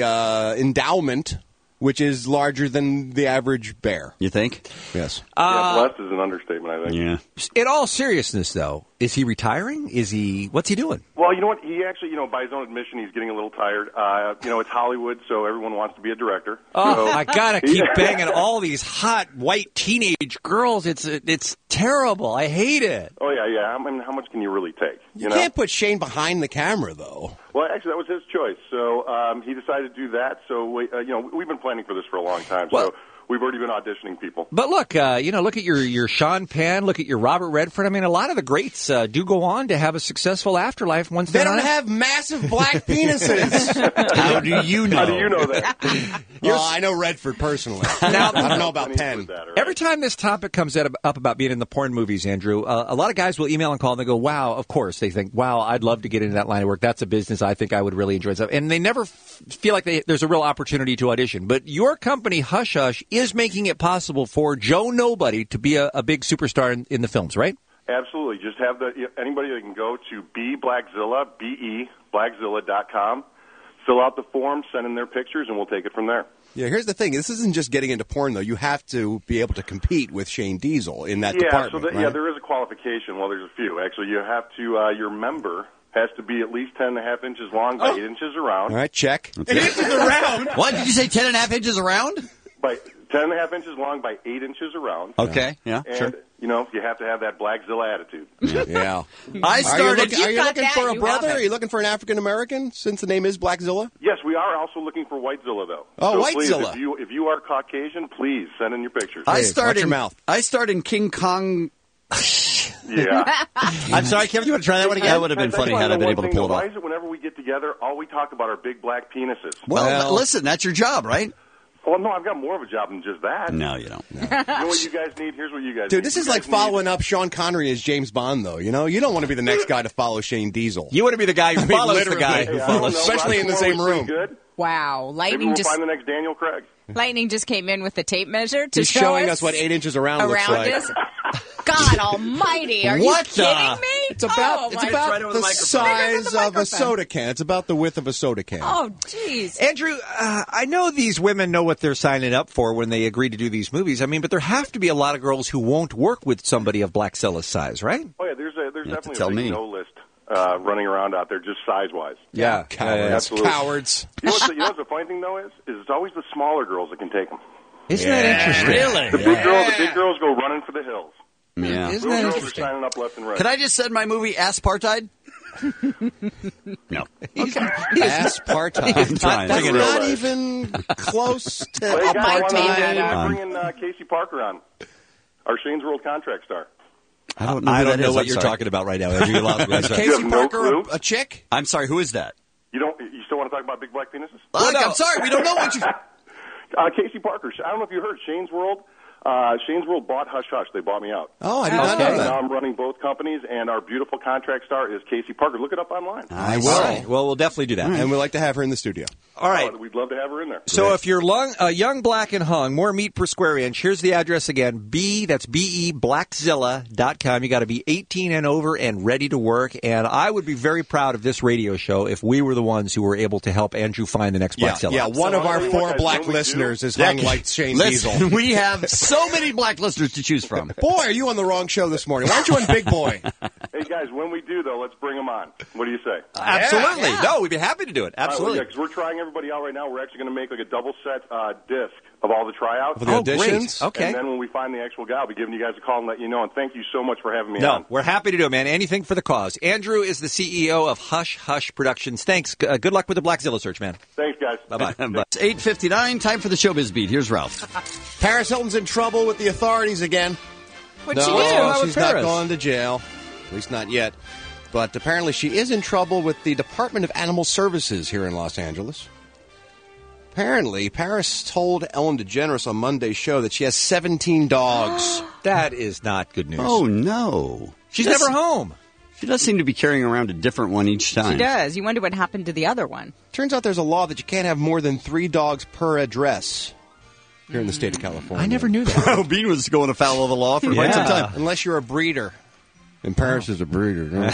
a endowment which is larger than the average bear. You think? Yes. Blessed is an understatement, I think. Yeah. In all seriousness, though, is he retiring? What's he doing? Well, you know what? He actually, by his own admission, he's getting a little tired. It's Hollywood, so everyone wants to be a director. Oh, so, I gotta keep banging all these hot white teenage girls. It's terrible. I hate it. Oh yeah. I mean, how much can you really take? You can't put Shane behind the camera, though. Well, actually, that was his choice. So he decided to do that. So we've been planning for this for a long time. So we've already been auditioning people. But look, look at your Sean Penn, look at your Robert Redford. I mean, a lot of the greats do go on to have a successful afterlife once they they're don't on have massive black penises. How do you know? How do you know that? Well, I know Redford personally. Now, I don't know about Penn. Every time this topic comes up about being in the porn movies, Andrew, a lot of guys will email and call and they go, wow, of course. They think, wow, I'd love to get into that line of work. That's a business I think I would really enjoy. And they never feel like there's a real opportunity to audition. But your company, Hush Hush, is making it possible for Joe Nobody to be a big superstar in the films, right? Absolutely. Just have anybody that can go to Blackzilla, Blackzilla.com, fill out the form, send in their pictures, and we'll take it from there. Yeah, here's the thing. This isn't just getting into porn, though. You have to be able to compete with Shane Diesel in that department, right? Yeah, there is a qualification. Well, there's a few. Actually, you have to, your member has to be at least 10.5 inches long by 8 inches around. All right, check. 8 inches around? What? Did you say 10.5 inches around? By 10.5 inches long by 8 inches around. Okay, yeah, and, sure. You have to have that Blackzilla attitude. Yeah. I started. Are you looking for a brother? Are you looking for an African American? Since the name is Blackzilla. Yes, we are also looking for Whitezilla, though. Oh, so Whitezilla. Please, if you are Caucasian, please send in your pictures. I watch your mouth. I starred in King Kong. Yeah. I'm sorry, Kevin. You want to try that one again? That would have been funny had I been able to pull it off. Why is it whenever we get together, all we talk about are big black penises? Well, listen, that's your job, right? Well, no, I've got more of a job than just that. No, you don't. You know what you guys need? Here's what you guys need. Dude, this is like following up Sean Connery as James Bond, though. You don't want to be the next guy to follow Shane Diesel. You want to be the guy who follows the guy who follows. Especially in the same room. Good. Wow, Maybe we'll find the next Daniel Craig. Lightning just came in with the tape measure to He's show showing us what 8 inches around looks like. is. God Almighty! Are you kidding me? It's about the size of a soda can. It's about the width of a soda can. Oh, jeez. Andrew, I know these women know what they're signing up for when they agree to do these movies. I mean, but there have to be a lot of girls who won't work with somebody of Blackzilla's size, right? Oh yeah, there's definitely a big no list running around out there, just size wise. Yeah, cowards. Absolutely. Cowards. You know what's the funny thing though is it's always the smaller girls that can take them. Isn't that interesting? Really? The big girls go running for the hills. Yeah. Isn't that interesting? Signing up left and right. Can I just send my movie Asspartheid? No. Asspartheid. That's not even close to Hey guys, apartheid. I want to bring in Casey Parker on, our Shane's World contract star. I don't know what you're talking about right now, Andrew. You lost me. Is Casey Parker a chick? I'm sorry, who is that? You still want to talk about big black penises? Look, I'm sorry, we don't know what you... Casey Parker. I don't know if you heard Shane's World. Shane's World bought Hush Hush. They bought me out. Oh, I did not know that. Now I'm running both companies, and our beautiful contract star is Casey Parker. Look it up online. I will. All right. Well, we'll definitely do that. And we'd like to have her in the studio. All right. We'd love to have her in there. So if you're young, black, and hung, more meat per square inch, here's the address again. That's B-E, Blackzilla.com. You got to be 18 and over and ready to work. And I would be very proud of this radio show if we were the ones who were able to help Andrew find the next Blackzilla. Yeah, one of our 4 black listeners is hung like Shane Diesel. We have so many black listeners to choose from. Boy, are you on the wrong show this morning. Why aren't you on Big Boy? Hey, guys, when we do, though, let's bring them on. What do you say? Absolutely. Yeah. No, we'd be happy to do it. Absolutely. Because we're trying everybody out right now. We're actually going to make like a double set disc of all the tryouts. For the auditions? Great. Okay. And then when we find the actual guy, I'll be giving you guys a call and let you know. And thank you so much for having me on. No, we're happy to do it, man. Anything for the cause. Andrew is the CEO of Hush Hush Productions. Thanks. Good luck with the Blackzilla search, man. Thanks, guys. Bye-bye. It's 8:59. Time for the Showbiz Beat. Here's Ralph. Paris Hilton's in trouble with the authorities again. What'd she do? She's not going to jail. At least not yet. But apparently she is in trouble with the Department of Animal Services here in Los Angeles. Apparently, Paris told Ellen DeGeneres on Monday's show that she has 17 dogs. That is not good news. Oh, no. She's never home. She does seem to be carrying around a different one each time. She does. You wonder what happened to the other one. Turns out there's a law that you can't have more than 3 dogs per address here in the state of California. I never knew that. Oh, Bean was going afoul of the law for quite some time. Unless you're a breeder. And Paris is a breeder. Now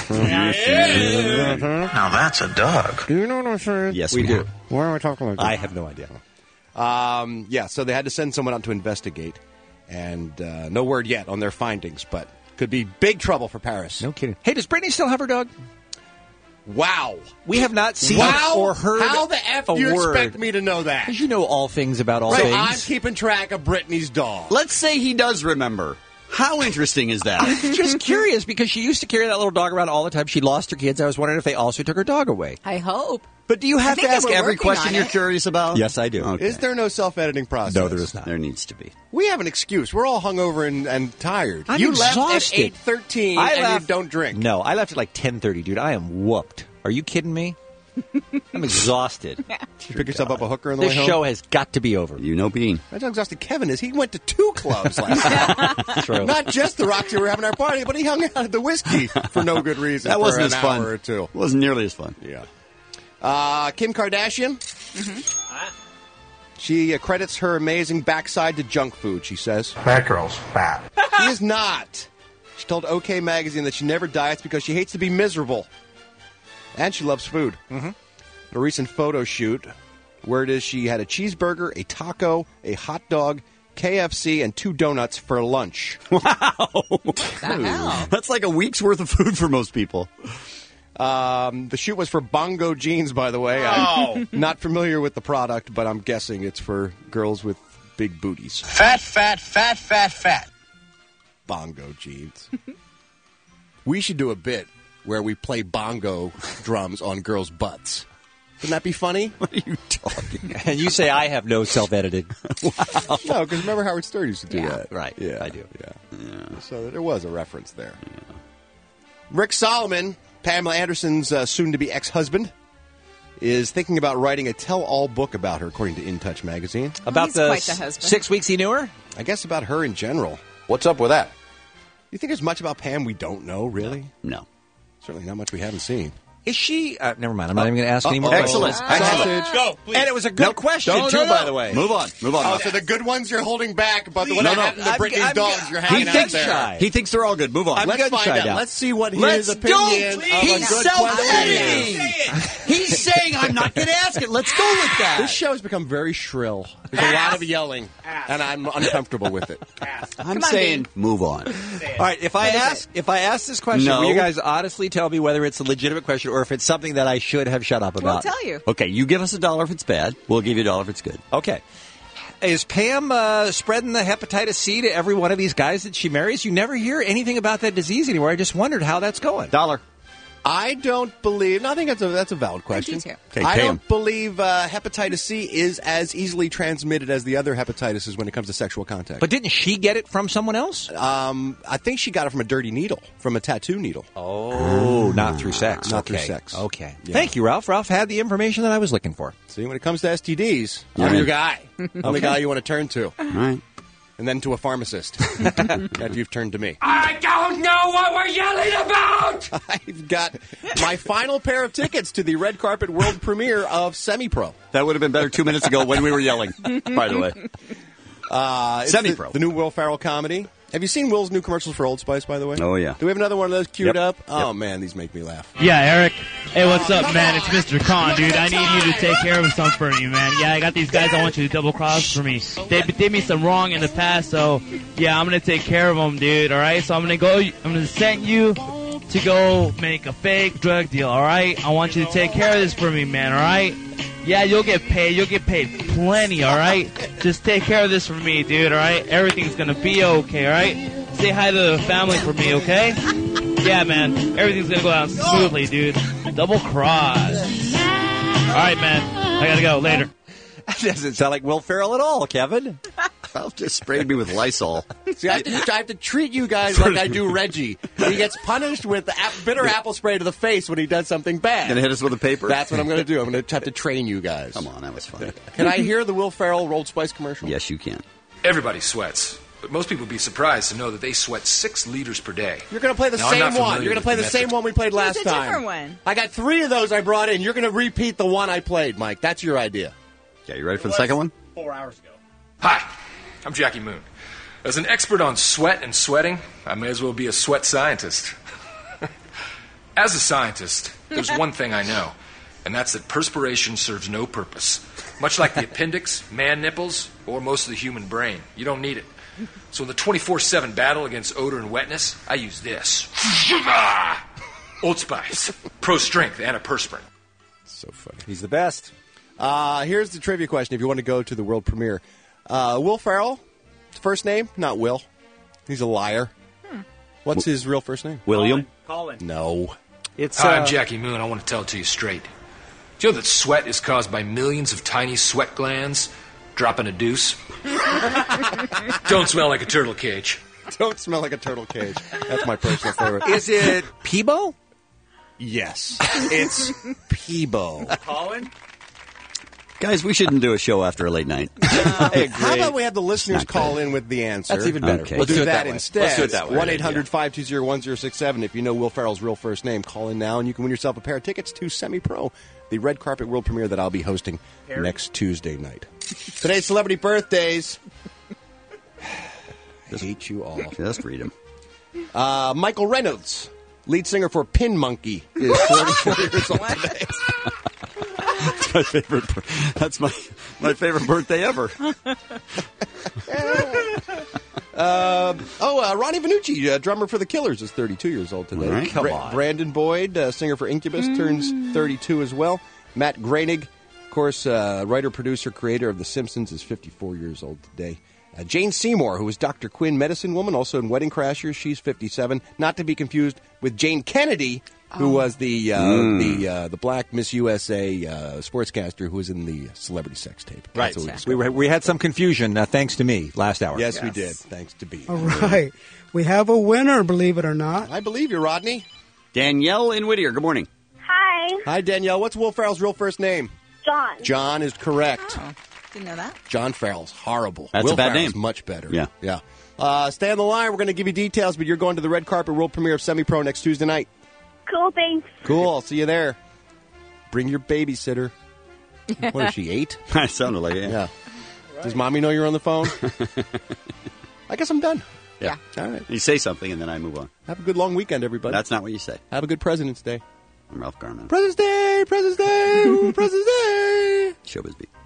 that's a dog. Do you know what I'm saying? Yes, we do. Why am I talking like that? I have no idea. Yeah, so they had to send someone out to investigate. And no word yet on their findings, but could be big trouble for Paris. No kidding. Hey, does Brittany still have her dog? Wow. We have not seen or heard How the F do you expect me to know that? Because you know all things about all So things. I'm keeping track of Brittany's dog. Let's say he does remember. How interesting is that? Just curious, because she used to carry that little dog around all the time. She lost her kids. I was wondering if they also took her dog away. I hope. But do you have to ask every question on you're it. curious about? Yes, I do. Okay. Is there no self-editing process? No, there is not. There needs to be. We have an excuse. We're all hungover and tired. I'm you exhausted. left at 8:13 and you don't drink. No, I left at like 10:30, dude. I am whooped. Are you kidding me? I'm exhausted. You pick yourself up a hooker on the This way home? show has got to be over. You know Bean. That's how exhausted Kevin is. He went to 2 clubs last night. True. Not just the Roxy we were having our party, but he hung out at the whiskey for no good reason. That wasn't for as an fun. hour or two. It wasn't nearly as fun. Yeah. Kim Kardashian. She credits her amazing backside to junk food, she says. That girl's fat. She is not. She told OK Magazine that she never diets because she hates to be miserable. And she loves food. Mm-hmm. A recent photo shoot, where it is she had a cheeseburger, a taco, a hot dog, KFC, and 2 donuts for lunch. Wow. That's like a week's worth of food for most people. The shoot was for Bongo Jeans, by the way. I'm not familiar with the product, but I'm guessing it's for girls with big booties. Fat, fat, fat, fat, fat. Bongo Jeans. We should do a bit where we play bongo drums on girls' butts. Wouldn't that be funny? What are you talking? And you say I have no self-editing. Wow. No, because remember Howard Stern used to do that. Right. Yeah, I do. Yeah. So there was a reference there. Yeah. Rick Solomon, Pamela Anderson's soon-to-be ex-husband, is thinking about writing a tell-all book about her, according to In Touch magazine. About He's the quite the husband. 6 weeks he knew her? I guess about her in general. What's up with that? You think there's much about Pam we don't know, really? No. Certainly not much we haven't seen. Is she... never mind. I'm not even going to ask any more Excellent. questions. Excellent. Go, please. And it was a good question, too, by the way. Move on. Move on. Oh, so the good ones you're holding back, but the one No, that no. happened to Brittany's dogs, you're hanging out there. shy. He thinks they're all good. Move on. Let's find out. now. Let's see what Let's his opinion of a He's good self-editing. question is. He's saying, I'm not going to ask it. Let's go with that. This show has become very shrill. There's a lot of yelling, and I'm uncomfortable with it. I'm saying, move on. All right, if I ask this question, No. will you guys honestly tell me whether it's a legitimate question or if it's something that I should have shut up about? We'll tell you. Okay, you give us $1 if it's bad. We'll give you $1 if it's good. Okay. Is Pam spreading the hepatitis C to every one of these guys that she marries? You never hear anything about that disease anymore. I just wondered how that's going. $1. I don't believe. No, I think that's a valid question. too. Okay, I Pam. don't believe hepatitis C is as easily transmitted as the other hepatitis when it comes to sexual contact. But didn't she get it from someone else? I think she got it from a dirty needle, from a tattoo needle. Oh, not through sex. Not through Okay. sex. Okay. Yeah. Thank you, Ralph. Ralph had the information that I was looking for. See, when it comes to STDs, Yeah. I'm your guy. I'm the guy you want to turn to. All right. And then to a pharmacist after you've turned to me. I don't know what we're yelling about! I've got my final pair of tickets to the red carpet world premiere of Semi-Pro. That would have been better 2 minutes ago when we were yelling, by the way. It's Semi-Pro. The new Will Ferrell comedy. Have you seen Will's new commercials for Old Spice, by the way? Oh, yeah. Do we have another one of those queued Yep. up? Oh, Yep. man, these make me laugh. Yeah, Eric. Hey, what's up, man? It's Mr. Khan, dude. I need you to take care of something for me, man. Yeah, I got these guys I want you to double cross for me. They did me some wrong in the past, so yeah, I'm gonna take care of them, dude. All right, so I'm gonna send you to go make a fake drug deal. All right, I want you to take care of this for me, man. All right. Yeah, you'll get paid. You'll get paid plenty. All right. Just take care of this for me, dude. All right. Everything's gonna be okay. All right. Say hi to the family for me, okay? Yeah, man. Everything's gonna go down smoothly, dude. Double cross. All right, man. I gotta go. Later. That doesn't sound like Will Ferrell at all, Kevin. Ralph just sprayed me with Lysol. See, I have to treat you guys like I do Reggie. He gets punished with bitter apple spray to the face when he does something bad. Gonna hit us with a paper? That's what I'm going to do. I'm going to have to train you guys. Come on, that was fun. Can I hear the Will Ferrell Old Spice commercial? Yes, you can. Everybody sweats, but most people would be surprised to know that they sweat 6 liters per day. You're going to play the Now, I'm not same one. familiar You're going to with play the same one we played last It's a time. different one. I got 3 of those I brought in. You're going to repeat the one I played, Mike. That's your idea. Yeah, you ready for the second one? 4 hours ago. Hi, I'm Jackie Moon. As an expert on sweat and sweating, I may as well be a sweat scientist. As a scientist, there's one thing I know, and that's that perspiration serves no purpose. Much like the appendix, man nipples, or most of the human brain. You don't need it. So in the 24/7 battle against odor and wetness, I use this. Old Spice. Pro strength antiperspirant. So funny. He's the best. Here's the trivia question if you want to go to the world premiere. Will Ferrell, first name? Not Will. He's a liar. What's his real first name? William. Colin. No. Hi, I'm Jackie Moon. I want to tell it to you straight. Do you know that sweat is caused by millions of tiny sweat glands dropping a deuce? Don't smell like a turtle cage. Don't smell like a turtle cage. That's my personal favorite. Is it Peebo? Yes. It's Peebo. Colin? Guys, we shouldn't do a show after a late night. How about we have the listeners call in with the answer? That's even better. Okay. Let's do that way. instead. Let's do it that way. 1-800-520-1067. If you know Will Ferrell's real first name, call in now, and you can win yourself a pair of tickets to Semi-Pro, the red carpet world premiere that I'll be hosting next Tuesday night. Today's celebrity birthdays. I hate you all. Just read them. Michael Reynolds, lead singer for Pin Monkey, is 44 years old today. That's my favorite. That's my favorite birthday ever. Ronnie Vannucci, drummer for the Killers, is 32 years old today. Right, come on. Brandon Boyd, singer for Incubus, turns 32 as well. Matt Groening, of course, writer, producer, creator of The Simpsons, is 54 years old today. Jane Seymour, who was Dr. Quinn, Medicine Woman, also in Wedding Crashers, she's 57. Not to be confused with Jane Kennedy, who was the black Miss USA sportscaster who was in the Celebrity Sex Tape. Right. That's We had some confusion, thanks to me, last hour. Yes, we did. Thanks to B. All right. We have a winner, believe it or not. I believe you, Rodney. Danielle in Whittier. Good morning. Hi, Hi, Danielle. What's Will Ferrell's real first name? John. John is correct. Oh, didn't know that. John Farrell's horrible. That's Will a bad Ferrell's name. much better. Yeah. Yeah. Stay on the line. We're going to give you details, but you're going to the red carpet world premiere of Semi-Pro next Tuesday night. Cool, thanks. Cool. I'll see you there. Bring your babysitter. What is she, 8? I sounded like it. Yeah. Does Mommy know you're on the phone? I guess I'm done. Yeah. All right. You say something and then I move on. Have a good long weekend, everybody. That's not what you say. Have a good President's Day. I'm Ralph Garman. President's Day! President's Day! Ooh, President's Day! Showbiz Beat.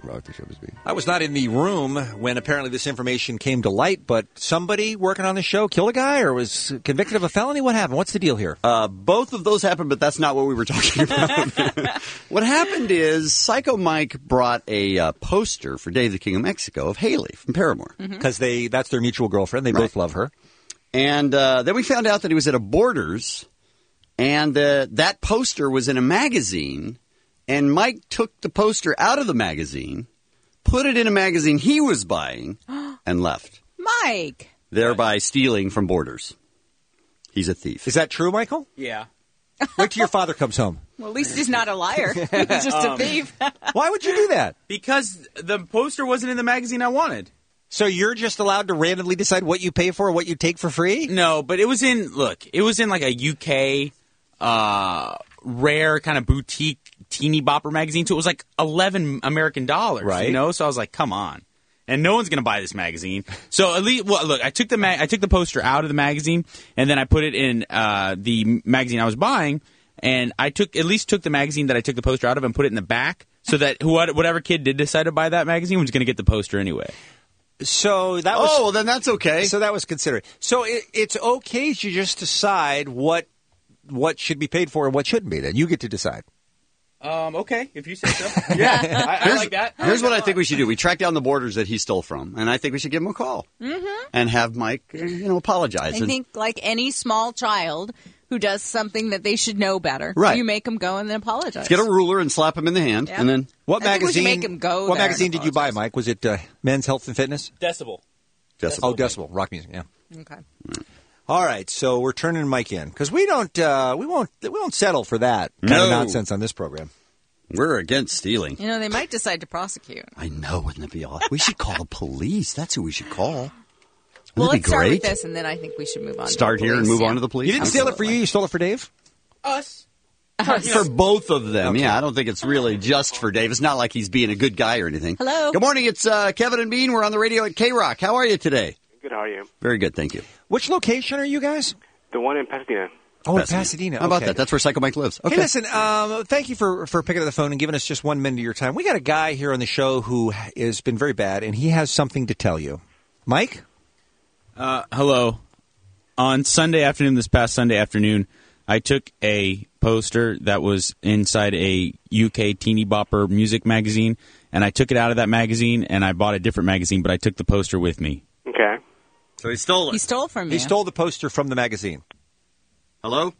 I was not in the room when apparently this information came to light, but somebody working on the show killed a guy or was convicted of a felony? What happened? What's the deal here? Both of those happened, but that's not what we were talking about. What happened is Psycho Mike brought a poster for Day of the King of Mexico of Haley from Paramore. Because that's their mutual girlfriend. They both love her. And then we found out that he was at a Borders, and that poster was in a magazine. And Mike took the poster out of the magazine, put it in a magazine he was buying, and left. Mike! Thereby stealing from Borders. He's a thief. Is that true, Michael? Yeah. Wait till your father comes home. Well, at least he's not a liar. He's just a thief. Why would you do that? Because the poster wasn't in the magazine I wanted. So you're just allowed to randomly decide what you pay for or what you take for free? No, but it was in like a UK rare kind of boutique teeny bopper magazine. So it was like $11 American dollars, right? You know, so I was like, come on. And no one's going to buy this magazine. So at least, well, look, I took the poster out of the magazine, and then I put it in the magazine I was buying, and I took the magazine that I took the poster out of and put it in the back, so that whatever kid did decide to buy that magazine was going to get the poster anyway. So that was... Oh, well, then that's okay. So that was considered. So it's okay to just decide what should be paid for and what shouldn't be. Then you get to decide. Okay, if you say so. Yeah, I like that. Here's what I think we should do. We track down the Borders that he stole from, and I think we should give him a call. Mm-hmm. And have Mike, apologize. I think like any small child who does something that they should know better. Right. You make them go and then apologize. Get a ruler and slap him in the hand, Yeah. and then What I think we should magazine? make him go What there magazine and did you buy, Mike? Was it Men's Health and Fitness? Decibel. Oh, Decibel. Rock music. Yeah. Okay. All right, so we're turning Mike in because we won't settle for that kind No. of nonsense on this program. We're against stealing. You know, they might decide to prosecute. I know, wouldn't it be awesome? We should call the police. That's who we should call. Well, Wouldn't let's it be start great? with this, and then I think we should move on. Start to the here and police. move Yeah. on to the police. You didn't steal it for you. You stole it for Dave. Us. For both of them, yeah. I don't think it's really just for Dave. It's not like he's being a good guy or anything. Hello. Good morning. It's Kevin and Bean. We're on the radio at K-Rock. How are you today? Good, how are you? Very good, thank you. Which location are you guys? The one in Pasadena. Oh, in Pasadena. How about Okay. that? That's where Psycho Mike lives. Okay. Hey, listen, thank you for picking up the phone and giving us just 1 minute of your time. We got a guy here on the show who has been very bad, and he has something to tell you. Mike? Hello. On Sunday afternoon, this past Sunday afternoon, I took a poster that was inside a UK teeny bopper music magazine, and I took it out of that magazine, and I bought a different magazine, but I took the poster with me. Okay. So he stole it. He stole from you. He stole the poster from the magazine. Hello?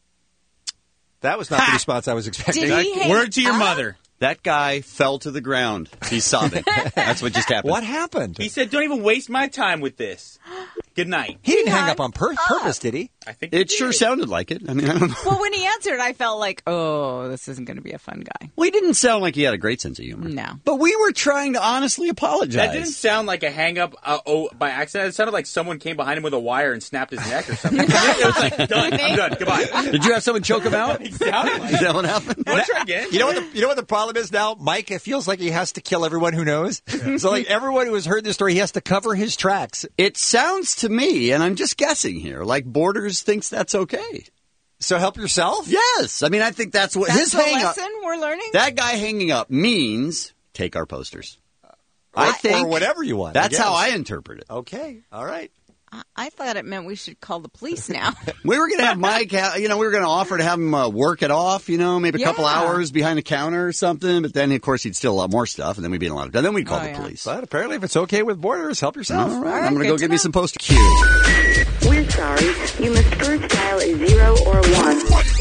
That was not the response I was expecting. Did he hang Word to your up? mother. That guy fell to the ground. He's sobbing. That's what just happened. What happened? He said, don't even waste my time with this. Good night. He didn't hang up on purpose, did he? I think It sure sounded like it. I mean, I don't know. Well, when he answered, I felt like, oh, this isn't going to be a fun guy. Well, he didn't sound like he had a great sense of humor. No. But we were trying to honestly apologize. That didn't sound like a hang up by accident. It sounded like someone came behind him with a wire and snapped his neck or something. It was like, done. I'm done. Goodbye. Did you have someone choke him out? It sounded like Is that what happened? I'll try again. You know what the problem is now? Mike, it feels like he has to kill everyone who knows. So like everyone who has heard this story, he has to cover his tracks. It sounds to me, and I'm just guessing here, like Borders thinks that's okay. So help yourself? Yes. I mean, I think that's what That's his the hang up. lesson we're learning? That guy hanging up means take our posters. I I think or whatever you want. that's guess. how I interpret it. Okay. All right. I thought it meant we should call the police now. We were going to have Mike, we were going to offer to have him work it off, maybe a couple Yeah. hours behind the counter or something. But then, of course, he'd steal a lot more stuff, and then we'd be in a lot of trouble. Then we'd call the police. But apparently, if it's okay with Borders, help yourself. All right, I'm going to go get me some poster cues. We're sorry. You must first dial a 0 or 1.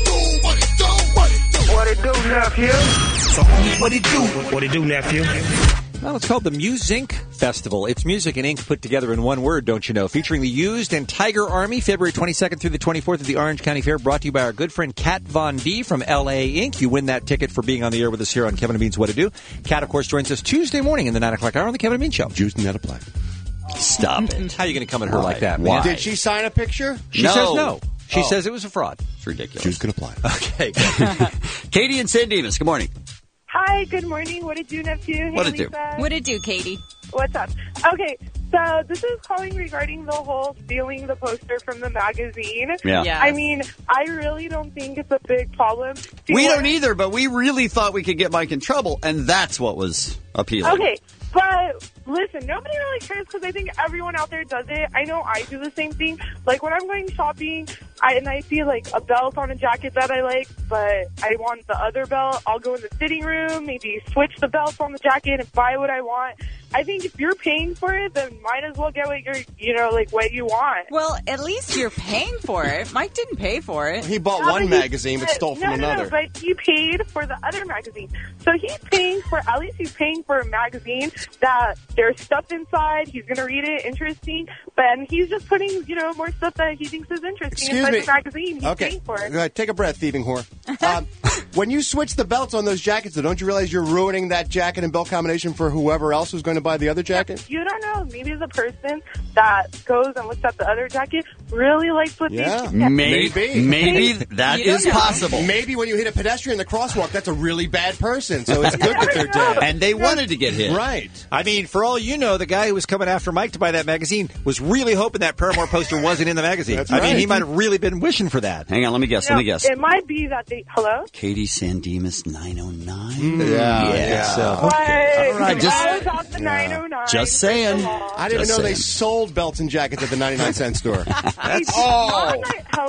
What it do, nephew? So, what it do? What it do, nephew? Well, it's called the Muse-Ink Festival. It's music and ink put together in one word, don't you know? Featuring the Used and Tiger Army, February 22nd through the 24th at the Orange County Fair, brought to you by our good friend Kat Von D from LA Inc. You win that ticket for being on the air with us here on Kevin and Bean's What to Do. Kat, of course, joins us Tuesday morning in the 9 o'clock hour on the Kevin and Bean Show. Juice not apply. Stop it. How are you going to come at her like that, man? Why? Did she sign a picture? She says no. She says it was a fraud. It's ridiculous. Juice can apply. Okay. Katie and San Dimas, good morning. Hi, good morning. What it do, nephew? Hey, What it do? Lisa. What it do, Katie? What's up? Okay, so this is calling regarding the whole stealing the poster from the magazine. Yeah. Yes. I mean, I really don't think it's a big problem. We don't either, but we really thought we could get Mike in trouble, and that's what was appealing. Okay, but listen, nobody really cares because I think everyone out there does it. I know I do the same thing. Like when I'm going shopping and I see like a belt on a jacket that I like, but I want the other belt, I'll go in the fitting room, maybe switch the belts on the jacket and buy what I want. I think if you're paying for it, then might as well get what you're, what you want. Well, at least you're paying for it. Mike didn't pay for it. He bought No, one but magazine but stole from No, another. but he paid for the other magazine. So he's paying for, at least he's paying for a magazine that there's stuff inside. He's going to read it, interesting. But he's just putting, more stuff that he thinks is interesting Excuse inside me. the magazine. He's Okay, paying for it. go ahead, take a breath, thieving whore. When you switch the belts on those jackets, though, don't you realize you're ruining that jacket and belt combination for whoever else who's going to buy the other jacket? You don't know. Maybe the person that goes and looks at the other jacket really likes what Yeah, they Maybe that is possible. Maybe when you hit a pedestrian in the crosswalk, that's a really bad person. So it's good that they're dead. And they wanted to get hit. Right. I mean, for all you know, the guy who was coming after Mike to buy that magazine was really hoping that Paramore poster wasn't in the magazine. That's I mean, right. he might have really been wishing for that. Hang on, let me guess. It might be that they... Hello? Katie San Dimas 909? Yeah. So, What? All right, I was on the 909. Just saying. I didn't Just know they saying. sold belts and jackets at the 99-cent store. Hello?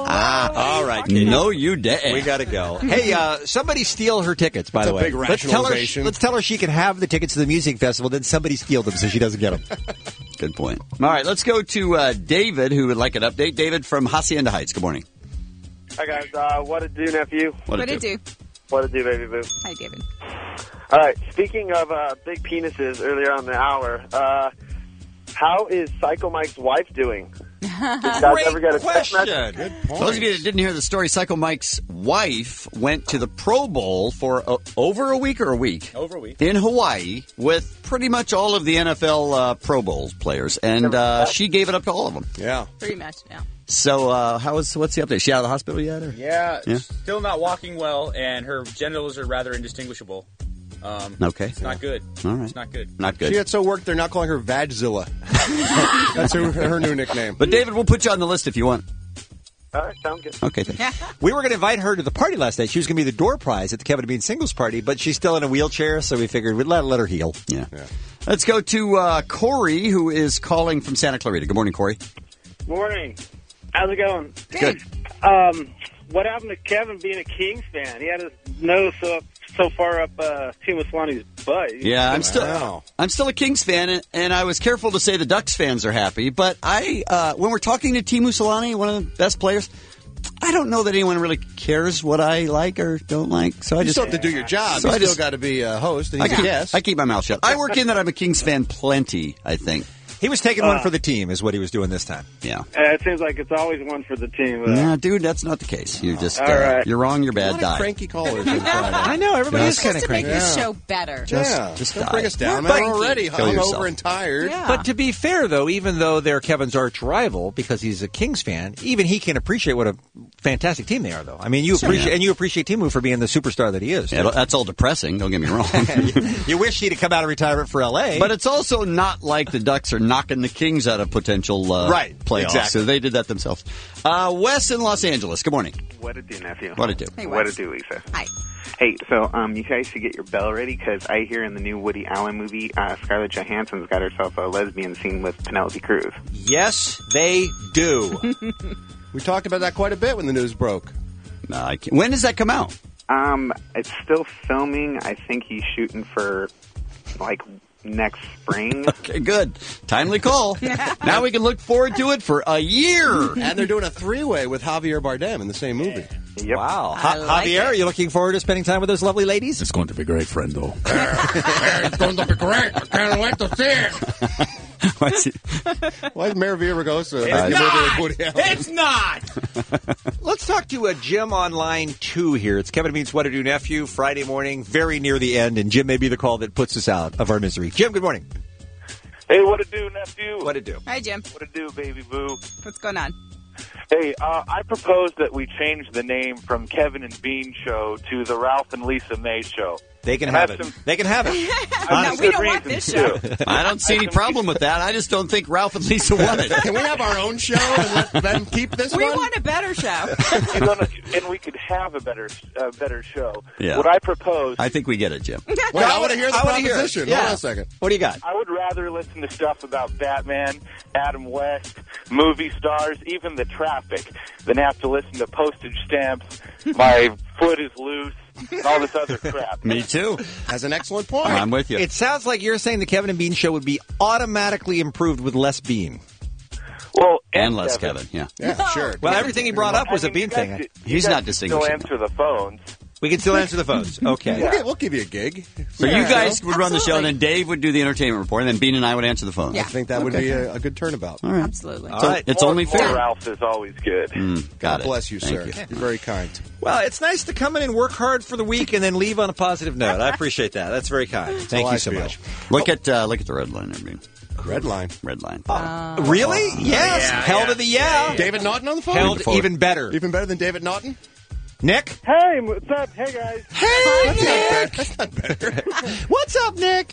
all right. No, you didn't. We got to go. Hey, somebody steal her tickets, by That's the a way. big Let's tell her rationalization. let's tell her she can have the tickets to the music festival, then somebody steal them so she doesn't get them. Good point. All right, let's go to David, who would like an update. David from Hacienda Heights. Good morning. Hi, guys. What it do, nephew? What it do? What it do, baby boo? Hi, David. All right. Speaking of big penises earlier on the hour, how is Psycho Mike's wife doing? Did you guys ever get a text message? Good point. Those of you that didn't hear the story, Psycho Mike's wife went to the Pro Bowl for over a week or a week? Over a week. In Hawaii with pretty much all of the NFL Pro Bowl players. And she gave it up to all of them. Yeah. Pretty much, yeah. So what's the update? Is she out of the hospital yet? Or? Yeah, still not walking well, and her genitals are rather indistinguishable. Okay. It's not good. All right. It's not good. Not good. She got so worked, they're now calling her Vagzilla. That's her new nickname. But, David, we'll put you on the list if you want. All right, sounds good. Okay, thanks. We were going to invite her to the party last night. She was going to be the door prize at the Kevin and Bean singles party, but she's still in a wheelchair, so we figured we'd let her heal. Yeah. Let's go to Corey, who is calling from Santa Clarita. Good morning, Corey. Morning. How's it going? Good. What happened to Kevin being a Kings fan? He had his nose so far up Timo Swanee's butt. Yeah, I'm still a Kings fan, and I was careful to say the Ducks fans are happy. But when we're talking to Timo Solani, one of the best players, I don't know that anyone really cares what I like or don't like. So I just still have to do your job. So you still got to be a host. And I keep my mouth shut. I work in that I'm a Kings fan plenty, I think. He was taking one for the team, is what he was doing this time. Yeah. It seems like it's always one for the team. Nah, dude, that's not the case. You're just All right. you're wrong. You're bad. Die. Cranky callers. I know everybody is kind of to cranky. make this show better. Just don't die. bring us down. But- We're already Kill yourself. hungover and tired. Yeah. But to be fair, though, even though they're Kevin's arch rival because he's a Kings fan, even he can appreciate what a fantastic team they are, though. I mean, you appreciate Timu for being the superstar that he is. Yeah, that's all depressing. Don't get me wrong. You wish he'd have come out of retirement for L.A. But it's also not like the Ducks are knocking the Kings out of potential playoffs. Exactly. So they did that themselves. Wes in Los Angeles. Good morning. What it do, nephew? What it do? Hey, What Wes. it do, Lisa? Hi. Hey, so you guys should get your bell ready because I hear in the new Woody Allen movie, Scarlett Johansson's got herself a lesbian scene with Penelope Cruz. Yes, they do. We talked about that quite a bit when the news broke. No, I can't. When does that come out? It's still filming. I think he's shooting for like next spring. Okay, good. Timely call. Now we can look forward to it for a year. And they're doing a three-way with Javier Bardem in the same movie. Yep. Wow. I like Javier, it. are you looking forward to spending time with those lovely ladies? It's going to be great, friendo. It's going to be great. I can't wait to see it. Why is Mayor Villaraigosa? It's not! Let's talk to Jim on line 2 here. It's Kevin Bean's What to Do Nephew, Friday morning, very near the end, and Jim may be the call that puts us out of our misery. Jim, good morning. Hey, what it do, nephew? What it do? Hi, Jim. What it do, baby boo? What's going on? Hey, I propose that we change the name from Kevin and Bean Show to the Ralph and Lisa May Show. They can And have have it. some- They can have it. No, we don't want this show. I don't see any problem with that. I just don't think Ralph and Lisa want it. Can we have our own show and let them keep this We one? want a better show. And we could have a better show. Yeah. What I propose, I think we get it, Jim. Wait, I want to hear the wanna hear it. proposition. Yeah. Hold on a second. What do you got? I would rather listen to stuff about Batman, Adam West, movie stars, even the traffic, than have to listen to postage stamps, my foot is loose, and all this other crap. Me too. Has an excellent point. I'm with you. It sounds like you're saying the Kevin and Bean show would be automatically improved with less Bean. Well, and less Kevin, yeah. Yeah, sure. Well, everything he brought up was a Bean thing. He's not distinguishing. Still answer the phones. We can still answer the phones. Okay. We'll give you a gig. So you guys would run the show, and then Dave would do the entertainment report, and then Bean and I would answer the phone. Yeah. I think that would be a good turnabout. All right. Absolutely. All right. It's only fair. More Ralph is always good. Got God it. bless you, Thank sir. you. You're very kind. Well, it's nice to come in and work hard for the week and then leave on a positive note. I appreciate that. That's very kind. Thank how you I so feel. much. Look at the red line there, Bean. Red line. Red line. Really? Yes. Yeah, Held yeah. to the yeah. David Naughton on the phone? Held even better. Even better than David Naughton? Nick? Hey, what's up? Hey, guys. Hey, Nick. That's not better. What's up, Nick?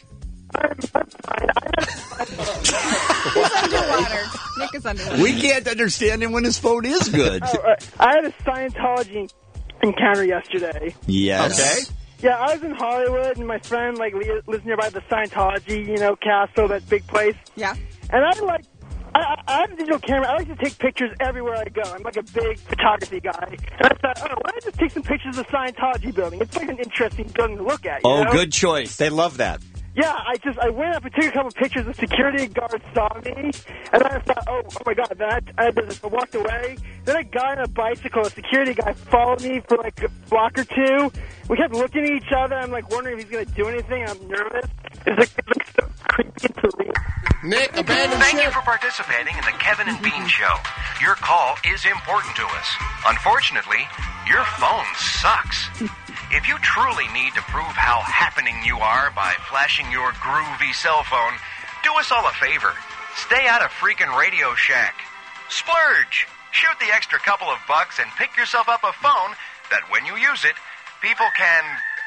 He's underwater. Nick is underwater. We can't understand him when his phone is good. I had a Scientology encounter yesterday. Yes. Okay. Yeah, I was in Hollywood, and my friend lives nearby the Scientology, castle, that big place. Yeah. And I have a digital camera. I like to take pictures everywhere I go. I'm like a big photography guy. And I thought, why don't I just take some pictures of the Scientology building? It's like an interesting building to look at. You know? Good choice. They love that. Yeah, I went up and took a couple pictures. The security guard saw me, and I thought, oh my God, I walked away. Then a guy on a bicycle, a security guy, followed me for like a block or two. We kept looking at each other. I'm like wondering if he's going to do anything. I'm nervous. It's like so creepy to me. Nick, abandon Thank you for participating in the Kevin and Bean Show. Your call is important to us. Unfortunately, your phone sucks. If you truly need to prove how happening you are by flashing your groovy cell phone, do us all a favor. Stay out of freaking Radio Shack. Splurge. Shoot the extra couple of bucks and pick yourself up a phone that when you use it, people can,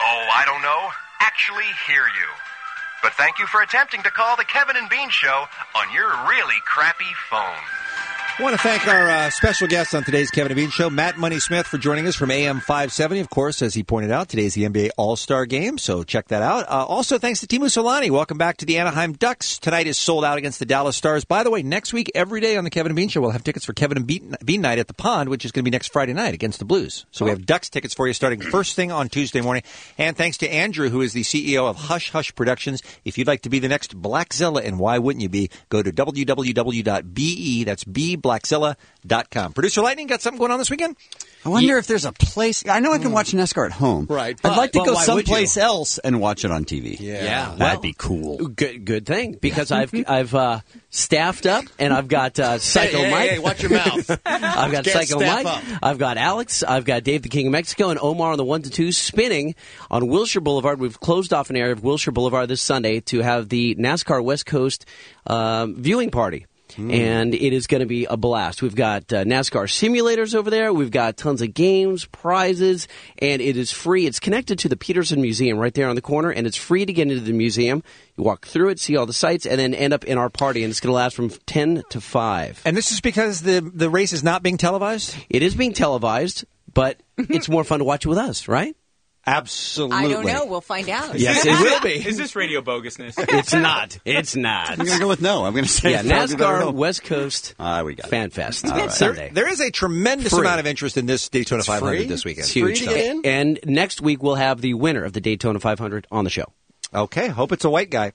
actually hear you. But thank you for attempting to call the Kevin and Bean Show on your really crappy phone. I want to thank our special guest on today's Kevin and Bean Show, Matt Money Smith, for joining us from AM 570. Of course, as he pointed out, today's the NBA All-Star Game, so check that out. Also, thanks to Timo Solani. Welcome back to the Anaheim Ducks. Tonight is sold out against the Dallas Stars. By the way, next week, every day on the Kevin and Bean Show, we'll have tickets for Kevin and Bean Night at the Pond, which is going to be next Friday night against the Blues. So we have Ducks tickets for you starting first thing on Tuesday morning. And thanks to Andrew, who is the CEO of Hush Hush Productions. If you'd like to be the next Blackzilla, and why wouldn't you be, go to www.be, that's bblackzilla.com. Producer Lightning, got something going on this weekend? I wonder if there's a place. I know I can watch NASCAR at home. Right. I'd like to go why would someplace else and watch it on TV. Yeah. That'd be cool. Good thing, because I've staffed up, and I've got Psycho Mike. Hey, watch your mouth. I've got Can't Psycho staff Mike. up. I've got Alex. I've got Dave the King of Mexico, and Omar on the 1 to 2 spinning on Wilshire Boulevard. We've closed off an area of Wilshire Boulevard this Sunday to have the NASCAR West Coast viewing party. And it is going to be a blast. We've got NASCAR simulators over there. We've got tons of games, prizes, and it is free. It's connected to the Peterson Museum right there on the corner, and it's free to get into the museum. You walk through it, see all the sights, and then end up in our party, and it's going to last from 10 to 5. And this is because the race is not being televised? It is being televised, but it's more fun to watch it with us, right? Absolutely. I don't know. We'll find out. Yes, it will be. Is this radio bogusness? It's not. It's not. I'm going to go with no. I'm going to say NASCAR West Coast we got Fan Fest right. Sunday. There is a tremendous amount of interest in this Daytona 500 this weekend. It's huge. And next week we'll have the winner of the Daytona 500 on the show. Okay. Hope it's a white guy.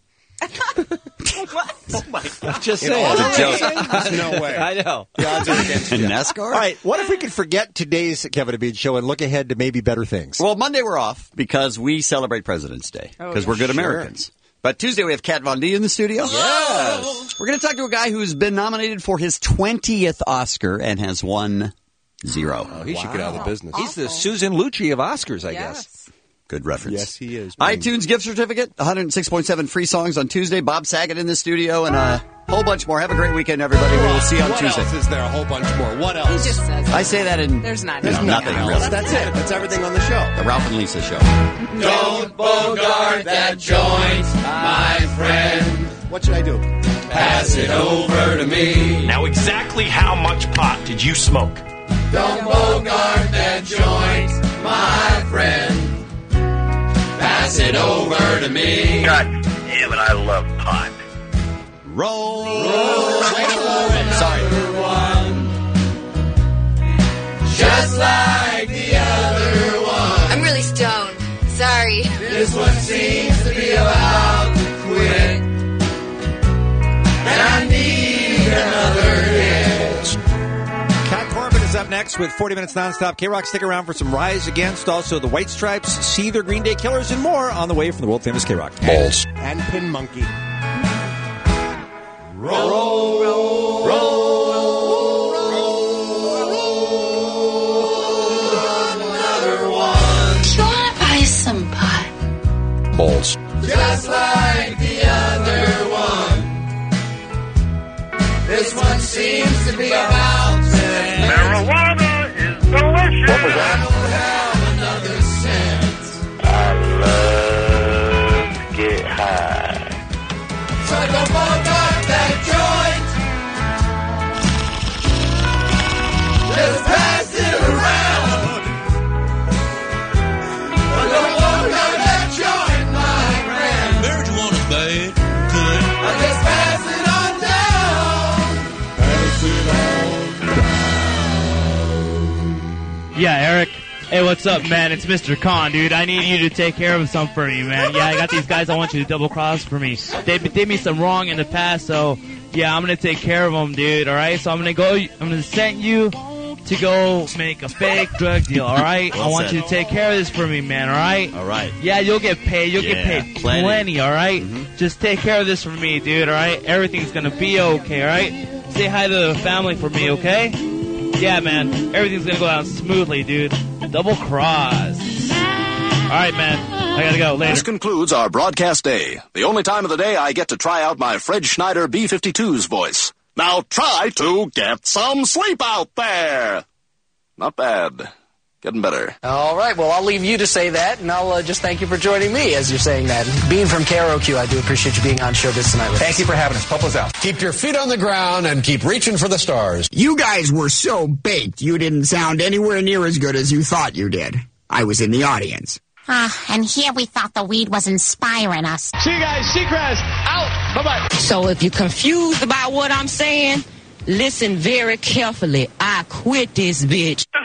Oh my God. Just saying. It's a joke. There's no way. I know. The odds are against you. NASCAR? All right. What if we could forget today's Kevin and Bean Show and look ahead to maybe better things? Well, Monday we're off because we celebrate President's Day because we're good Americans. But Tuesday we have Kat Von D in the studio. Yes. We're going to talk to a guy who's been nominated for his 20th Oscar and has won 0. Oh, he should get out of the business. He's the Susan Lucci of Oscars, I guess. Good reference. Yes, he is. iTunes gift certificate, 106.7 free songs on Tuesday. Bob Saget in the studio, and a whole bunch more. Have a great weekend, everybody. We will see you on Tuesday. What else is there? A whole bunch more. What else? He just says I say that in... There's not. There's nothing else. really. That's it. That's everything on the show. The Ralph and Lisa Show. Don't bogart that joint, my friend. What should I do? Pass it over to me. Now, exactly how much pot did you smoke? Don't bogart that joint, my friend. Pass it over to me. God damn it, I love pot. Roll. Sorry. One. Just like the other one. I'm really stoned. Sorry. This one seems to be about to quit. And I need another hit. Kat Corbin is up next with 40 Minutes Nonstop. K-Rock, stick around for some Rise Against, also the White Stripes, Seether, Green Day Killers, and more on the way from the world-famous K-Rock. Balls. And Pin Monkey. Roll, roll, roll, another one. Do you want to buy some pot? Balls. Just like the other one. This one seems to be about Marijuana is delicious. What was that? I don't have another cent. I love to get high. So don't bogart that joint. Just pass it around. But don't bogart that joint, my friend. Marijuana's bad. Good. I just pass it on down. Pass it on. Yeah, Eric, Hey, what's up, man? It's Mr. Khan, dude. I need you to take care of some for me, man. Yeah, I got these guys I want you to double cross for me. They did me some wrong in the past, so yeah, I'm gonna take care of them, dude. All right, so I'm gonna send you to go make a fake drug deal. All right, I want you to take care of this for me, man. All right. All right. Yeah, you'll get paid. You'll get paid plenty. All right. Just take care of this for me, dude. All right. Everything's gonna be okay. All right. Say hi to the family for me, okay? Yeah, man. Everything's gonna go down smoothly, dude. Double cross. All right, man. I gotta go. Later. This concludes our broadcast day. The only time of the day I get to try out my Fred Schneider B-52's voice. Now try to get some sleep out there. Not bad. Getting better. All right, well, I'll leave you to say that, and I'll just thank you for joining me as you're saying that. Being from KROQ, I do appreciate you being on Showbiz Tonight with us. Thank you for having us. Pump us out. Keep your feet on the ground and keep reaching for the stars. You guys were so baked, you didn't sound anywhere near as good as you thought you did. I was in the audience. And here we thought the weed was inspiring us. See you guys. Seacrest, out. Bye-bye. So if you're confused about what I'm saying, listen very carefully. I quit this bitch.